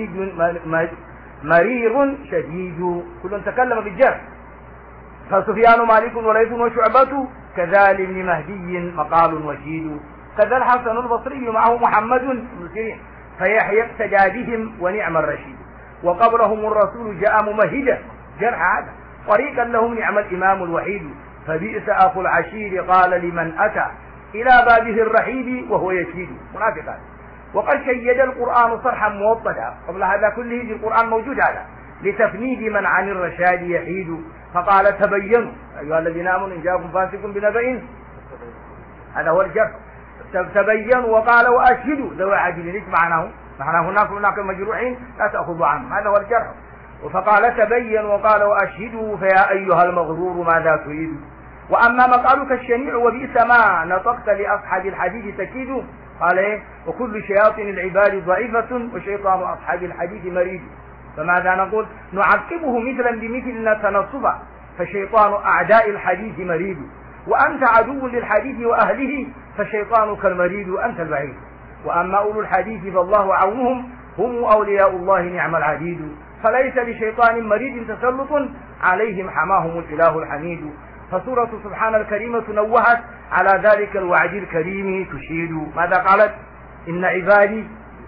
مرير شديد. كل تكلم بالجرح، فسفيان مالك وليث وشعبة كذا لابن مهدي مقال وشيد. كذا الحسن البصري معه محمد بن سيرين فيحيى اقتدى بهم ونعم الرشيد. وقبلهم الرسول جاء ممهدا جرح هذا طريقا لهم نعم الإمام الوحيد. فبئس أخو العشير قال لمن أتى إلى بابه الرحيب وهو يشيد. منافقات. وقد شيد القرآن صرحا موطدا قبل هذا كله في القرآن موجود هذا لتفنيد من عن الرشاد يحيد. فقال: تبينوا أيها الذين آمنوا إن جاءكم فاسق بنبأ هذا هو الجرح. تبينوا وقال وأشهدوا ذوي عدل. ليش معناه هناك مجروحين لا تأخذوا عنهم، هذا هو الجرح. فقال تبين وقال وأشهدوا فيا أيها المغرور ماذا تريد. وأما مقالك الشنيع وبئس ما نطقت لأصحاب الحديث تكيد. قال إيه؟ وكل شياطين العباد ضعيفة وشيطان أصحاب الحديث مريد. فماذا نقول؟ نعقبه مثلا بمثل تنصبا، فشيطان أعداء الحديث مريد، وأنت عدو للحديث وأهله، فشيطانك المريد وأنت البعيد. وأما أولو الحديث فالله عونهم، هم أولياء الله نعم العديد، فليس لشيطان مريد تسلط عليهم حماهم الإله الحميد. فسورة سبحان الكريمة نوهت على ذلك الوعد الكريم تشيد. ماذا قالت؟ إن عبادي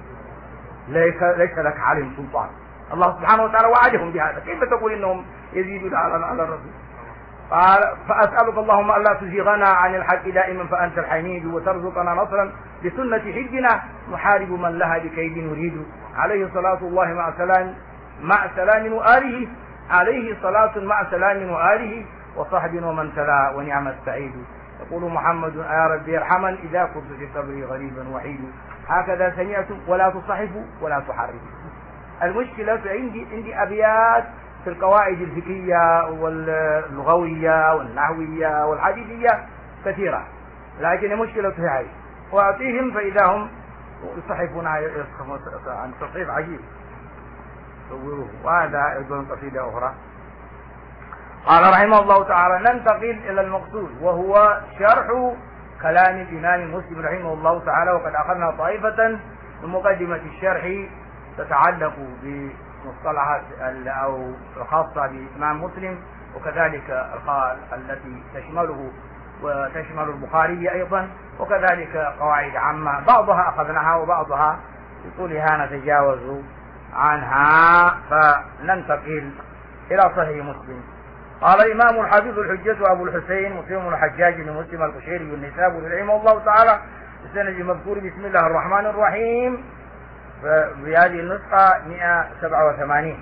ليس لك عليهم سلطان. الله سبحانه وتعالى وعدهم بهذا، كيف تقول إنهم يزيدون على الرسول؟ قال فأسألك اللهم ألا تزيغنا عن الحق دائما فأنت الحميد، وترزقنا نصرا لسنة حجنا نحارب من لها بكيد نريد. عليه صلاة الله مع سلام وآله، عليه صلاة مع سلام وآله وصحب ومن تلا ونعم السعيد. يقول محمد يا ربي ارحمن إذا كنت في صبري غريبا وحيد. هكذا سمعتم ولا تصحفوا ولا تحرفوا. المشكلة عندي أبيات في القواعد الفقهية واللغوية والنحوية والحديثية كثيرة، لكن المشكلة في هذه، وأعطيهم فإذا هم يصحفون عن تصحيف عجيب صوروه. وهذا أيضا قصيدة أخرى. قال رحمه الله تعالى ننتقل إلى المقصود، وهو شرح كلام الإمام مسلم رحمه الله تعالى. وقد أخذنا طائفة من مقدمة الشرح تتعلق بمصطلحات أو الخاصة بإمام مسلم، وكذلك التي تشمله وتشمل البخاري أيضا، وكذلك قواعد عامة بعضها أخذناها وبعضها بطولها نتجاوز عنها. فننتقل إلى صحيح مسلم. قال الإمام الحافظ الحجة أبو الحسين مسلم الحجاج بن مسلم القشيري النسابوري رحمه الله تعالى السند المذكور بسم الله الرحمن الرحيم، بهذه النسخة 187،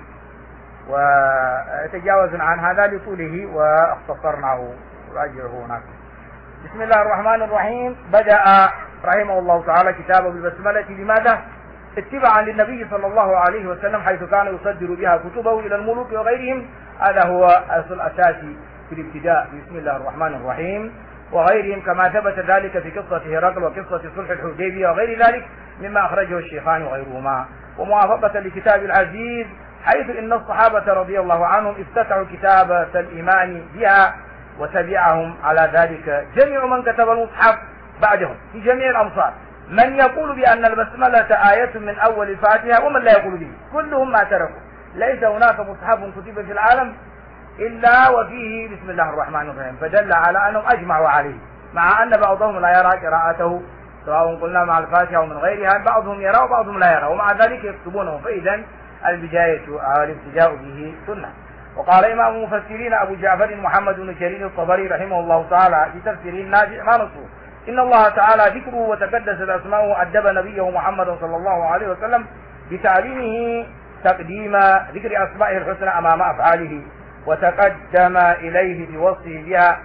وتجاوز عن هذا لطوله واختصرناه راجعه هناك. بسم الله الرحمن الرحيم. بدأ رحمه الله تعالى كتابه بالبسملة. لماذا؟ اتباعا للنبي صلى الله عليه وسلم، حيث كان يصدر بها كتبه إلى الملوك وغيرهم. هذا هو الأصل الأساسي في الابتداء بسم الله الرحمن الرحيم وغيرهم، كما ثبت ذلك في قصة هرقل وقصة صلح الحديبية وغير ذلك مما أخرجه الشيخان وغيرهما. وموافقة لكتاب العزيز، حيث إن الصحابة رضي الله عنهم افتتحوا كتابة الإيمان بها، وتبعهم على ذلك جميع من كتب المصحف بعدهم في جميع الأمصار، من يقول بأن البسملة آية من أول الفاتحة ومن لا يقول به، كلهم ما تركوا. ليس هناك مصحف كتب في العالم إلا وفيه بسم الله الرحمن الرحيم، فدل على أنهم أجمعوا عليه، مع أن بعضهم لا يرى قراءته سواء قلنا مع الفاتحة ومن غيرها، بعضهم يرى وبعضهم لا يرى، ومع ذلك يكتبونه. فإذا البداية أو الابتداء به سنة. وقال إمام المفسرين أبو جعفر محمد بن جرير الطبري رحمه الله تعالى في تفسيره النافع ما نصوص: إن الله تعالى ذكره وتقدست أسماؤه أدب نبيه محمد صلى الله عليه وسلم بتعليمه تقديم ذكر أسمائه الحسنى أمام أفعاله، وتقدم إليه في وصفه بها،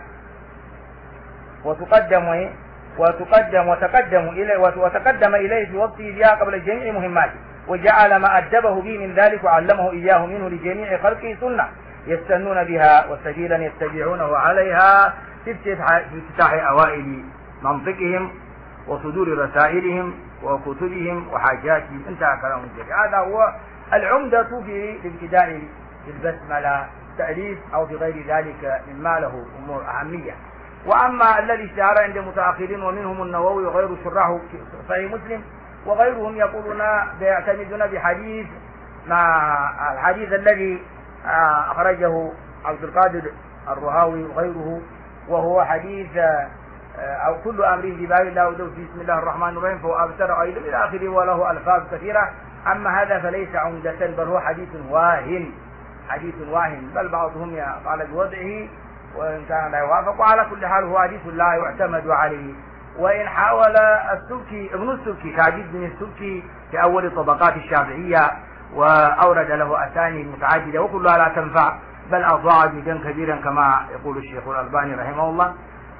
وتقدم إليه في وصفه بها قبل جميع مهماته، وجعل ما أدبه به من ذلك وعلمه إياه منه لجميع خلقه سنة يستنون بها وسبيلا يتبعونه عليها في افتتاح أوائل منطقهم وصدور رسائلهم وكتبهم وحاجاتهم. انتهى كلام الجميع. هذا هو العمدة في الابتداء بالبسملة، تأليف أو في غير ذلك مما له أمور أهمية. وأما الذي اشتهر عند المتأخرين ومنهم النووي وغير شرحه في صحيح مسلم وغيرهم يقولون يعتمدون بحديث مع الحديث الذي أخرجه عبد القادر الرهاوي وغيره، وهو حديث أو كل أمر بباب الله ودوس بسم الله الرحمن الرحيم فهو أبتر أيضا إلى آخره، وله ألفاظ كثيرة. أما هذا فليس عمدة، بل هو حديث واهن، بل بعضهم قال بوضعه وإن كان لا يوافق. على كل حال هو حديث لا يعتمد عليه. وإن حاول ابن السبكي تعجيز بن السبكي في أول طبقات الشافعية وأورد له أسانيد متعددة وكلها لا تنفع، بل أضاع جدا كبيرا كما يقول الشيخ الألباني رحمه الله.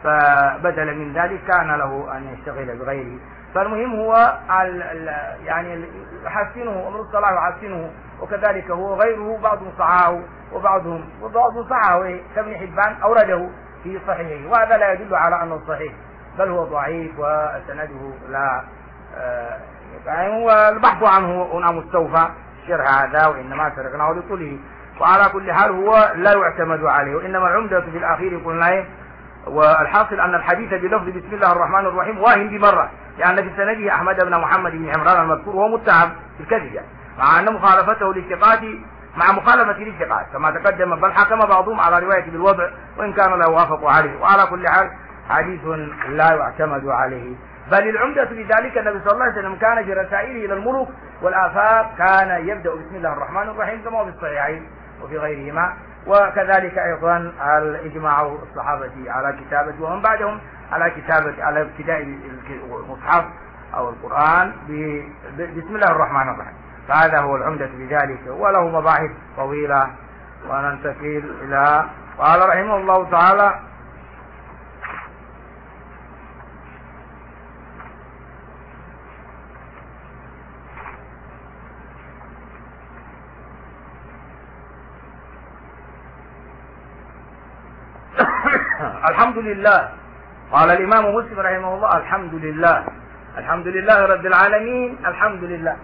فبدلا من ذلك كان له أن يشتغل بغيره. فالمهم هو يعني يحسنه أمر الصلاة يحسنه، وكذلك هو غيره بعضهم صححه وبعضهم صححه كابن حبان أورده في صحيحه، وهذا لا يدل على أنه صحيح، بل هو ضعيف وسنده لا يعني هو البحث عنه هنا مستوفى شرح هذا، وإنما تركناه لطوله. وعلى كل حال هو لا يعتمد عليه، وإنما العمدة في الأخير قلنا والحاصل أن الحديث بلفظ بسم الله الرحمن الرحيم واهم بمرة، لأن في سنده أحمد بن محمد بن عمران المذكور وهو متهم في الكذب، مع أن مخالفته للثقات كما تقدم، بل حكم بعضهم على رواية بالوضع وإن كان لا يوافق عليه. وعلى كل حال حديث لا يعتمد عليه. بل العمدة في ذلك النبي صلى الله عليه وسلم كان في رسائله إلى الملوك والآفاق كان يبدأ بسم الله الرحمن الرحيم كما هو في الصحيحين وفي غيرهما. وكذلك أيضا الإجماع الصحابة على كتابة ومن بعدهم على ابتداء المصحف أو القرآن بسم الله الرحمن الرحيم. فهذا هو العمدة في ذلك، وله مباحث طويلة وننتقل إلى قال رحمه الله تعالى: الحمد لله. قال الإمام مسلم رحمه الله: الحمد لله رب العالمين. الحمد لله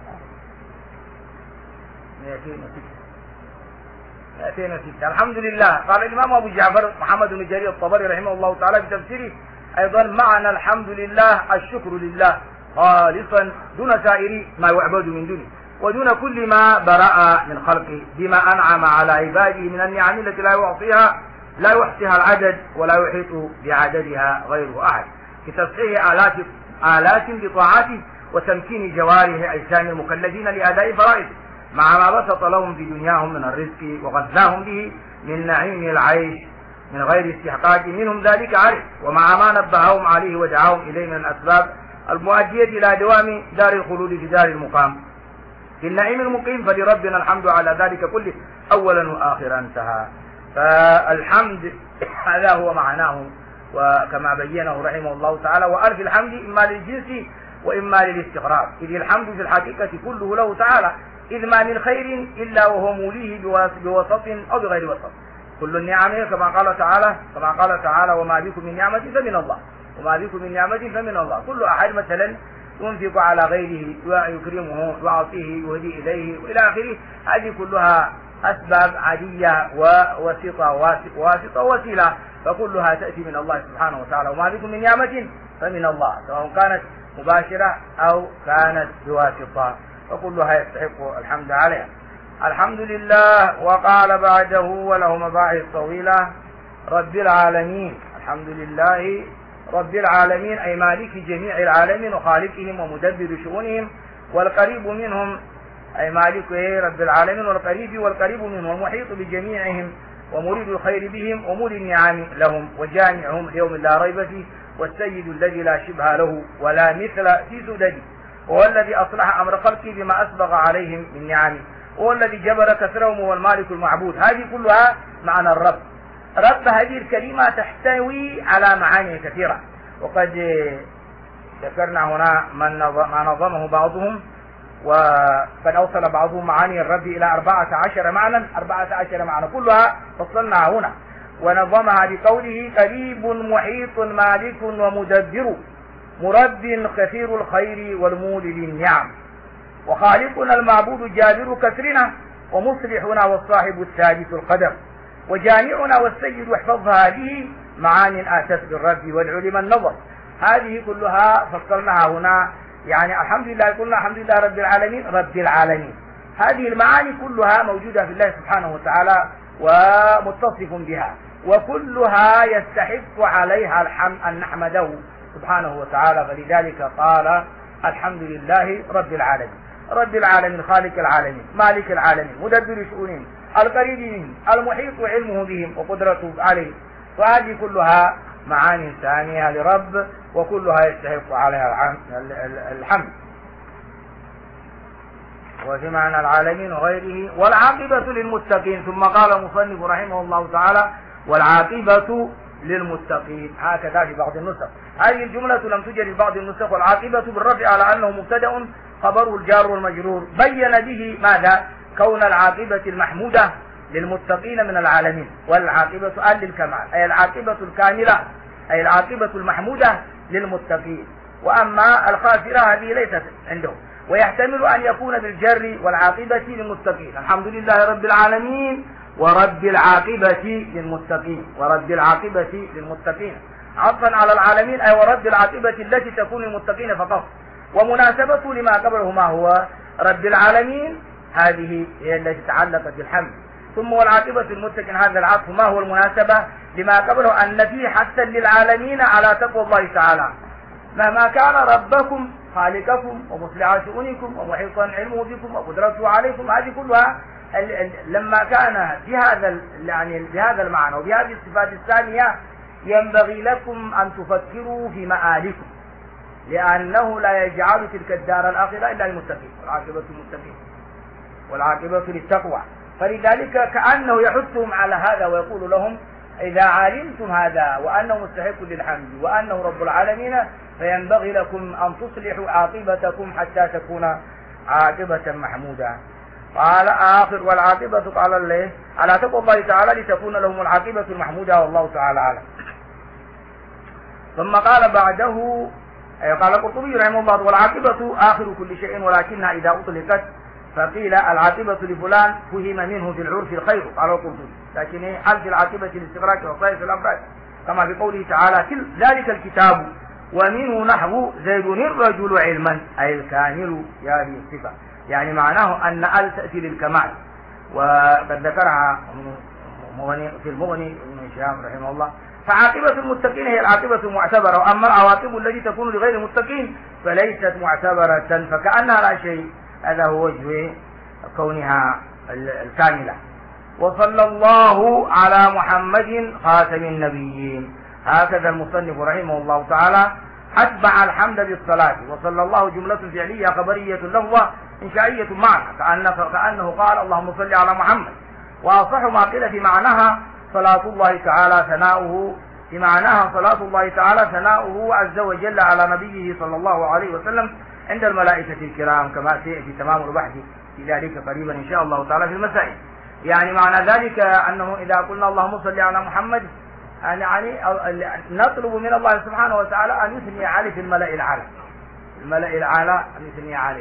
206. الحمد لله. قال الإمام أبو جعفر محمد بن جرير الطبري رحمه الله تعالى في تفسيره أيضا: معنى الحمد لله الشكر لله خالصا دون سائر ما يعبد من دونه ودون كل ما برأ من خلقه بما أنعم على عباده من النعم التي لا يحصيها العدد ولا يحيط بعددها غيره أحد، كتصحيح آلات بطاعته وتمكين جوارح أجسام المكلفين لأداء فرائضه مع ما بسط لهم في دنياهم من الرزق وغذاهم به من نعيم العيش من غير استحقاق منهم ذلك عليه، ومع ما نبههم عليه ودعاهم إليه من الأسباب المؤدية إلى دوام دار الخلود في دار المقام في النعيم المقيم. فلربنا الحمد على ذلك كله أولا وآخرا. انتهى. فالحمد هذا هو معناه، وكما بينه رحمه الله تعالى: وألف الحمد إما للجنس وإما للاستغراق، إذ الحمد في الحقيقة كله له تعالى، إذ ما من خير إلا وهو موليه بوسط أو بغير وسط. كل النعم كما قال تعالى: وما بكم من نعمة فمن الله. كل أحد مثلا ينفق على غيره ويكرمه ويعطيه ويهدي إليه وإلى آخره، هذه كلها أسباب عادية وواسطة ووسيلة، فكلها تأتي من الله سبحانه وتعالى. وما بكم من نعمة فمن الله، سواء كانت مباشرة أو كانت بواسطة، فكلها يستحق الحمد عليها. الحمد لله. وقال بعده وله مباحث طويلة: رب العالمين. الحمد لله رب العالمين أي مالك جميع العالمين وخالقهم ومدبر شؤونهم والقريب منهم، أي مالك رب العالمين والقريب منهم والمحيط بجميعهم ومريد الخير بهم ومولي النعم لهم وجامعهم ليوم لا ريب فيه، والسيد الذي لا شبه له ولا مثل في سدده، وهو الذي أصلح أمر خلقه بما أسبغ عليهم من نعمه، وهو الذي جبر كسرهم وهو المالك المعبود. هذه كلها معنى الرب. رب هذه الكلمة تحتوي على معاني كثيرة، وقد ذكرنا هنا ما نظمه بعضهم، وقد أوصل بعضهم معاني الرب إلى 14 معنى كلها فصلناها هنا، ونظمها بقوله: قريب محيط مالك ومدبر مرب كثير الخير والمولي للنعم، وخالقنا المعبود جابر كسرنا، ومصلحنا والصاحب الثابت القدم، وجامعنا والسيد واحفظها. هذه معان آتت بالرب والعلم النظر. هذه كلها فصلناها هنا، يعني الحمد لله قلنا الحمد لله رب العالمين. هذه المعاني كلها موجودة في الله سبحانه وتعالى ومتصف بها، وكلها يستحق عليها الحمد أن نحمده سبحانه وتعالى. فلذلك قال: الحمد لله رب العالمين خالق العالمين مالك العالمين مدبر شؤونهم القريب منهم المحيط علمه بهم وقدرته عليه. فهذه كلها معاني ثانية لرب، وكلها يستحق عليها الحمد. وفي معنى العالمين وغيره: والعاقبة للمتقين. ثم قال المصنف رحمه الله تعالى: والعاقبة للمتقين، هكذا في بعض النسخ. هذه الجملة لم توجد في بعض النسخ. والعاقبة بالرفع على أنه مبتدأ خبره الجار والمجرور، بين به ماذا؟ كون العاقبة المحمودة للمتقين من العالمين، والعاقبة للكمال، أي العاقبة الكاملة، أي العاقبة المحمودة للمتقين. وأما الخاسرة هذه ليست عنده. ويحتمل أن يكون بالجر والعاقبة للمتقين، الحمد لله رب العالمين ورب العاقبة للمتقين، ورب العاقبة للمتقين، عطفا على العالمين، أي ورب العاقبة التي تكون للمتقين فقط. ومناسبته لما قبله ما هو رب العالمين، هذه هي التي تعلقت بالحمد. ثم والعاقبة للمتقين، هذا العطف ما هو المناسبة لما قبله؟ أن فيه حثا للعالمين على تقوى الله تعالى، مهما كان ربكم خالقكم ومصلح شؤونكم ومحيطا علمه بكم وقدرته عليكم، هذه كلها لما كان بهذا المعنى وبهذه الصفات الثانية ينبغي لكم أن تفكروا في مآلكم، لأنه لا يجعل تلك الدار الآخرة إلا للمتقين، والعاقبة للمتقين والعاقبة للتقوى. فلذلك كأنه يحثهم على هذا ويقول لهم إذا علمتم هذا وأنه مستحق للحمد وأنه رب العالمين، فينبغي لكم أن تصلحوا عاقبتكم حتى تكون عاقبة محمودة. قال آخر والعاقبة على تقوى الله تعالى لتكون لهم العاقبة المحمودة، والله تعالى أعلم. ثم قال بعده، قال القرطبي رحمه الله: والعاقبة آخر كل شيء، ولكنها إذا أطلقت فقيل العاقبة لفلان فهم منه في العرف الخير، قال القرطبي، لكن هل في العاقبة الاستغراق وصائف الأفراد، كما في قوله تعالى: ذلك الكتاب ومنه نحو زيد الرجل علما، أي الكامل يا هذه الصفة، يعني معناه أن ال تأتي للكمال. وقد ذكرها في المغني ابن هشام رحمه الله. فعاقبة المتقين هي العاقبة المعتبرة، وأما العواقب التي تكون لغير المتقين فليست معتبرة، فكأنها لا شيء. هذا هو وجه كونها الكاملة. وصلى الله على محمد خاتم النبيين، هكذا المصنف رحمه الله تعالى أتبع الحمد بالصلاة. وصلى الله جملة فعلية خبرية لفظة إنشائية معنى، كأنه قال اللهم صل على محمد. وأصح ما قيل في معناها صلاة الله تعالى ثناؤه، في معناها صلاة الله تعالى ثناؤه عز وجل على نبيه صلى الله عليه وسلم عند الملائكة الكرام، كما سيأتي تمام البحث في ذلك قريبا إن شاء الله تعالى في المسائل. يعني معنى ذلك أنه إذا قلنا اللهم صل على محمد، يعني نطلب من الله سبحانه وتعالى أن يثني عليه في الملأ الأعلى، الملأ الأعلى أن يثني عليه،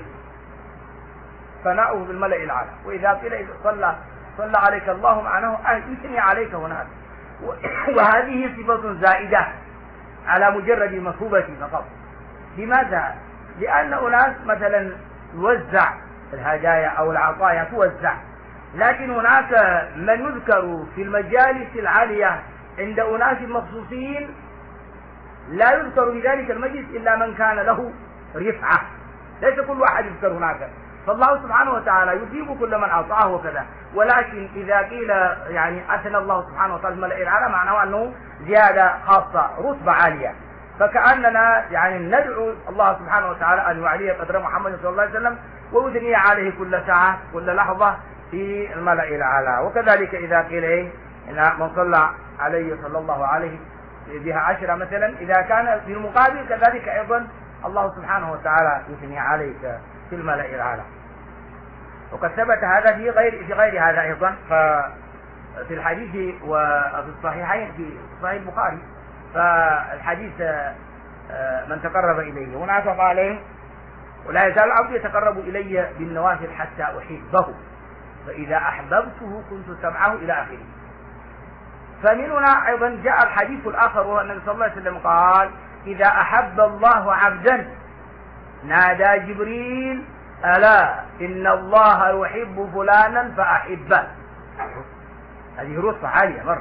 ثناؤه بالملأ الأعلى. وإذا قيل صلى عليك الله، معناه أن يثني عليك هناك. وهذه صفة زائدة على مجرد المثوبة فقط. لماذا؟ لأن أناس مثلا يوزع الهدايا أو العطايا توزع، لكن هناك من يذكر في المجالس العالية عند أناس مخصوصين لا يذكر في ذلك المجلس إلا من كان له رفعة، ليس كل واحد يذكر هناك. فالله سبحانه وتعالى يجيب كل من أعطاه وكذا. ولكن إذا قيل يعني أثنى الله سبحانه وتعالى الملأ الأعلى، معناه أنه زيادة خاصة، رتبة عالية. فكأننا يعني ندعو الله سبحانه وتعالى أن يعلي قدر محمد صلى الله عليه وسلم ويثني عليه كل ساعة كل لحظة في الملأ الأعلى. وكذلك إذا قيل إن من صلى عليه صلى الله عليه بها 10 مثلا، إذا كان في المقابل كذلك أيضا الله سبحانه وتعالى يثني عليك في الملأ الأعلى. وقد ثبت هذا في غير هذا أيضا، ففي الحديث وفي الصحيحين في صحيح البخاري، فالحديث من تقرب إليه هناك قال ولا يزال العبد يتقرب إلي بالنوافل حتى أحبه، فإذا أحببته كنت سمعه إلى آخره. فمن هنا أيضا جاء الحديث الآخر، وهو النبي صلى الله عليه وسلم قال: إذا أحب الله عبدا نادى جبريل: ألا إن الله يحب فلانا فأحبه. هذه رتبة عالية مرة.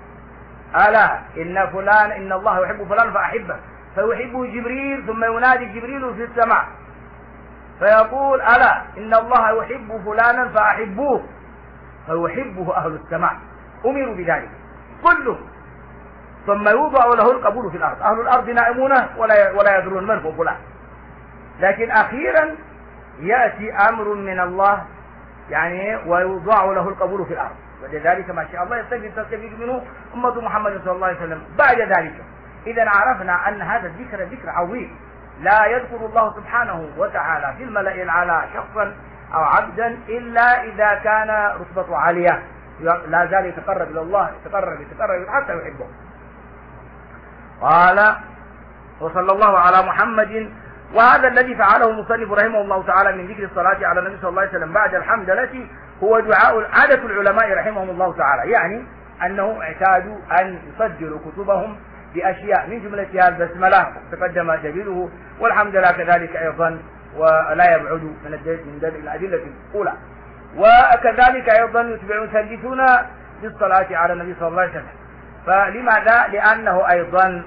ألا إن الله يحب فلانا فأحبه، فيحبه جبريل، ثم ينادي جبريل في السماء فيقول: ألا إن الله يحب فلانا فأحبوه، فيحبه أهل السماء، أمروا بذلك كله، ثم يوضع له القبول في الأرض. أهل الأرض نائمون ولا يدرون من هو فلان، لكن أخيرا يأتي أمر من الله يعني ويوضع له القبول في الأرض، ولذلك ما شاء الله تستفيد منه أمة محمد صلى الله عليه وسلم. بعد ذلك إذا عرفنا أن هذا الذكر ذكر عظيم، لا يذكر الله سبحانه وتعالى في الملأ الأعلى شخصا أو عبدا إلا إذا كان رتبته عالية، لا زال يتقرب إلى الله، يتقرب حتى يحبه. قال وصلى الله على محمد. وهذا الذي فعله المصنف رحمه الله تعالى من ذكر الصلاة على النبي صلى الله عليه وسلم بعد الحمدلة هو دعاء عادة العلماء رحمهم الله تعالى، يعني أنه اعتادوا أن يصدروا كتبهم بأشياء من جملتها البسملة تقدم دليله، والحمد لله كذلك أيضا ولا يبعد من الأدلة الأولى، وكذلك أيضا يثلثون بالصلاة على النبي صلى الله عليه وسلم. فلماذا؟ لأنه أيضا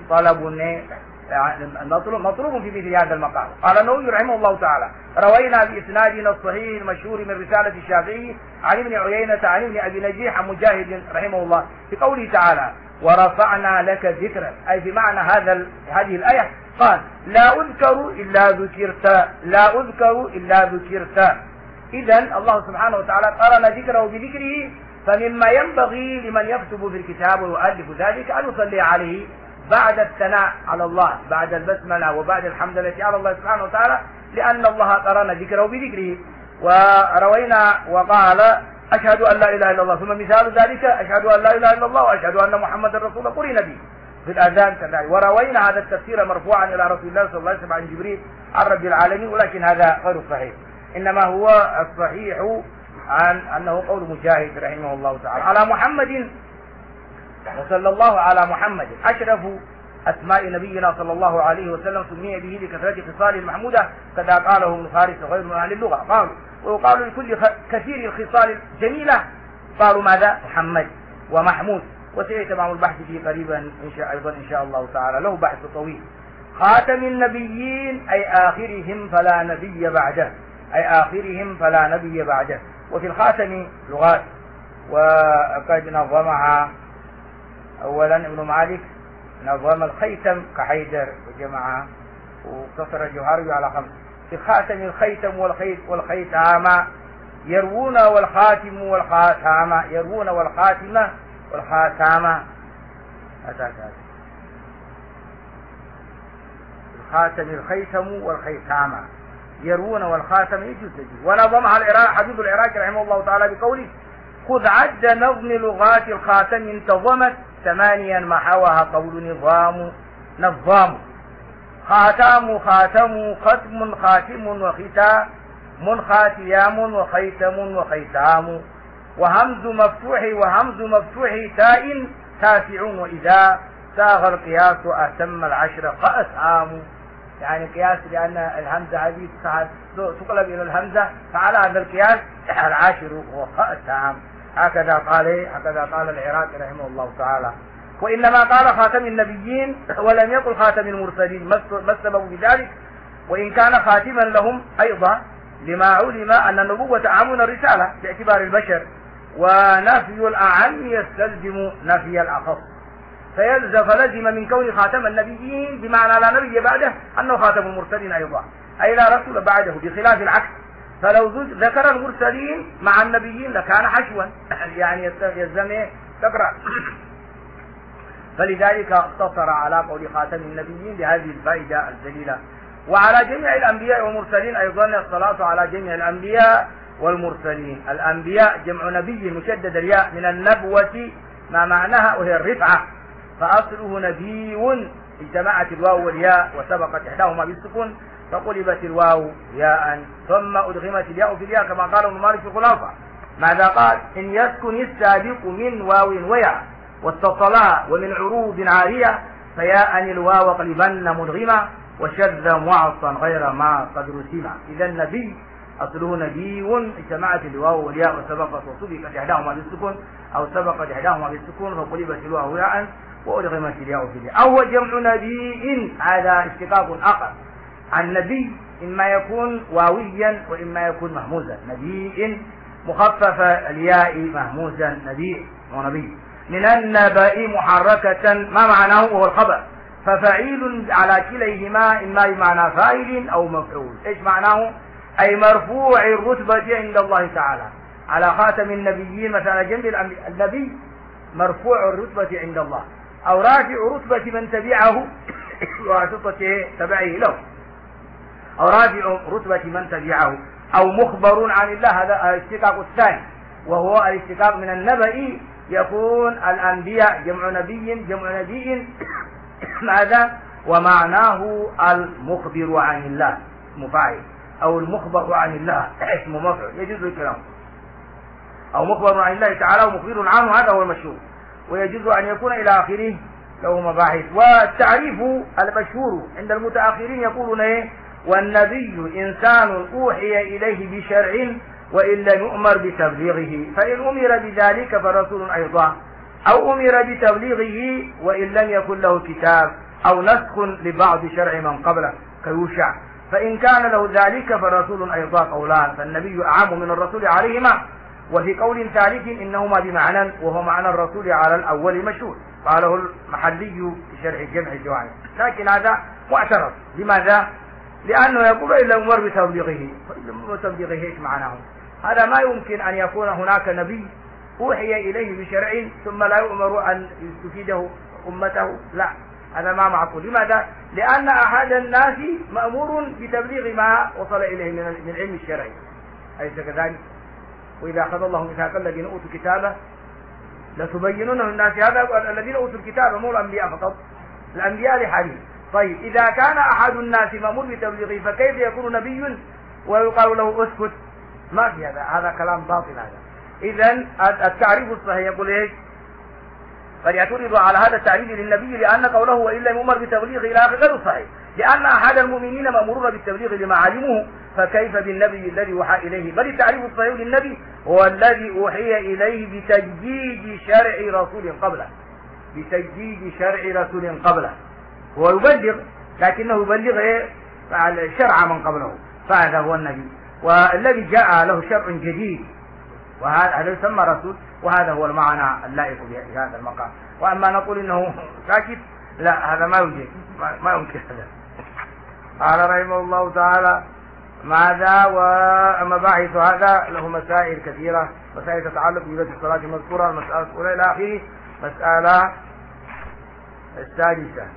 مطلوب في مثل هذا المقام. قال النووي رحمه الله تعالى: روينا بإسنادنا الصحيح المشهور من رسالة الشافعي عن ابن عيينة عن ابن أبي نجيح عن مجاهد رحمه الله في قوله تعالى: ورفعنا لك ذكرا، أي بمعنى هذه الآية قال: لا أذكر إلا ذكرت، لا أذكر إلا ذكرت. إذن الله سبحانه وتعالى قرن ذكره بذكره، فمما ينبغي لمن يكتب في الكتاب ويؤلف ذلك أن يصلي عليه بعد الثناء على الله، بعد البسملة وبعد الحمدلله على الله سبحانه وتعالى، لأن الله قرن ذكره بذكره. وروينا وقال: أشهد أن لا إله إلا الله، ثم مثال ذلك: أشهد أن لا إله إلا الله وأشهد أن محمد رسول الله، قرن به في الأذان كذلك. وروينا هذا التفسير مرفوعا إلى رسول الله صلى الله عليه وسلم عن جبريل عن رب العالمين، ولكن هذا غير صحيح، إنما هو الصحيح عن أنه قول مجاهد رحمه الله تعالى. على محمد وصلى الله على محمد أشرف أسماء نبينا صلى الله عليه وسلم، سمي به لكثرة خصاله المحمودة، كذا قاله ابن فارس وغير من أهل اللغة. قالوا ويقال لكل كثير الخصال الجميلة قالوا ماذا؟ محمد ومحمود. وسيتمام البحث فيه قريبا إن شاء الله تعالى، له بحث طويل. خاتم النبيين أي آخرهم فلا نبي بعده، أي آخرهم فلا نبي بعده. وفي الخاتم لغات، وقد نظمها أولا ابن مالك، نظم الخيتم كحيدر وجمعها، واقتصر الجوهري على 5. في الخاتم الخيتم والخيتام يروون، والخاتم والخاتام يروون، والخاتمة والخاتامة. الخاتم الخيتم والخيتامة يروون والخاتم يجوز. ونظمها حبيب العراقي رحمه الله تعالى بقوله: خذ عد نظم لغات الخاتم انتظمت 8 محوها قول نظام خاتم ختم خاتم وختام خاتيام وخيتم وخيتام وهمز مفتوح تاء تاسع، وإذا ساغ القياس أتم 10 فأسهام. يعني قياس لأن الهمزة هذه تقلب إلى الهمزة، فعلى هذا القياس 10 وفأسهام. هكذا قال العراقي رحمه الله تعالى. وإنما قال خاتم النبيين ولم يقل خاتم المرسلين. ما السبب بذلك؟ وإن كان خاتما لهم أيضا، لما علم أن النبوة أعم من الرسالة باعتبار البشر، ونفي الأعم يستلزم نفي الأخص، فلزم من كون خاتم النبيين بمعنى لا نبي بعده أنه خاتم المرسلين أيضا، أي لا رسول بعده، بخلاف العكس. فلو ذكر المرسلين مع النبيين لكان حشوا، يعني يلزم تقرأ. فلذلك اقتصر على قول خاتم النبيين بهذه الفائدة الجليلة. وعلى جميع الأنبياء والمرسلين أيضا الصلاة على جميع الأنبياء والمرسلين. الأنبياء جمع نبي مشدد الياء من النبوة ما معناها وهي الرفعة، فأصله نبي، اجتمعت الواو والياء وسبقت إحداهما بالسكون فقلبت الواو ياء، ثم أدغمت الياء في الياء كما قال ابن مالك في الخلاصة. ماذا قال؟ إن يسكن السابق من واو وياء واتصلا ومن عروض عارية فياء الواو قلبن مدغمة وشذ معصا غير ما قد رسم. إذا النبي أصله نبي، اجتمعت الواو والياء وسبقت وسبقت إحداهما بالسكون أو سبقت إحداهما بالسكون فقلبت الواو ياء وأدغمت الياء في الياء. أو جمع نبي، هذا اشتقاق آخر. النبي إما يكون واويا وإما يكون مهموزا. نبي مخفف الياء مهموزا نبي ونبي. من النبأ محركة ما معناه وهو الخبر، ففعيل على كليهما إما بمعنى فاعل أو مفعول. إيش معناه؟ أي مرفوع الرتبة عند الله تعالى، على خاتم النبيين مثلا جنب النبي مرفوع الرتبة عند الله، أو رافع رتبة من تبعه واسطة تبعه له، أو رافع رتبة من تبعه، أو مخبر عن الله. هذا الاشتقاق الثاني، وهو الاشتقاق من النبأ، يكون الأنبياء جمع نبي ماذا؟ ومعناه المخبر عن الله اسم فاعل، أو المخبر عن الله اسم مفعول، يجوز الكلام، أو مخبر عن الله تعالى ومخبر عنه، هذا هو المشهور، ويجوز أن يكون إلى آخره له مباحث. والتعريف المشهور عند المتأخرين يقولون إيه؟ والنبي إنسان أوحي إليه بشرع وإن لم يؤمر بتبليغه، فإن أمر بذلك فرسول أيضا، أو أمر بتبليغه وإن لم يكن له كتاب، أو نسخ لبعض شرع من قبله كيوشع، فإن كان له ذلك فرسول أيضا قولان، فالنبي أعم من الرسول عليهما، وفي قول ثالث إنهما بمعنى، وهو معنى الرسول على الأول مشهور، قاله المحلي في شرح جمع الجوامع، لكن هذا معترض. لماذا؟ لأنه يقول إلا أمر بتبليغه، بتبليغه إيش معناه؟ هذا ما يمكن أن يكون هناك نبي أوحي إليه بشرع ثم لا يؤمر أن يستفيده أمته، لا، هذا ما معقول. لماذا؟ لأن أحد الناس مأمور بتبليغ ما وصل إليه من علم الشرع، أليس كذلك؟ وإذا أخذ الله ميثاق الذين أوتوا الكتاب لتبينونه للناس، هذا الذين أوتوا الكتاب مو الأنبياء فقط، الأنبياء لحديث. طيب إذا كان أحد الناس مأمور بتبليغه فكيف يكون نبي ويقال له اسكت؟ ما في هذا كلام باطل هذا. إذن التعريف الصحيح يقول إيش؟ فليعترضوا على هذا التعريف للنبي لأن قوله وإلا يؤمر بتبليغه إلى آخره غير صحيح، لأن أحد المؤمنين مأمورون بالتبليغ لما علموه، فكيف بالنبي الذي وحى إليه؟ بل التعريف الصحيح للنبي هو الذي أوحي إليه بتجديد شرع رسول قبله، بتجديد شرع رسول قبله، هو يبلغ لكنه يبلغ الشرع من قبله، فهذا هو النبي، والذي جاء له شرع جديد وهذا يسمى رسول، وهذا هو المعنى اللائق بهذا المقام. وأما نقول إنه ساكت، لا، هذا ما يوجد، ما يمكن هذا. قال رحمه الله تعالى ماذا؟ ومباحث هذا له مسائل كثيرة، مسائل تتعلق بوجود الصلاة المذكورة، المسألة الأولى إلى آخره. مسألة السادسة،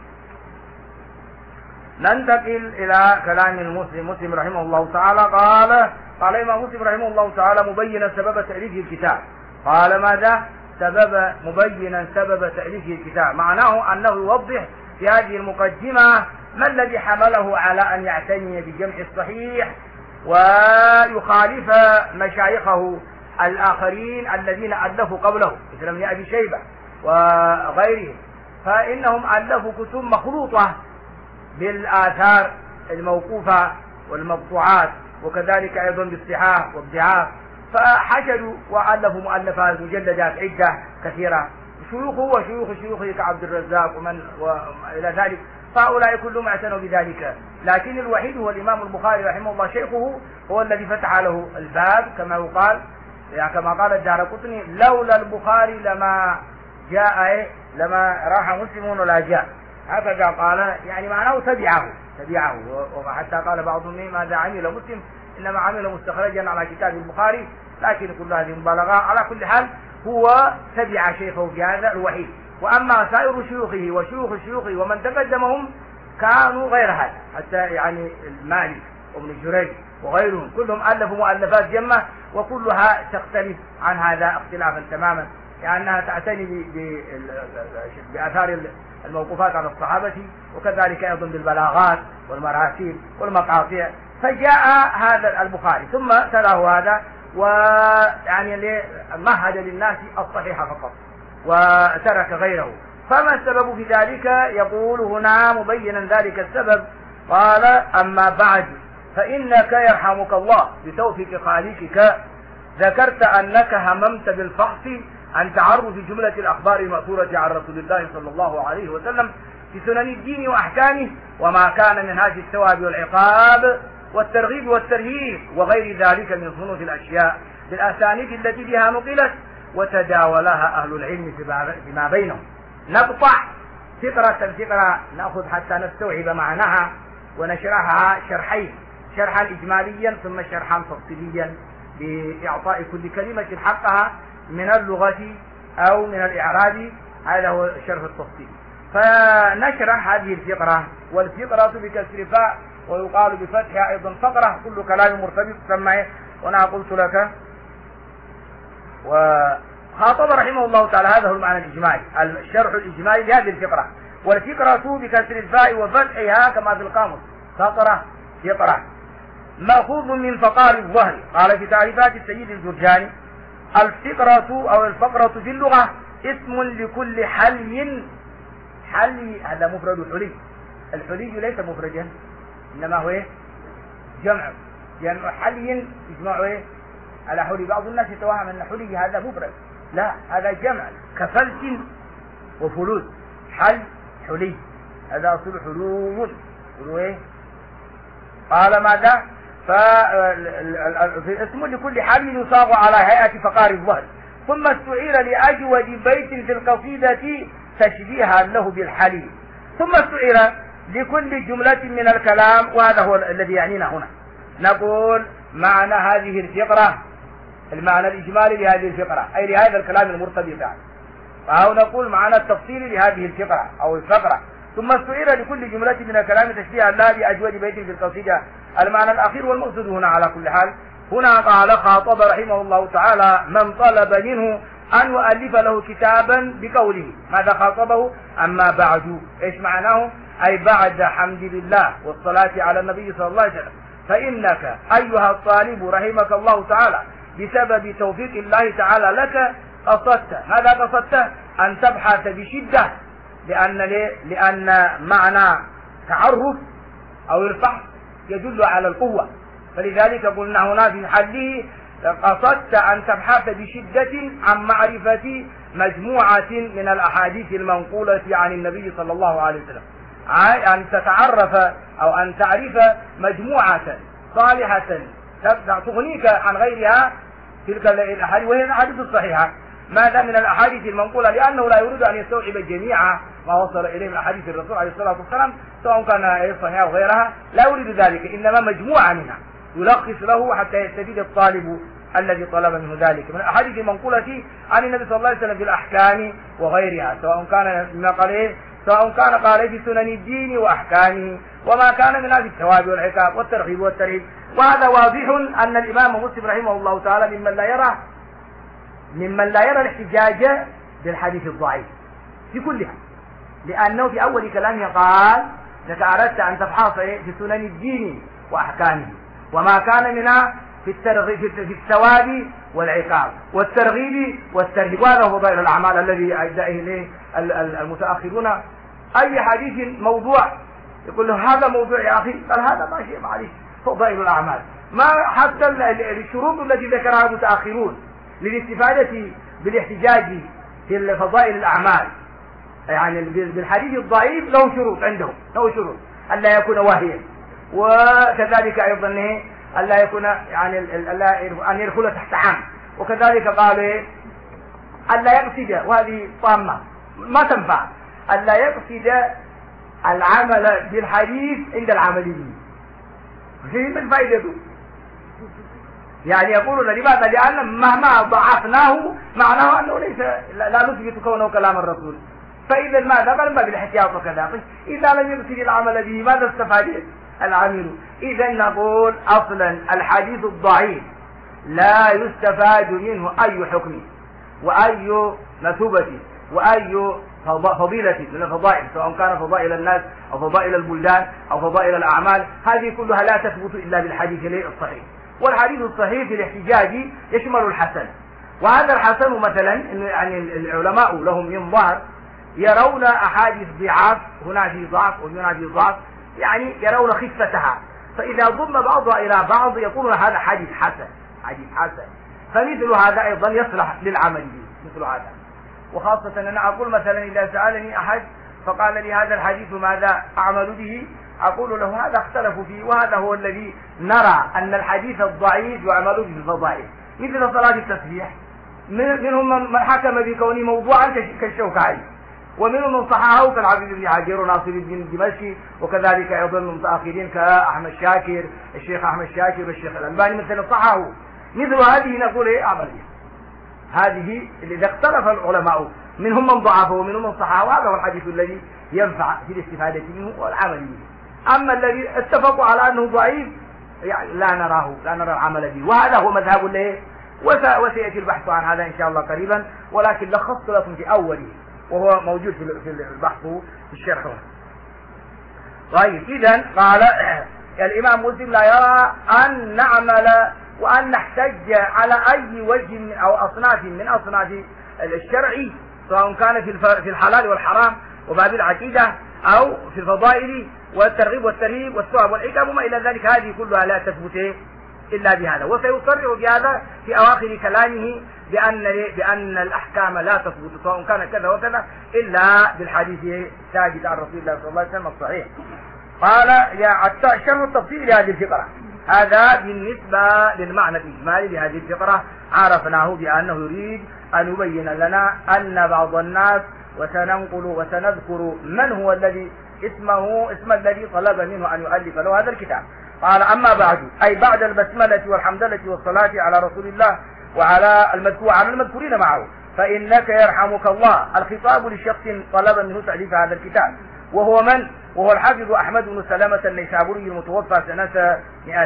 ننتقل إلى كلام مسلم رحمه الله تعالى. قال الإمام مسلم رحمه الله تعالى مبينا سبب تأليف الكتاب، قال ماذا؟ مبينا سبب تأليف الكتاب، معناه أنه يوضح في هذه المقدمة ما الذي حمله على أن يعتني بجمع الصحيح ويخالف مشايخه الآخرين الذين ألفوا قبله مثل ابن أبي شيبة وغيرهم، فإنهم ألفوا كتب مخلوطة بالآثار الموقوفة والمقطوعات، وكذلك أيضا بالصحاح والضعاف، فحشدوا وألفوا مؤلفات مجلدات عدة كثيرة، شيوخه وشيوخ شيوخه كعبد الرزاق وإلى ذلك، فهؤلاء كلهم اعتنوا بذلك. لكن الوحيد هو الإمام البخاري رحمه الله شيخه، هو الذي فتح له الباب كما يقال، يعني كما قال الدارقطني لولا البخاري لما راح مسلم ولا جاء، هكذا قال، يعني معناه تبعه، وحتى قال بعضهم ماذا عمل مسلم، إنما عمل مستخرجا على كتاب البخاري، لكن كل هذه مبالغة. على كل حال هو تبع شيخه في هذا الوحيد، وأما سائر شيوخه وشيوخ شيوخه ومن تقدمهم كانوا غير هذا، حتى يعني المالك وابن جريج وغيرهم كلهم ألفوا مؤلفات جمة، وكلها تختلف عن هذا اختلافا تماما، لأنها تعتني بآثار الموقوفات على الصحابة، وكذلك أيضا بالبلاغات والمراسيل والمقاطع. فجاء هذا البخاري ثم تلاه هذا، ويعني مهد للناس الصحيح فقط وترك غيره. فما السبب في ذلك؟ يقول هنا مبينا ذلك السبب، قال أما بعد فإنك يرحمك الله بتوفيق خالقك ذكرت أنك هممت بالفحص عن تعرف جملة الأخبار المأثورة عن رسول الله صلى الله عليه وسلم في سنن الدين وأحكامه، وما كان من هذه الثواب والعقاب والترغيب والترهيب وغير ذلك من صنوف الأشياء بالأسانيد التي بها نقلت وتداولها أهل العلم فيما بينهم. نقطع فقرة نأخذ حتى نستوعب معناها ونشرحها شرحين، شرحا إجماليا ثم شرحا تفصيليا بإعطاء كل كلمة حقها من اللغة أو من الإعراب. هذا هو شرح التفصيل. فنشرح هذه الفقرة، والفقرة بكسر فاء ويقال بفتحها أيضا فقرة، كل كلام مرتبط تسمى. وأنا قلت لك وخاطب رحمه الله تعالى هذا هو المعنى الإجمالي، الشرح الإجمالي لهذه الفقرة. والفقرة بكسر الفاء وفتحها كما في القاموس فقرة فقرة، مأخوذ من فقار الظهر. قال في تعريفات السيد الجرجاني: الفقرة أو الفقرة في اللغة اسم لكل حلي. حلي هذا مفرد حلي، الحلي ليس مفردا إنما هو جمع، يعني حلي يجمع على حلي. بعض الناس يتوهم أن حلي هذا مفرد، لا، هذا جمع كفلس وفلوس. حل حلي هذا أصل حلو. قال ماذا؟ اسم لكل حل يصاغ على هيئة فقار الظهر، ثم استعير لأجود بيت في القصيدة تشبيها له بالحلي، ثم استعير لكل جملة من الكلام. وهذا هو الذي يعنينا هنا. نقول معنى هذه الفقرة، المعنى الإجمالي لهذه الفقرة أي لهذا الكلام المرتبط يعني. أو نقول معنى التفصيلي لهذه الفقرة أو الفقرة. ثم استعير لكل جملة من الكلام تشبيها لا بأجود بيت في القصيدة. المعنى الأخير والمقصود هنا على كل حال. هنا قال خاطب رحمه الله تعالى من طلب منه أن يؤلف له كتابا بقوله. ماذا خاطبه؟ أما بعد. إيش معناه؟ أي بعد حمد لله والصلاة على النبي صلى الله عليه وسلم، فإنك أيها الطالب رحمك الله تعالى بسبب توفيق الله تعالى لك قصدت. ماذا قصدت؟ أن تبحث بشدة، لأن معنى تعرف أو الفحص يدل على القوة، فلذلك قلنا هنا في حله قصدت أن تبحث بشدة عن معرفة مجموعة من الأحاديث المنقولة عن النبي صلى الله عليه وسلم، أن تتعرف أو أن تعرف مجموعة صالحة تغنيك عن غيرها تلك الأحاديث، وهي الأحاديث الصحيحة. ماذا من الأحاديث المنقولة؟ لأنه لا يريد أن يستوعب جميع ما وصل إليه من أحاديث الرسول عليه الصلاة والسلام سواء كان صحيحة أو غيرها، لا يريد ذلك، إنما مجموعة منها يلخص له حتى يستفيد الطالب الذي طلب منه ذلك من الأحاديث المنقولة عن النبي صلى الله عليه وسلم في الأحكام وغيرها، سواء كان مما قال قال في سنن الدين وأحكامه، وما كان منها في الثواب والعقاب والترغيب والترهيب. وهذا واضح أن الإمام مسلم رحمه الله تعالى ممن لا يرى الاحتجاج بالحديث الضعيف في كلها، لأنه في أول كلامه قال لك أردت أن تبحث في سنن الدين وأحكامه وما كان منها في الثواب والعقاب والترغيب والترهيب. وهذا هو فضائل الأعمال الذي أدى إليه المتأخرون. أي حديث موضوع يقول له هذا موضوع يا أخي، قال هذا ما شيء معلش فضائل الأعمال. ما حتى الشروط التي ذكرها المتأخرون للاستفادة بالاحتجاج في فضائل الأعمال يعني بالحديث الضعيف له شروط، عندهم له شروط: ألا يكون واهيا، وكذلك أيضا ألا يكون يعني أن يدخل تحت عام، وكذلك قال ألا يقصد، وهذه طامة ما تنفع، ألا يقصد العمل بالحديث عند العمليين. من فائدته؟ يعني يقولون لماذا؟ لأن مهما ضعفناه معناه أنه ليس لا نثبت كونه كلام الرسول، فإذا ماذا؟ قال ما بالاحتياط وكذا. إذا لم يقصد العمل به ماذا استفاد العامل؟ إذا نقول أصلا الحديث الضعيف لا يستفاد منه أي حكم وأي مثوبة وأي فضيلة من الفضائل، سواء كان فضائل الناس أو فضائل البلدان أو فضائل الأعمال، هذه كلها لا تثبت إلا بالحديث الصحيح. والحديث الصحيح في الاحتجاج يشمل الحسن، وهذا الحسن مثلا يعني العلماء لهم منظار يرون أحاديث ضعاف، هنا في ضعف وهنا في ضعف، يعني يرون خفتها، فإذا ضم بعضها إلى بعض يقولون هذا حديث حسن، حديث حسن. فمثل هذا أيضا يصلح للعمل به مثل هذا. وخاصة أنا أقول مثلا إذا سألني أحد فقال لي هذا الحديث ماذا أعمل به، أقول له هذا اختلفوا فيه، وهذا هو الذي نرى أن الحديث الضعيف يعمل به الفضائل، مثل صلاة التسبيح منهم من حكم بكونه موضوعا كالشوكعي، ومنهم من صححه كالعبد بن حجر وناصر الدين الدمشقي، وكذلك أيضا المتأخرين كأحمد شاكر، الشيخ أحمد شاكر والشيخ الألباني مثلا صححه. مثل هذه نقول عملية، هذه إذا اختلف العلماء منهم من ضعفه ومنهم من صححه، وهذا هو الحديث الذي ينفع في الاستفادة منه والعمل به. أما الذي اتفقوا على أنه ضعيف يعني لا نرى العمل به، وهذا هو مذهب له، وسيأتي البحث عن هذا إن شاء الله قريبا، ولكن لخصت لكم في أوله وهو موجود في البحث في الشرح. طيب إذن قال الإمام مسلم لا يرى أن نعمل وأن نحتج على أي وجه أو أصناف من أصناف الشرع، سواء كان في الحلال والحرام وباب العقيدة أو في الفضائل والترغيب والترهيب والثواب والعقاب وما إلى ذلك، هذه كلها لا تثبت إلا بهذا. وسيصرح بهذا في أواخر كلامه بأن الأحكام لا تثبت سواء كان كذا وكذا إلا بالحديث الثابت عن رسول الله صلى الله عليه وسلم الصحيح. قال شرح التفصيل لهذه الفقرة، هذا بالنسبة للمعنى الإجمالي لهذه الفقرة عرفناه بأنه يريد أن يبين لنا أن بعض الناس وسننقل وسنذكر من هو الذي اسم الذي طلب منه أن يؤلف له هذا الكتاب. قال أما بعد، أي بعد البسملة والحمدلة والصلاة على رسول الله وعلى المذكورين معه، فإنك يرحمك الله الخطاب لشخص طلب منه تأليف هذا الكتاب، وهو من؟ وهو الحافظ أحمد بن سلمة النيسابوري المتوفى سنة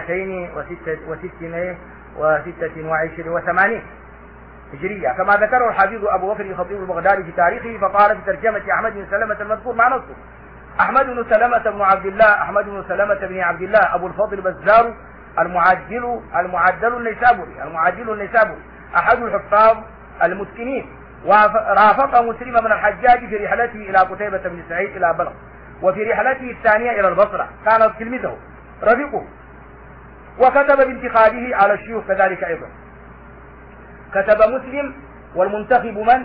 286 هجرية، كما ذكره الحافظ أبو بكر الخطيب البغدادي في تاريخه، فقال في ترجمة أحمد بن سلمة المذكور مع نصه: أحمد بن سلمة بن عبد الله، أحمد بن سلمة بن عبد الله أبو الفضل بزار المعدل النيسابوري أحد الحفاظ المتقنين، ورافق مسلم بن الحجاج في رحلته إلى قتيبة بن سعيد إلى بلخ، وفي رحلته الثانية إلى البصرة كان تلميذه رفيقه، وكتب بانتخابه على الشيوخ كذلك أيضا. كتب مسلم والمنتخب من؟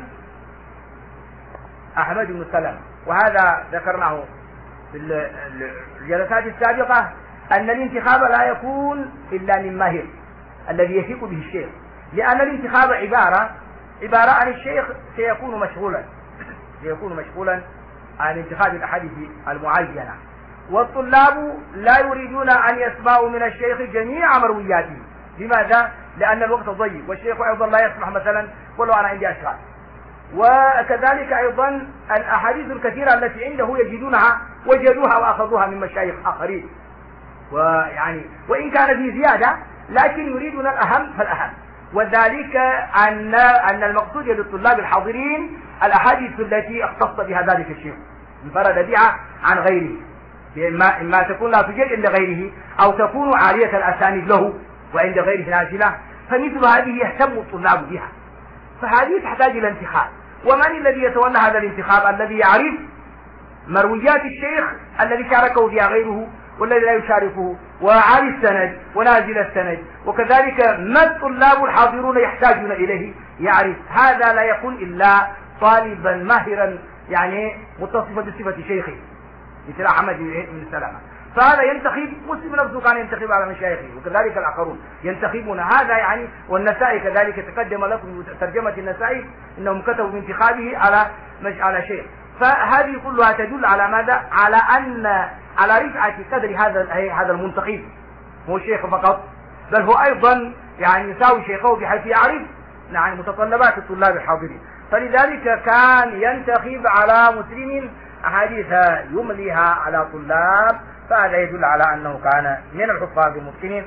أحمد بن سلمة، وهذا ذكرناه في الجلسات السابقة أن الانتخاب لا يكون إلا من ماهر الذي يثق به الشيخ، لأن الانتخاب عبارة عن الشيخ سيكون مشغولا عن انتخاب الأحاديث المعينة، والطلاب لا يريدون أن يسمعوا من الشيخ جميع مروياته. لماذا؟ لأن الوقت ضيق، والشيخ أيضا لا يسمح مثلا ولو أنا عندي أشغال، وكذلك أيضا الأحاديث الكثيرة التي عنده وجدوها وأخذوها من مشايخ آخرين، وإن كان في زيادة لكن يريدون الأهم فالأهم، وذلك أن المقصود للطلاب الحاضرين الأحاديث التي اختص بها ذلك الشيخ انفرد بها عن غيره، إما تكون لا توجد عند غيره أو تكون عالية الأسانيد له وعند غيره نازلة، فمثل هذه يهتم الطلاب بها، فهذه تحتاج إلى انتخاب. ومن الذي يتولى هذا الانتخاب؟ الذي يعرف مرويات الشيخ الذي شاركه فيها غيره والذي لا يشاركه، وعالي السند ونازل السند، وكذلك ما الطلاب الحاضرون يحتاجون إليه يعرف. هذا لا يكون إلا طالبا ماهرا متصفا بصفة شيخه مثل أحمد بن سلمة، فهذا ينتخب. مسلم نفسه كان ينتخب على مشايخه، وكذلك الآخرون ينتخبون هذا والنسائي كذلك تقدم لكم ترجمة النسائي إنهم كتبوا بانتخابه على شيخ. فهذه كلها تدل على ماذا؟ على رفعة قدر هذا المنتخب، هو شيخ فقط، بل هو أيضا يساوي شيخه بحيث يعرف متطلبات الطلاب الحاضرين. فلذلك كان ينتخب على مسلم أحاديث يمليها على طلاب، فهذا يدل على أنه كان من الحفاظ المتقنين.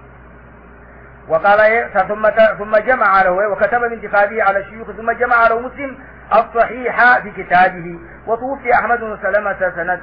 وقال ثم جمع له وكتب بانتخابه على الشيوخ، ثم جمع له مسلم الصحيح في كتابه. وتوفي أحمد بن سلمة سنة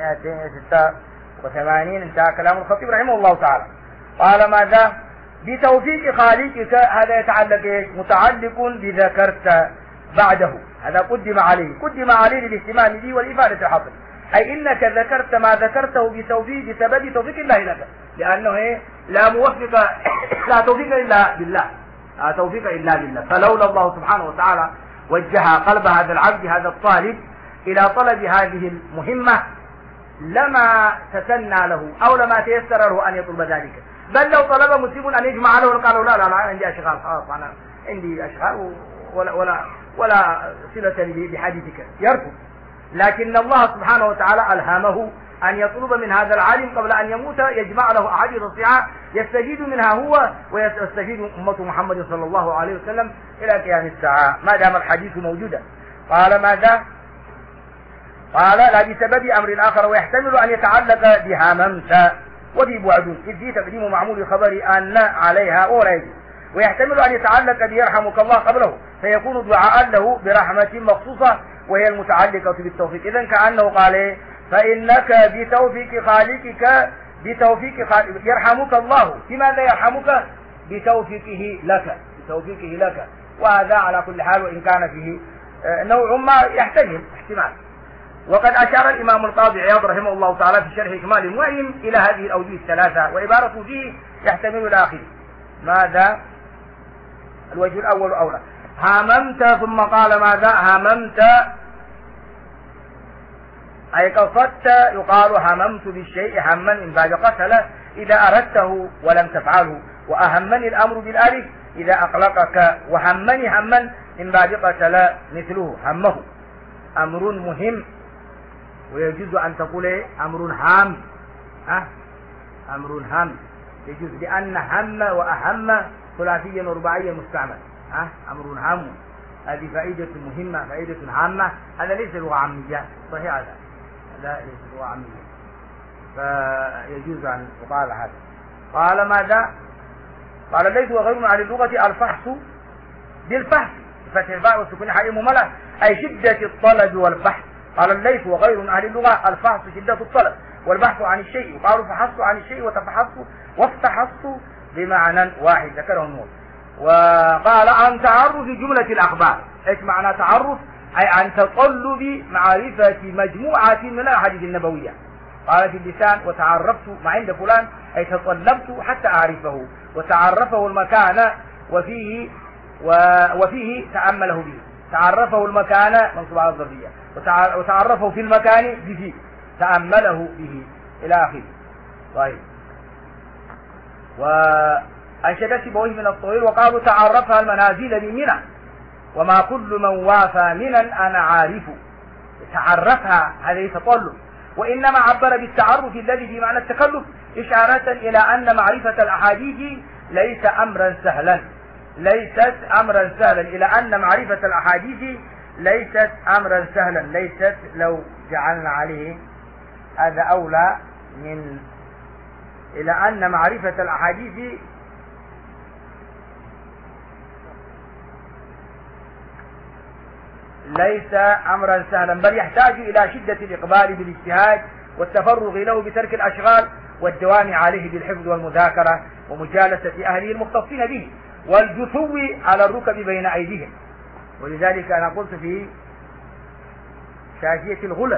286. انتهى كلام الخطيب رحمه الله تعالى. قال ماذا؟ بتوفيق خالقك، هذا يتعلق متعلق بذكرت بعده، هذا قدم عليه للاهتمام به والإفادة الحاصل، أي إنك ذكرت ما ذكرته بسبب توفيق الله لك، لأنه لا توفيق إلا بالله، لا توفيق إلا بالله. فلولا الله سبحانه وتعالى وجه قلب هذا العبد هذا الطالب إلى طلب هذه المهمة لما تسنى له أو لما تيسر له أن يطلب ذلك. بل لو طلب مسلم أن يجمع له قالوا لا عندي أشغال، خلاص أنا عندي أشغال ولا صلة لي بحديثك، يرفض. لكن الله سبحانه وتعالى ألهمه أن يطلب من هذا العالم قبل أن يموت يجمع له أحاديث صحيحة يستفيد منها هو ويستفيد أمة محمد صلى الله عليه وسلم إلى قيام الساعة ما دام الحديث موجودا. قال ماذا؟ قال لا بسبب أمر آخر ويحتمل أن يتعلق بهممت وفي بعد إذ في تقديم معمول الخبر أن عليها ولا يجوز، ويحتمل أن يتعلق بيرحمك الله قبله فيكون دعاء له برحمة مخصوصة وهي المتعلقة بالتوفيق. إذن كأنه قال فإنك بتوفيق خالقك يرحمك الله. لماذا يرحمك؟ بتوفيقه لك. وهذا على كل حال وإن كان فيه نوع ما يحتمل احتمال. وقد أشار الإمام القاضي عياض رحمه الله تعالى في شرح إكمال المؤلم إلى هذه الأوجه الثلاثة وعبارته فيه يحتمل الآخر. ماذا؟ الوجه الأول أولى. هممت ثم قال ماذا؟ هممت أي قصدت. يقال هممت بالشيء هما إن باب قتل إذا أردته ولم تفعله، وأهمني الأمر بالألف إذا أقلقك، وهمني هما إن باب قتل مثله همه. أمر مهم ويجوز أن تقول أمر هام. أمر هام يجوز لأن هم وأهم ثلاثيا ورباعيا مستعمل. أمر هام هذه فائدة مهمة فائدة هامة. هذا ليس لغة عامية صحيح، هذا لا ليس لغة عامية فيجوز أن يقال هذا. قال ماذا؟ قال ليس وغير من أهل اللغة الفحص بالفحص بفتح الفاء والسكون حي مملة أي شدة الطلب والبحث. قال الليث وغير من أهل اللغة الفحص شدة الطلب والبحث عن الشيء. وقالوا فحصت عن الشيء وتفحصت وافتحصت بمعنى واحد ذكره النور. وقال عن تعرف جملة الأخبار. ايش معنى تعرف؟ أي عن تطلب معرفة مجموعة من الأحاديث النبوية. قال في اللسان وتعرفت ما عند فلان أي تطلبت حتى أعرفه، وتعرفه المكان وفيه تأمله به. تعرفه المكان منصوب على الظرفية، وتعرفه في المكان به تأمله به إلى آخره. طيب. وأنشد سيبويه من الطويل وقالوا تعرفها المنازل بمنى وما كل من وافى منا أنا عارف. تعرفها هذا يتطلب، وإنما عبر بالتعرف الذي في معنى التكلف إشارة إلى أن معرفة الأحاديث ليست أمرا سهلا، إلى أن معرفة الأحاديث ليست أمرا سهلا. ليست لو جعلنا عليه هذا أولى من إلى أن معرفة الأحاديث ليس أمرا سهلا، بل يحتاج إلى شدة الإقبال بالاجتهاد والتفرغ له بترك الأشغال والدوام عليه بالحفظ والمذاكرة ومجالسة أهله المختصين به والجثو على الركب بين أيديهم. ولذلك أنا قلت في شافية الغلل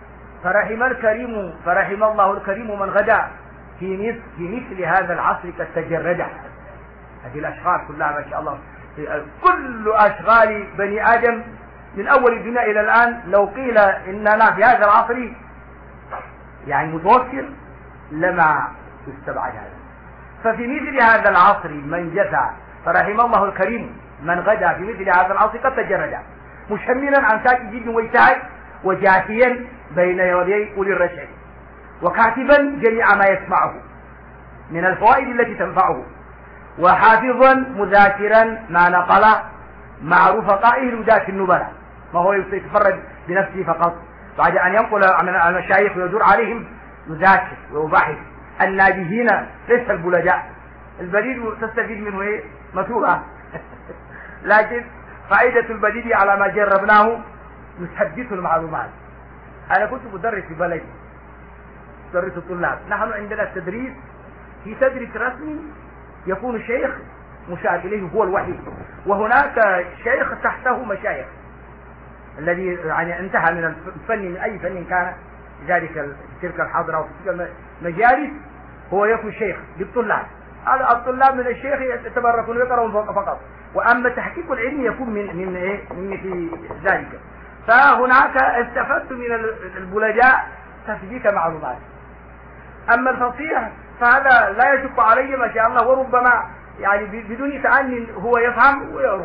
فرحم الله الكريم من غدا في مثل هذا العصر قد تجرد. هذه الأشغال كلها ما شاء الله، كل أشغال بني آدم من أول الدنيا إلى الآن لو قيل إننا في هذا العصر يعني متوفر لما يستبعد هذا. ففي مثل هذا العصر من جثى فرحم الله الكريم من غدا في مثل هذا العصر قد تجرد مشملا عن ساك جد ويتاج وجاثيا بين يدي أولي الرشد وكاتبا جميع ما يسمعه من الفوائد التي تنفعه وحافظا مذاكرا ما نقل مع رفقائه الوداة النبلاء، ما هو يتفرد بنفسه فقط بعد أن ينقل من المشايخ ويدور عليهم يذاكر ويباحث. النابهين ليس البلداء، البديل تستفيد منه ايه؟ مثوبة لكن فائدة البديل على ما جربناه يثبت المعلومات. أنا كنت مدرس في بلدي، مدرس الطلاب. نحن عندنا التدريس في تدريس رسمي يكون الشيخ مشار إليه هو الوحيد، وهناك شيخ تحته مشايخ الذي يعني انتهى من الفن من أي فن كان ذلك تلك الحضرة وفي تلك المجالس هو يكون شيخ للطلاب. هذا الطلاب من الشيخ يتبركون ويقرؤون فقط، وأما تحقيق العلم يكون من في ذلك. فهناك استفدت من البلداء تثبيت معلومات. أما الفصيح فهذا لا يشق علي ما شاء الله، وربما يعني بدون تأني هو يفهم ويروح.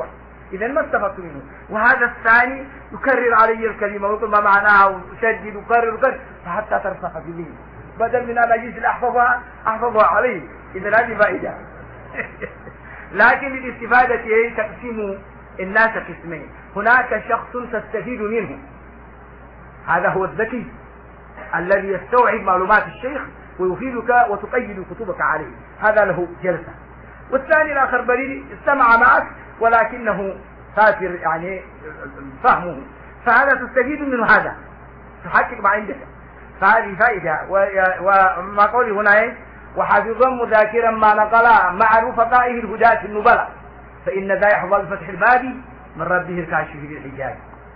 إذا ما استفدت منه. وهذا الثاني يكرر علي الكلمة ويقول ما معناها ويشدد ويكرر حتى ترسخ في ذهني، بدل من أن أجلس أحفظها عليه. إذا هذه فائدة. لكن للاستفادة تقسم الناس قسمين. هناك شخص تستفيد منه، هذا هو الذكي الذي يستوعب معلومات الشيخ ويفيدك وتقيد كتبك عليه، هذا له جلسة. والثاني الآخر بريء استمع معك ولكنه سافر يعني فهمه، فهذا تستفيد منه، هذا تحقق ما عندك، فهذه فائدة. وما قولي هنا وحافظا مذاكرا ما نقلا مع رفقائه الهداة النبلاء، فإن ذا يحظى بفتح الباب من ربه الكاشف للحجاب.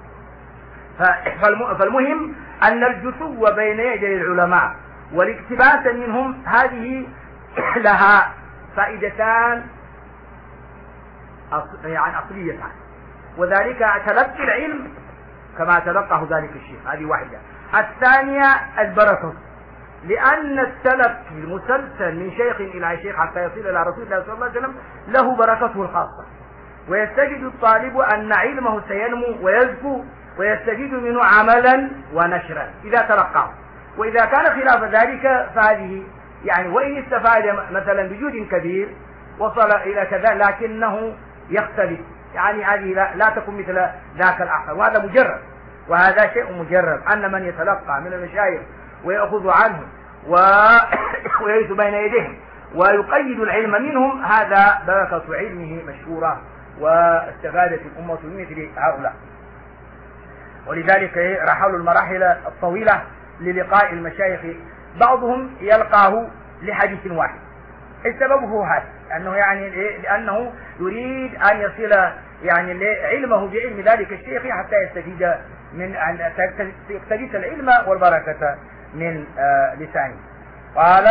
فالمهم أن الجثو بين يدي العلماء والاقتباس منهم هذه لها فائدتان يعني أصليتان، وذلك تلقي العلم كما تلقاه ذلك الشيخ، هذه واحدة. الثانية البركة، لأن التلقي المسلسل من شيخ إلى شيخ حتى يصل إلى رسول الله صلى الله عليه وسلم له بركته الخاصة، ويستجد الطالب أن علمه سينمو ويزكو ويستفيد منه عملا ونشرا إذا تلقاه. وإذا كان خلاف ذلك فهذه يعني وإن استفاد مثلا بجهد كبير وصل إلى كذا لكنه يختلف، يعني هذه لا تكون مثل ذاك الآخر، وهذا مجرد، وهذا شيء مجرد أن من يتلقى من المشايخ ويأخذ عنه ويرث بين يديهم ويقيد العلم منهم، هذا بركة علمه مشهورة واستفادت الأمة من مثل هؤلاء. ولذلك رحلوا المراحل الطويلة للقاء المشايخ، بعضهم يلقاه لحديث واحد. السبب هو هذا، أنه يعني لأنه يريد أن يصل يعني علمه بعلم ذلك الشيخ حتى يستفيد من أن يقتبس العلم والبركة من لسانه. قال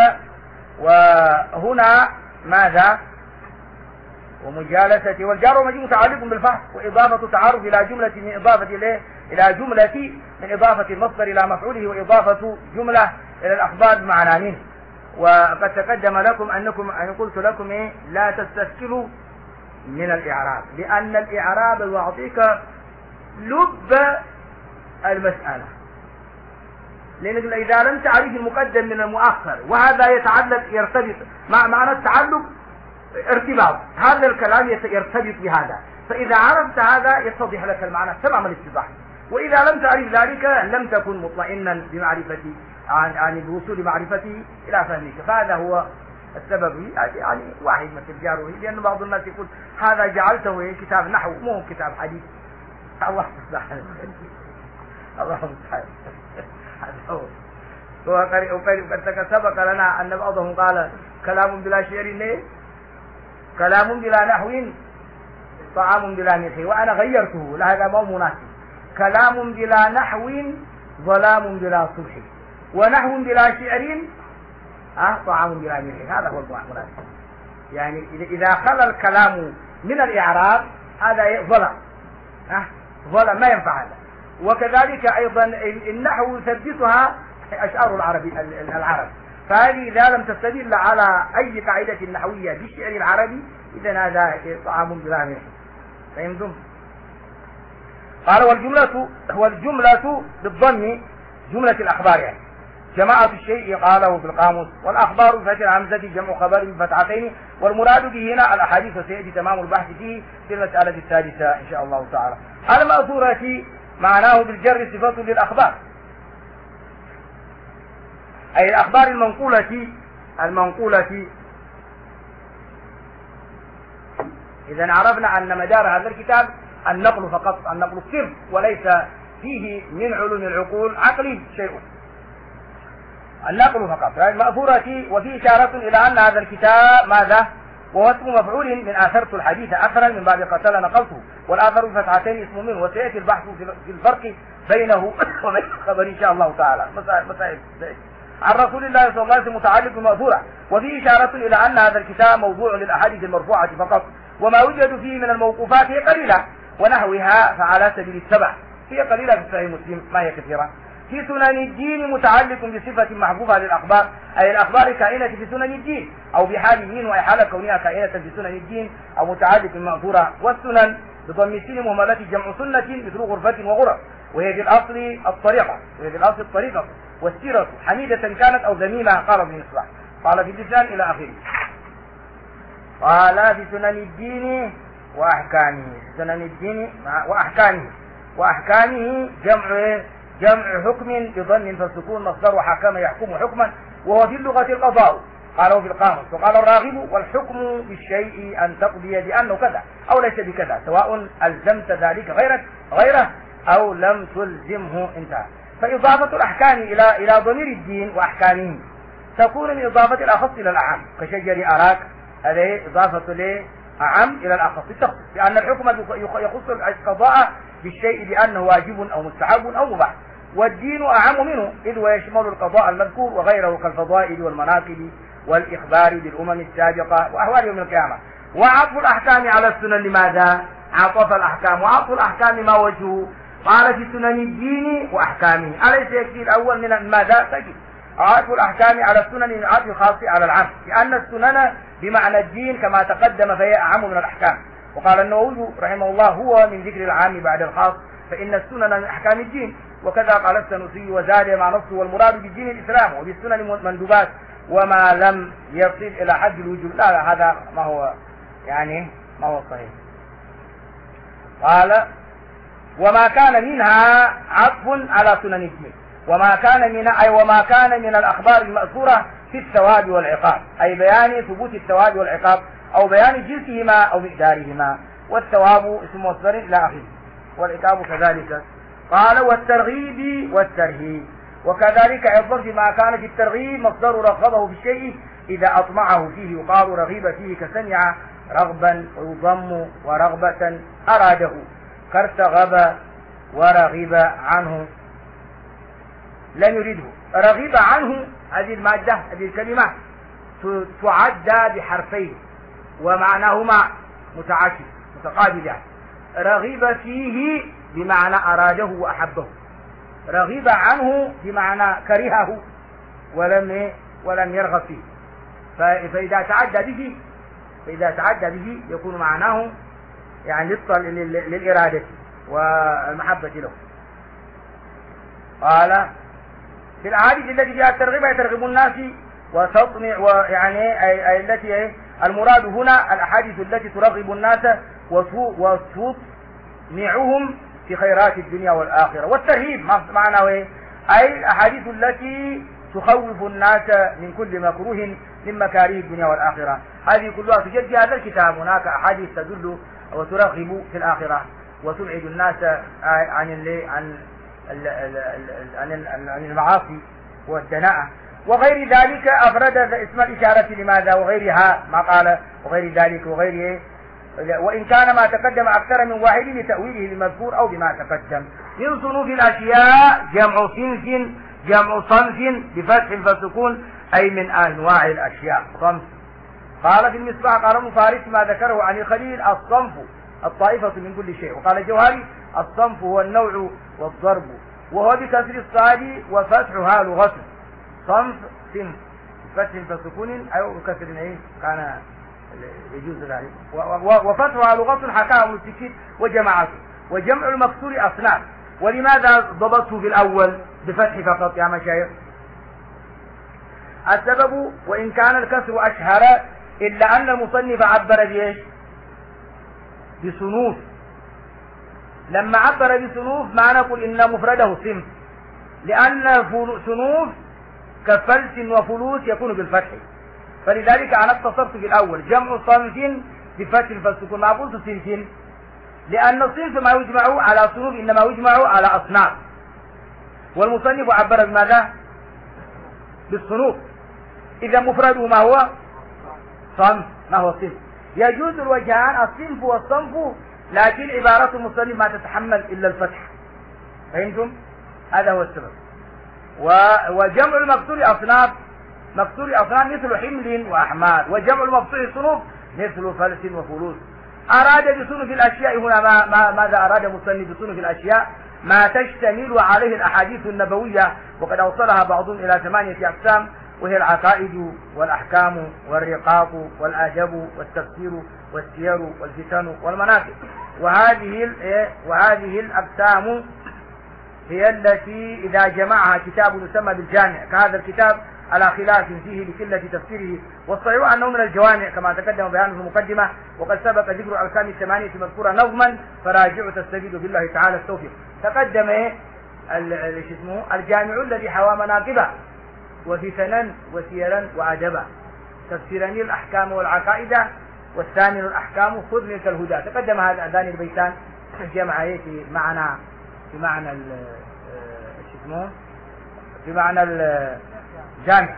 وهنا ماذا؟ ومجالسة والجار ومجيء متعلق بالفحص وإضافة تعرف إلى جملة من إضافة إلى جملة من إضافة المصدر إلى مفعوله وإضافة جملة إلى الأخبار بمعنى منه. وقد تقدم لكم أن قلت لكم لا تستسكلوا من الإعراب، لأن الإعراب يعطيك لب المسألة، لأن إذا لم تعرف المقدم من المؤخر وهذا يرتبط مع معنى التعلق ارتباط، هذا الكلام يرتبط بهذا، فإذا عرفت هذا يتضح لك المعنى تمام الاتضاح. وإذا لم تعرف ذلك لم تكن مطمئنا بمعرفة عن بوصول معرفته إلى فهمك، فهذا هو السبب. يعني واحد مثل جاره، لأن بعض الناس يقول هذا جعلته كتاب نحو، مو كتاب حديث. الله سبحانه الله سبحانه وقد سبق لنا أن بعضهم قال كلام بلا شعر كلام بلا نحو طعام بلا ملح، وأنا غيرته لهذا ما مناسب. كلام بلا نحو ظلام بلا صبح، ونحو بلا شعر طعام بلا ملح، هذا هو المناسب. يعني إذا خلى الكلام من الإعراب هذا ظلم، ظلم ما ينفع هذا. وكذلك أيضا النحو يثبتها أشعار العرب، فهذه إذا لم تستدل على أي قاعدة نحوية بالشعر العربي إذن هذا طعام بلا ملح. فهمتم؟ قال والجملة بالضم جملة الأخبار، يعني جماعة الشيء قاله في القاموس، والأخبار بفتح الهمزة جمع خبر بفتحتين، والمراد به هنا الأحاديث، وسيأتي تمام البحث فيه في المسألة الثالثة إن شاء الله تعالى. المأثورة معناه بالجر صفة للأخبار، أي الأخبار المنقولة. إذا عرفنا أن مدار هذا الكتاب النقل فقط، النقل الصرف، وليس فيه من علوم العقول عقلي شيء، النقل فقط. المأثورة، وفي إشارة إلى أن هذا الكتاب ماذا؟ وهو اسم مفعول من آثرت الحديث أثرا من باب قتل نقلته، والآثر بفتحتين اسم منه، وسيأتي البحث في الفرق بينه وبين الخبر إن شاء الله تعالى. مسائل عن رسول الله صلى الله عليه وسلم متعلق بمأثورة، وفي إشارة إلى أن هذا الكتاب موضوع للأحاديث المرفوعة فقط، وما يوجد فيه من الموقوفات هي قليلة، ونحوها فعلى سبيل السبع، هي قليلة في صحيح مسلم ما هي كثيرة. في سنن الدين متعلق بصفة محفوفة للأخبار، أي الأخبار كائنة في سنن الدين أو بحال من، وأي حال كونها كائنة في سنن الدين أو متعلق بالمأثورة. والسنن بضم السين مهملة جمع سنة مثل غرفة وغرف، وهي في الأصل الطريقة والسيرة حميدة كانت أو ذميمة. قال ابن مصباح قال في اللسان إلى آخره. قال في سنن الدين وأحكامه، سنن الدين وأحكامه جمع حكم بضم فالسكون مصدر حكم يحكم حكما، وهو في اللغة القضاء قالوا في القاموس. وقال الراغب والحكم بالشيء أن تقضي بأنه كذا أو ليس بكذا سواء ألزمت ذلك غيره أو لم تلزمه. انتهى. فإضافة الأحكام إلى ضمير الدين وأحكامه تكون من إضافة الأخص إلى الأعم كشجر أراك، هذه إضافة لأعم إلى الأخص التخصيص، لأن الحكم يخص القضاء بالشيء بأنه واجب أو مستحب أو مباح، والدين أعم منه إذ ويشمل القضاء المذكور وغيره كالفضائل والمناقب والإخبار بالأمم السابقة وأحوال يوم القيامة. وعطف الأحكام على السنن لماذا؟ عطف الأحكام، وعطف الأحكام ما وجهه؟ قال في سنن الدين وأحكامه. أليس يكفي الأول من ماذا؟ تجد عطف الأحكام على السنن عطف خاص على العام، لأن السنن بمعنى الدين كما تقدم فهي أعم من الأحكام. وقال النووي رحمه الله هو من ذكر العام بعد الخاص، فإن السنن من أحكام الدين. وكذا قال السنوسي وزاد مع نصه والمراد بالدين الإسلام، وبالسنن مندوبات وما لم يصل إلى حد الوجوب. لا هذا ما هو صحيح. قال وما كان منها عطف على سنن الدين، وما كان من الأخبار المأثورة في الثواب والعقاب، أي بيان ثبوت الثواب والعقاب أو بيان جنسهما أو مقدارهما، والثواب اسم مصدر إلى آخره والعقاب كذلك. قال والترغيب والترهيب، وكذلك أيضا فيما كان في الترغيب مصدر رغبه في الشيء إذا أطمعه فيه، يقال رغب فيه كسمع رغبا، ويضم ورغبة أراده كارتغب ورغب عنه لم يريده. رغب عنه هذه المادة، هذه الكلمة تعدى بحرفين ومعناهما متعاكس متقابل. رغب فيه بمعنى أراده وأحبه، رغب عنه بمعنى كرهه ولم يرغب فيه. فإذا تعدى به يكون معناه للإرادة والمحبة له. قال في الأحاديث التي فيها الترغيب يترغب الناس وتطمع، أي التي المراد هنا الأحاديث التي ترغب الناس وتطمعهم في خيرات الدنيا والآخرة. والترهيب معناه أي الأحاديث التي تخوف الناس من كل مكروه من مكاره الدنيا والآخرة. هذه كلها تجد في هذا الكتاب. هناك أحاديث تدل وترغب في الآخرة وتبعد الناس عن المعاصي والدناءة وغير ذلك. أفرد اسم الإشارة لماذا وغيرها ما قال وغير ذلك وغيره، وإن كان ما تقدم أكثر من واحد لتأويله بالمذكور أو بما تقدم. من صنوف الأشياء جمع صنف بفتح فسكون، أي من أنواع الأشياء صنف. قال في المصباح قال مفارس ما ذكره عن الخليل الصنف الطائفة من كل شيء. وقال الجوهري الصنف هو النوع والضرب، وهو بكسر الصاد وفتحها لغة. صنف فتح فسكون أو بكسر كان يجوز ذلك، وفتحها لغة حكاه ابن السكين وجماعته. وجمع المكسور أصناف. ولماذا ضبطه في الأول بفتح فقط يا مشايخ؟ السبب وإن كان الكسر أشهر إلا أن المصنف عبر بإيش؟ بصنوف. لما عبر بصنوف ما نقول إن مفرده صنف، لأن صنوف كفلس وفلوس يكون بالفتح، فلذلك أنا اقتصرت في الأول جمع صنف بفتح فالسكون. ما قلت صنف لأن الصنف ما يجمع على صنوف إنما يجمع على أصناف، والمصنف عبر بماذا؟ بالصنوف. إذا مفرده ما هو؟ صنف. ما هو صنف؟ يجوز الوجهان الصنف والصنف، لكن عبارة المصنف ما تتحمل إلا الفتح. فهمتم؟ هذا هو السبب. وجمع المكسور أصناف، مكسور أصناف مثل حمل وأحمال، وجمع المفتوح صنوف مثل فلس وفلوس. أراد بصنوف الأشياء هنا ماذا أراد المصنف بصنوف الأشياء؟ ما تشتمل عليه الأحاديث النبوية، وقد أوصلها بعضهم إلى 8 أقسام، وهي العقائد والأحكام والرقاق والآداب والتفسير والسير والفتن والمناقب. وهذه الأقسام هي التي إذا جمعها كتاب يسمى بالجامع كهذا الكتاب على خلاف فيه لقلة تفسيره، والصحيح أنه من الجوامع كما تقدم بيانه في المقدمة، وقد سبق ذكر الأركان الثمانية مذكورة نظما فراجعوا تستفيدوا بالله تعالى التوفيق. تقدم الجامع الذي حوى مناقبه وفتنا وسيرا وأدبا، تفسيرا الأحكام والعقائد، والثاني الأحكام خذ منك الهدى. تقدم هذان البيتان جمع في معنى الجامع.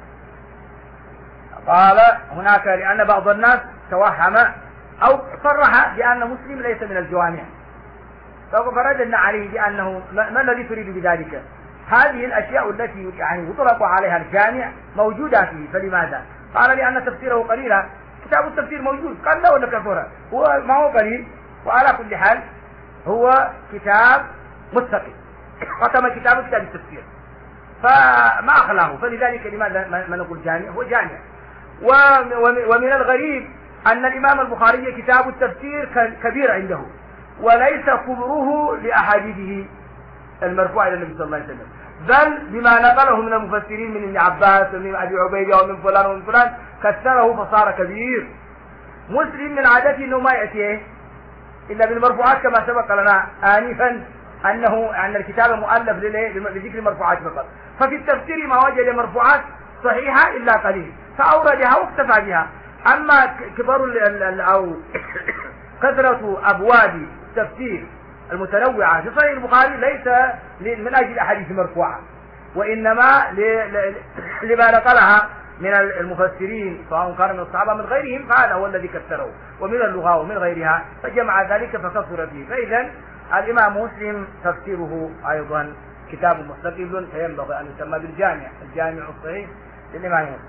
قال هناك لأن بعض الناس توهم أو صرح بأن مسلم ليس من الجوامع، فرددنا عليه بأنه ما الذي تريد بذلك؟ هذه الأشياء التي يعني يطلق عليها الجامع موجودة فيه، فلماذا؟ قال لأن تفسيره قليلا. كتاب التفسير موجود قال لا ولا كثرة، هو ما هو قليل، وعلى كل حال هو كتاب مستقل، ختم كتاب التفسير فما أخلاه، فلذلك لماذا ما نقول جامع؟ هو جامع. ومن الغريب أن الإمام البخاري كتاب التفسير كبير عنده، وليس كبره لأحاديثه المرفوعة إلى النبي صلى الله عليه وسلم، بل بما نقله من المفسرين من ابن عباس ومن أبي عبيدة ومن فلان ومن فلان كثره فصار كبير. مسلم من عادته أنه ما يأتيه إلا بالمرفوعات كما سبق لنا آنفا أن الكتاب مؤلف لذكر المرفوعات فقط، ففي التفسير ما وجد مرفوعات صحيحة إلا قليل فأوردها واكتفى بها. أما كبر أو كثرة أبواب التفسير المتنوعة في صحيح البخاري ليس من أجل أحاديث مرفوعة، وإنما لما نقلها من المفسرين سواء كان من الصحابة من غيرهم، فهذا هو الذي كثره، ومن اللغة ومن غيرها فجمع ذلك فكثر فيه. فإذا الإمام مسلم تفسيره أيضا كتاب مستقل، فينبغي أن يسمى بالجامع، الجامع الصحيح للإمام مسلم.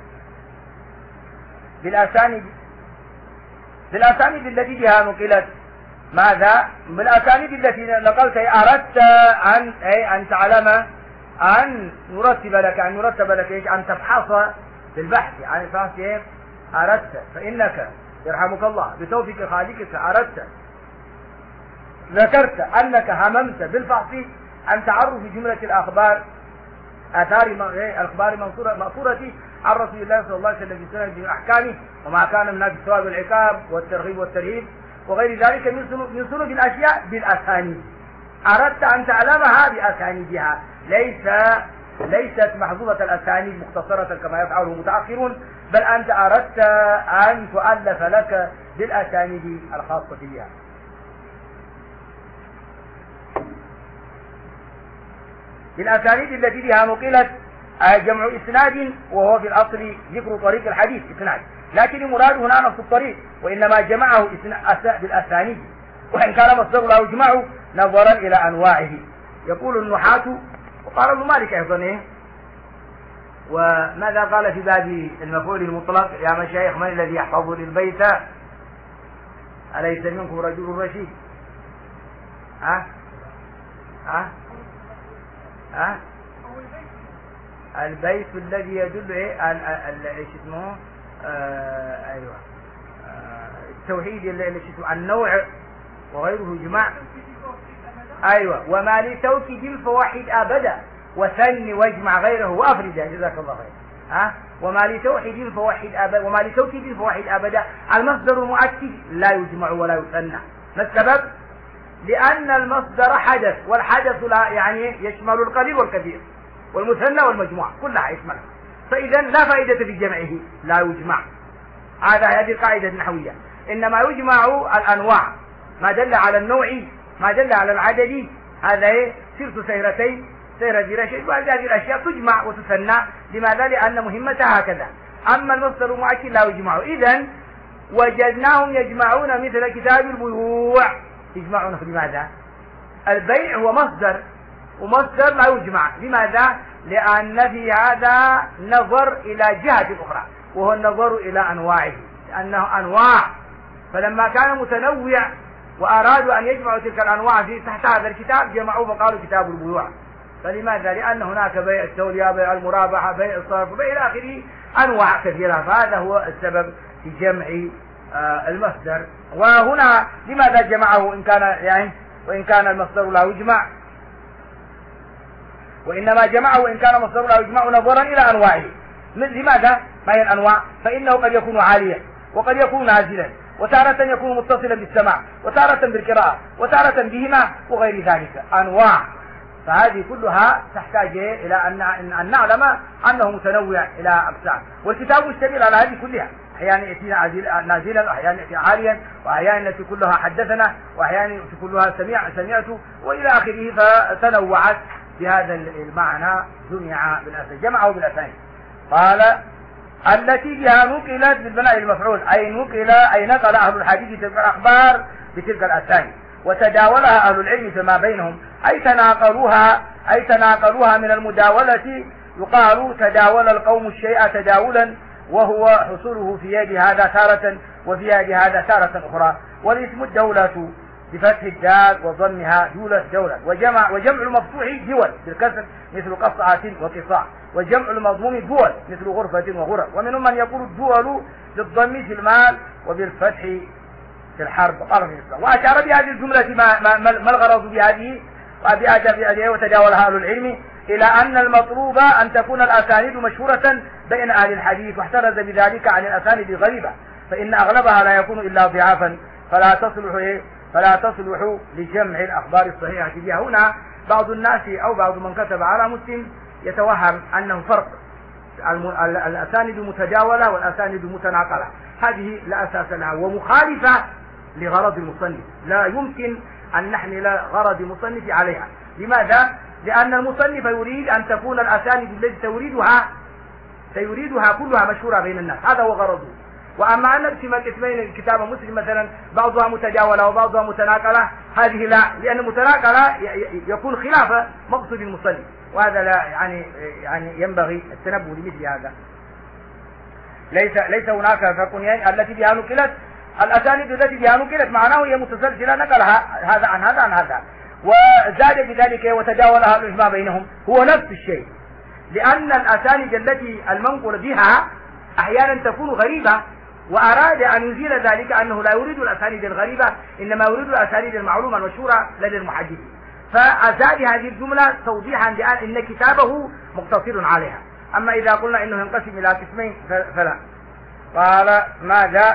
بالأسانيد التي بها نقلت ماذا؟ بالأسانيد التي نقلت أردت أن تعلم أن نرتب لك إيش؟ أن تبحث بالبحث عن البحث أردت، فإنك يرحمك الله بتوفيق خالقك أردت ذكرت أنك هممت بالبحث عن تعرف جملة الأخبار الأخبار مأثورة عن رسول الله صلى الله عليه وسلم في سنن أحكامه وما كان من الثواب والعقاب والترغيب والترهيب وغير ذلك من سنن الأشياء بالأسانيد. أردت أن تعلمها بأسانيدها، ليست محظوظة الأسانيد مختصرة كما يفعله المتأخرون، بل أنت أردت أن تؤلف لك بالأسانيد الخاصة بها. بالأسانيد التي بها نقلت جمع إسناد، وهو في الأصل ذكر طريق الحديث إسناد، لكن المراد هنا نفس الطريق، وإنما جمعه بالأسانيد، وإن كان مصدر لا يجمع نظرا إلى أنواعه. يقول النحاة وقال ابن مالك أيضا وماذا قال في باب المفعول المطلق؟ يا مشايخ من الذي يحفظ للبيت؟ أليس منكم رجل رشيد؟ البيت الذي يدل ايش اسمه ايوه التوحيد النوع وغيره جماع. ايوه وما لتوكيد فوحد ابدا وثني واجمع غيره وافرد، جزاك الله خير. وما لتوحيد فوحد ابدا وما لتوكيد فوحد ابدا، المصدر المؤكد لا يجمع ولا يثنى. ما السبب؟ لأن المصدر حدث، والحدث لا يعني يشمل القليل والكثير والمثنى والمجموع كلها يشملها، فإذا لا فائدة في جمعه، لا يجمع. هذه القاعدة النحوية، إنما يجمع الأنواع، ما دل على النوع ما دل على العدد، هذا سيرة سيرتين سيرة ذراشين، وهذه الأشياء تجمع وتثنى. لماذا؟ لأن مهمتها هكذا. أما المصدر المؤكد لا يجمع. إذن وجدناهم يجمعون مثل كتاب البيوع، يجمعونه لماذا؟ البيع هو مصدر، ومصدر لا يجمع. لماذا؟ لأن في هذا نظر إلى جهة أخرى، وهو النظر إلى أنواعه، لأنه أنواع، فلما كان متنوع وأرادوا أن يجمعوا تلك الأنواع تحت هذا الكتاب جمعوا فقالوا كتاب البيوع. فلماذا؟ لأن هناك بيع التولية، بيع المرابحة، بيع الصرف، وبيع إلى آخره أنواع كثيرة، فهذا هو السبب في جمع المصدر. وهنا لماذا جمعه إن كان يعني وإن كان المصدر لا يجمع؟ وإنما جمعه إن كان المصدر لا يجمع نظرا إلى أنواعه. لماذا؟ ما هي الأنواع؟ فإنه قد يكون عاليا وقد يكون نازلا، وتارة يكون متصلا بالسماع، وتارة بالقراءة، وتارة بهما، وغير ذلك أنواع. فهذه كلها تحتاج إلى أن نعلم أنه متنوع إلى أقسام، والكتاب مشتمل على هذه كلها. أحيانا يأتي نازلا، وأحيانا يأتي عاليا، وأحيانا يأتي كلها حدثنا، وأحيانا يأتي كلها سمعت، وإلى آخره. فتنوعت بهذا المعنى، جمعه بالأسانيد. قال التي بها نقلت بالبناء المفعول، أي نقل أهل الحديث تلك الأخبار بتلك الأسانيد، وتداولها أهل العلم فيما بينهم، أي تناقلوها من المداولة. يقال تداول القوم الشيء تداولا، وهو حصوله في يد هذا تارة وفي يد هذا تارة أخرى. والاسم الدولة بفتح الدال وضمها دولة، وجمع المفتوح دول بالكسر مثل قصعة وقصاع، وجمع المضموم دول مثل غرفة وغرف. ومنهم من يقول الدول بالضم في المال وبالفتح في الحرب. وأشار بهذه الجملة ما الغرض بهذه وتداولها أهل العلم إلى أن المطلوب أن تكون الأسانيد مشهورة بين أهل الحديث، واحترز بذلك عن الأسانيد الغريبة، فإن أغلبها لا يكون إلا ضعافا فلا تصلح لجمع الأخبار الصحيحة بها. هنا بعض الناس أو بعض من كتب على مسلم يتوهم أنه فرق الأسانيد متداولة والأسانيد متناقلة. هذه لا أساس لها ومخالفة لغرض المصنف، لا يمكن أن نحمل غرض المصنف عليها. لماذا؟ لأن المصنف يريد أن تكون الأسانيد التي سيريدها كلها مشهورة بين الناس، هذا هو غرضه. وأما أن نقسم الاسمين كتاب مسلم مثلا بعضها متداولة وبعضها متناقلة، هذه لا، لأن المتناقلة يكون خلاف مقصود المصنف، وهذا لا يعني ينبغي التنبه لمثل هذا. ليس هناك فرق التي بها نقلت. الأسانيد التي بها نقلت معناه هي متسلسلة، نقلها هذا عن هذا عن هذا، وزاد بذلك وتداولها الإجماع بينهم، هو نفس الشيء. لأن الأسانيد التي المنقول بها أحيانا تكون غريبة، وأراد أن يزيل ذلك أنه لا يريد الأسانيد الغريبة، إنما يريد الأسانيد المعلومة المشهورة لدى المحدثين. فأزاد هذه الجملة توضيحا لأن كتابه مقتصر عليها. أما إذا قلنا إنه ينقسم إلى قسمين فلا. قال ماذا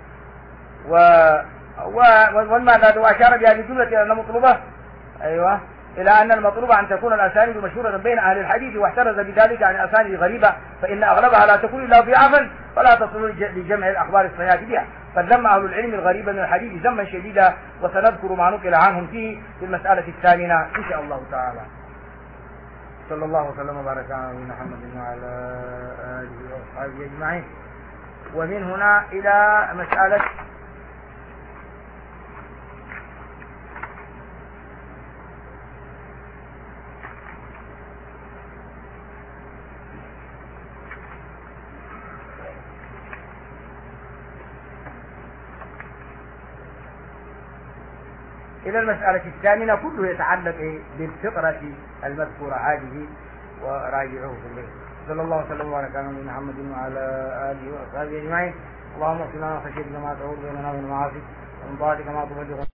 والماذا وأشار بهذه الجملة إلى أن مطلوبة إلى أن المطلوب أن تكون الأسانيد مشهورة بين أهل الحديث، واحترز بذلك عن الأسانيد الغريبة، فإن أغلبها لا تكون إلا ضعافا فلا تصل لجمع الأخبار الصحيحة بها. فذم أهل العلم الغريبة من الحديث ذما شديدا، وسنذكر ما نقل عنهم فيه في المسألة الثامنة إن شاء الله تعالى. صلى الله وسلم وبارك على نبينا محمد وعلى آله وأصحابه أجمعين. ومن هنا إلى مسألة المسألة الثامنة، كله يتعلق بالفقرة المذكورة هذه، وراجعوه في البيت. صلى الله وسلم وبارك على نبينا محمد وعلى آله وأصحابه أجمعين. اللهم اغفر لنا خشيتك ما تحول بيننا وبين المعاصي، ومن طاعتك ما تبلغنا